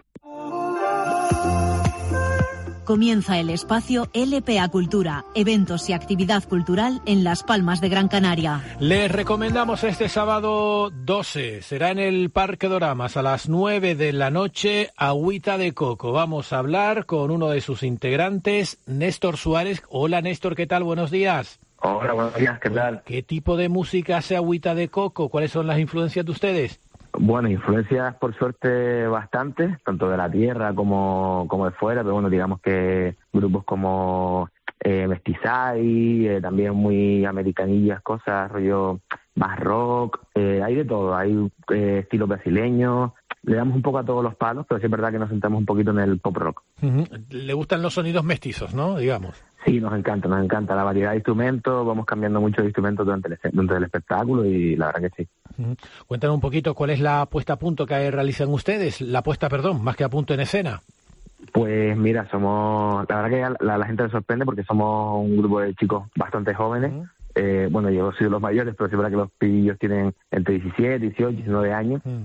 Speaker 16: Comienza el espacio L P A Cultura, eventos y actividad cultural en Las Palmas de Gran Canaria.
Speaker 11: Les recomendamos este sábado doce, será en el Parque Doramas a las nueve de la noche, Agüita de Coco. Vamos a hablar con uno de sus integrantes, Néstor Suárez. Hola Néstor, ¿qué tal? Buenos días.
Speaker 24: Hola, buenos días, ¿qué tal?
Speaker 11: ¿Qué tipo de música hace Agüita de Coco? ¿Cuáles son las influencias de ustedes?
Speaker 24: Bueno, influencias por suerte bastante, tanto de la tierra como, como de fuera, pero bueno, digamos que grupos como eh, Mestizai, eh, también muy americanillas, cosas, rollo más rock, eh, hay de todo, hay eh, estilo brasileño, le damos un poco a todos los palos, pero sí es verdad que nos sentamos un poquito en el pop rock.
Speaker 11: Uh-huh. Le gustan los sonidos mestizos, ¿no? Digamos.
Speaker 24: Sí, nos encanta, nos encanta la variedad de instrumentos, vamos cambiando mucho de instrumentos durante el, durante el espectáculo y la verdad que sí.
Speaker 11: Uh-huh. Cuéntanos un poquito cuál es la puesta a punto que realizan ustedes, la puesta, perdón, más que a punto en escena.
Speaker 24: Pues mira, somos, la verdad que a la, la gente le sorprende porque somos un grupo de chicos bastante jóvenes. Uh-huh. Eh, bueno, yo soy de los mayores, pero sí es verdad que los pibillos tienen entre diecisiete, dieciocho, diecinueve años. Uh-huh.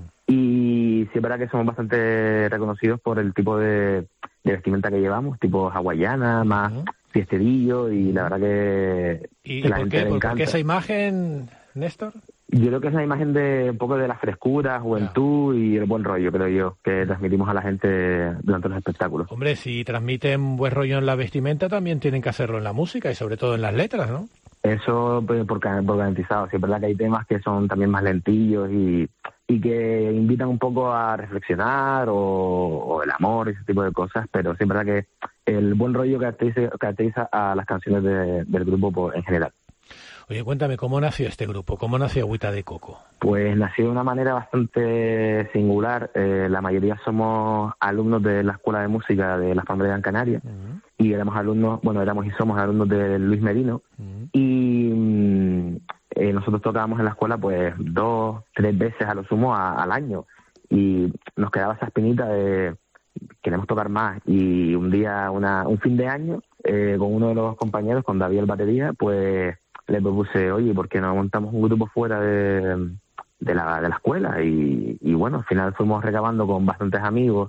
Speaker 24: Y sí es verdad que somos bastante reconocidos por el tipo de, de vestimenta que llevamos, tipo hawaiana, más uh-huh. fiesterillo, y la verdad que,
Speaker 11: ¿Y,
Speaker 24: que
Speaker 11: ¿y
Speaker 24: la
Speaker 11: por
Speaker 24: gente
Speaker 11: qué?
Speaker 24: le
Speaker 11: ¿Por
Speaker 24: encanta.
Speaker 11: qué esa imagen, Néstor?
Speaker 24: Yo creo que es la imagen de un poco de la frescura, juventud y el buen rollo, creo yo, que transmitimos a la gente durante los espectáculos.
Speaker 11: Hombre, si transmiten buen rollo en la vestimenta, también tienen que hacerlo en la música y sobre todo en las letras, ¿no?
Speaker 24: Eso pues, por, por garantizado. Sí, es verdad que hay temas que son también más lentillos y, y que invitan un poco a reflexionar o, o el amor y ese tipo de cosas, pero sí es verdad que el buen rollo caracteriza, caracteriza a las canciones de, del grupo por, en general.
Speaker 11: Oye, cuéntame, ¿cómo nació este grupo? ¿Cómo nació Agüita de Coco?
Speaker 24: Pues nació de una manera bastante singular. Eh, la mayoría somos alumnos de la Escuela de Música de Las Palmas de Gran Canaria. Uh-huh. Y éramos alumnos, bueno, éramos y somos alumnos de Luis Merino. Uh-huh. Y mm, eh, nosotros tocábamos en la escuela pues dos, tres veces a lo sumo a, al año. Y nos quedaba esa espinita de queremos tocar más. Y un día, una, un fin de año, eh, con uno de los compañeros, con David el batería, pues le propuse, oye, ¿por qué no montamos un grupo fuera de, de, la, de la escuela? Y, y bueno, al final fuimos recabando con bastantes amigos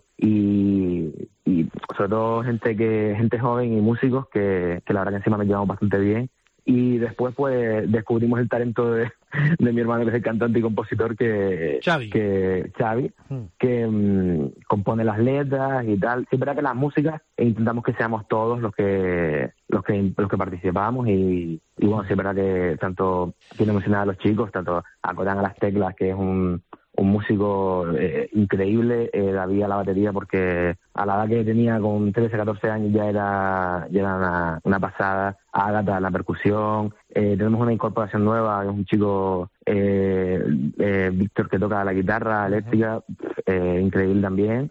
Speaker 24: y, y sobre todo gente que gente joven y músicos que, que la verdad que encima nos llevamos bastante bien. Y después pues descubrimos el talento de, de mi hermano, que es el cantante y compositor, que
Speaker 11: Xavi,
Speaker 24: que, Xavi,
Speaker 11: hmm.
Speaker 24: que um, compone las letras y tal. Sí, es verdad que las músicas intentamos que seamos todos los que los que los que participamos y, y bueno, sí es verdad que tanto quiero mencionar a los chicos, tanto a Corán a las teclas, que es un un músico eh, increíble, eh, David a la batería, porque a la edad que tenía con trece, catorce años ya era ya era una, una pasada. Ágata a la percusión, eh, tenemos una incorporación nueva, es un chico eh, eh, Víctor, que toca la guitarra eléctrica, eh, increíble también,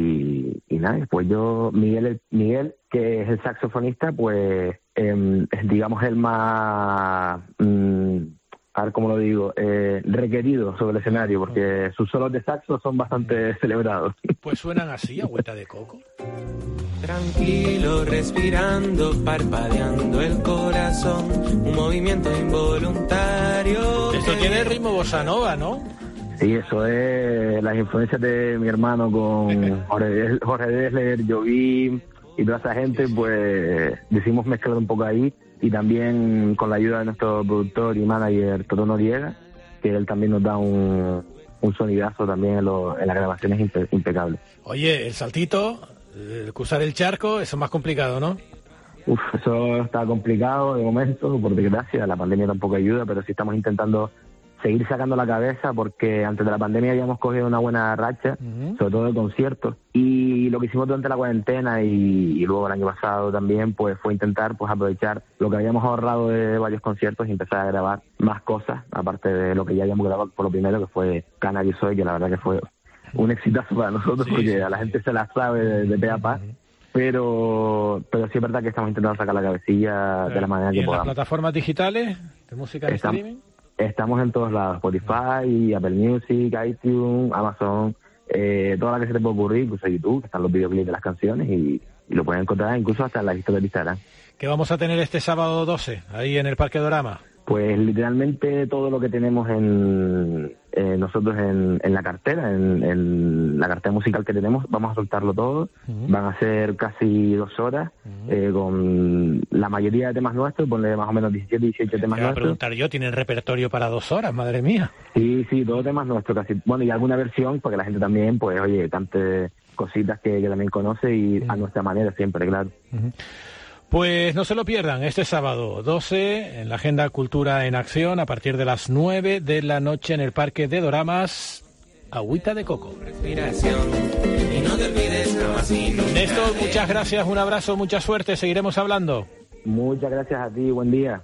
Speaker 24: y, y nada, pues yo, Miguel, Miguel, que es el saxofonista, pues eh, es, digamos, el más... Mm, a ver cómo lo digo, eh, requerido sobre el escenario, porque sus solos de saxo son bastante celebrados.
Speaker 11: Pues suenan así, Agüita de Coco.
Speaker 25: Tranquilo, respirando, parpadeando el corazón, un movimiento involuntario.
Speaker 11: Esto tiene ritmo bossa nova, ¿no?
Speaker 24: Sí, eso es las influencias de mi hermano con Jorge, Jorge Dessler, Jovín y toda esa gente, pues decidimos mezclar un poco ahí. Y también con la ayuda de nuestro productor y manager, Toto Noriega, que él también nos da un, un sonidazo también en, lo, en las grabaciones impe, impecable.
Speaker 11: Oye, el saltito, el cruzar el charco, eso es más complicado, ¿no?
Speaker 24: Uf, eso está complicado de momento, por desgracia, la pandemia tampoco ayuda, pero sí estamos intentando seguir sacando la cabeza, porque antes de la pandemia habíamos cogido una buena racha, uh-huh. sobre todo de conciertos, y lo que hicimos durante la cuarentena y, y luego el año pasado también, pues fue intentar pues aprovechar lo que habíamos ahorrado de varios conciertos y empezar a grabar más cosas, aparte de lo que ya habíamos grabado por lo primero, que fue Cana y Soy, que la verdad que fue un exitazo para nosotros, sí, porque sí, a la gente se la sabe de, de pe a pa. pero pero sí es verdad que estamos intentando sacar la cabecilla de la manera
Speaker 11: ¿Y
Speaker 24: que
Speaker 11: en
Speaker 24: podamos.
Speaker 11: las plataformas digitales de música en
Speaker 24: Estamos,
Speaker 11: streaming?
Speaker 24: estamos en todos lados, Spotify, Apple Music, iTunes, Amazon, eh, toda la que se te puede ocurrir, incluso YouTube, que están los videoclips de las canciones y, y lo pueden encontrar incluso hasta en la lista de Instagram.
Speaker 11: ¿Qué vamos a tener este sábado doce, ahí en el Parque Dorama?
Speaker 24: Pues literalmente todo lo que tenemos en eh, nosotros en, en la cartera, en, en la cartera musical que tenemos, vamos a soltarlo todo. Uh-huh. Van a ser casi dos horas, uh-huh. eh, con la mayoría de temas nuestros, ponle más o menos diecisiete, dieciocho temas
Speaker 11: Te iba a
Speaker 24: nuestros.
Speaker 11: preguntar yo, ¿tienen repertorio para dos horas? Madre mía.
Speaker 24: Sí, sí, todos temas nuestros casi. Bueno, y alguna versión, porque la gente también, pues, oye, cante cositas que, que también conoce y uh-huh. a nuestra manera siempre, claro.
Speaker 11: Uh-huh. Pues no se lo pierdan, este sábado doce en la Agenda Cultura en Acción, a partir de las nueve de la noche en el Parque de Doramas, Agüita de Coco. Néstor, muchas gracias, un abrazo, mucha suerte, seguiremos hablando.
Speaker 24: Muchas gracias a ti, buen día.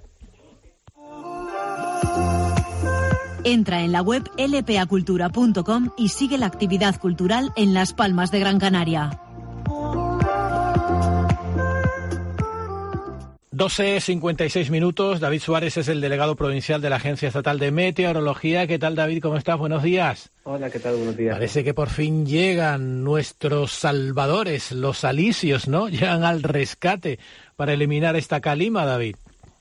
Speaker 16: Entra en la web l p a cultura punto com y sigue la actividad cultural en Las Palmas de Gran Canaria.
Speaker 11: doce cincuenta y seis minutos. David Suárez es el delegado provincial de la Agencia Estatal de Meteorología. ¿Qué tal, David? ¿Cómo estás? Buenos días.
Speaker 1: Hola, ¿qué tal? Buenos días.
Speaker 11: Parece que por fin llegan nuestros salvadores, los alisios, ¿no? Llegan al rescate para eliminar esta calima, David.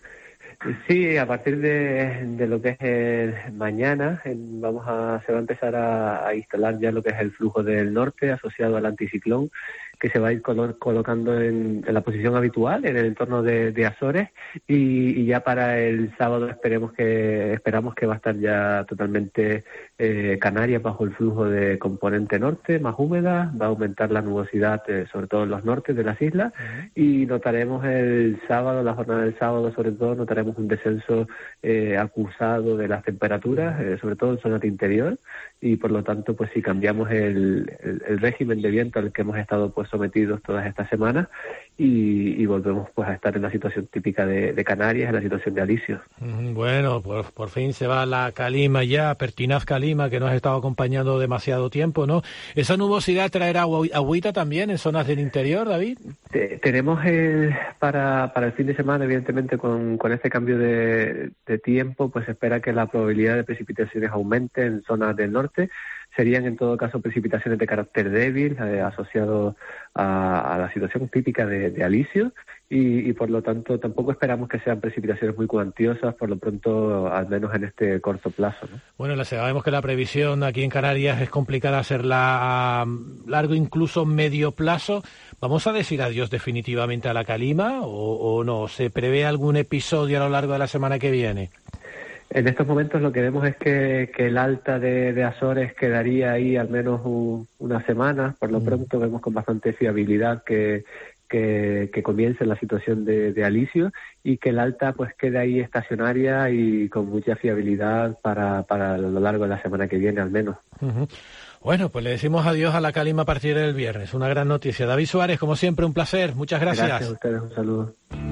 Speaker 1: Sí, a partir de, de lo que es el mañana, en, vamos a se va a empezar a, a instalar ya lo que es el flujo del norte asociado al anticiclón, que se va a ir colo- colocando en, en la posición habitual, en el entorno de, de Azores, y, y ya para el sábado esperemos que esperamos que va a estar ya totalmente eh, Canarias bajo el flujo de componente norte, más húmeda, va a aumentar la nubosidad, eh, sobre todo en los nortes de las islas, uh-huh. y notaremos el sábado, la jornada del sábado sobre todo, notaremos un descenso eh, acusado de las temperaturas, eh, sobre todo en zonas de interior, y por lo tanto, pues si cambiamos el, el, el régimen de viento al que hemos estado pues sometidos todas estas semanas y, y volvemos pues a estar en la situación típica de, de Canarias, en la situación de alisios.
Speaker 11: Bueno, por, por fin se va la calima ya, pertinaz calima que nos ha estado acompañando demasiado tiempo, ¿no? ¿Esa nubosidad traerá agü- agüita también en zonas del interior, David?
Speaker 1: Te, tenemos el, para, para el fin de semana, evidentemente con, con este cambio de, de tiempo, pues se espera que la probabilidad de precipitaciones aumente en zonas del norte. Serían en todo caso precipitaciones de carácter débil, eh, asociado a, a la situación típica de, de alisio, y, y por lo tanto tampoco esperamos que sean precipitaciones muy cuantiosas, por lo pronto, al menos en este corto plazo, ¿no?
Speaker 11: Bueno, la, sabemos que la previsión aquí en Canarias es complicada hacerla a largo, incluso medio plazo. ¿Vamos a decir adiós definitivamente a la calima o, o no? ¿Se prevé algún episodio a lo largo de la semana que viene?
Speaker 1: En estos momentos lo que vemos es que, que el alta de, de Azores quedaría ahí al menos un, una semana. Por lo pronto vemos con bastante fiabilidad que, que, que comience la situación de, de alisio y que el alta pues quede ahí estacionaria y con mucha fiabilidad para, para lo largo de la semana que viene al menos.
Speaker 11: Uh-huh. Bueno, pues le decimos adiós a la calima a partir del viernes. Una gran noticia. David Suárez, como siempre, un placer. Muchas gracias.
Speaker 1: Gracias a ustedes. Un saludo.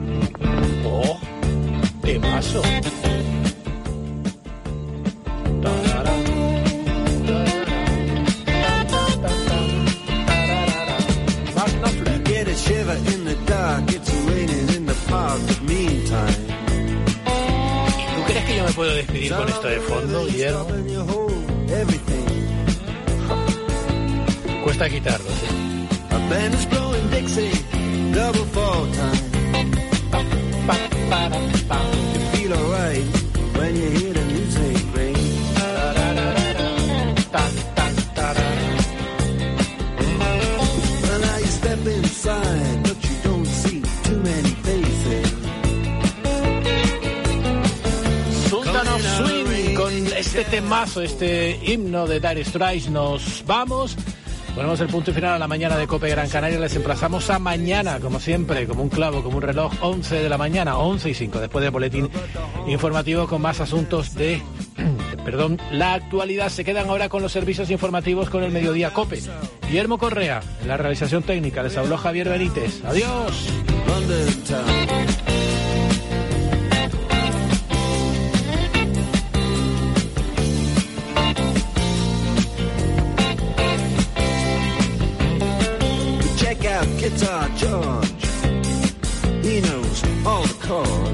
Speaker 11: ¡Oh! ¡Temazo! ¿Tú crees que yo me puedo despedir con esto de fondo, Guillermo? Cuesta quitarlo, ¿sí? Sultan of Swing, con este temazo, este himno de Dire Straits, nos vamos. Ponemos el punto y final a la mañana de COPE Gran Canaria. Les emplazamos a mañana, como siempre, como un clavo, como un reloj, once de la mañana, once y cinco, después del boletín informativo con más asuntos de, perdón, la actualidad. Se quedan ahora con los servicios informativos con el Mediodía COPE. Guillermo Correa, en la realización técnica. Les habló Javier Benítez. Adiós.
Speaker 3: Check out Guitar George, he knows all the chords.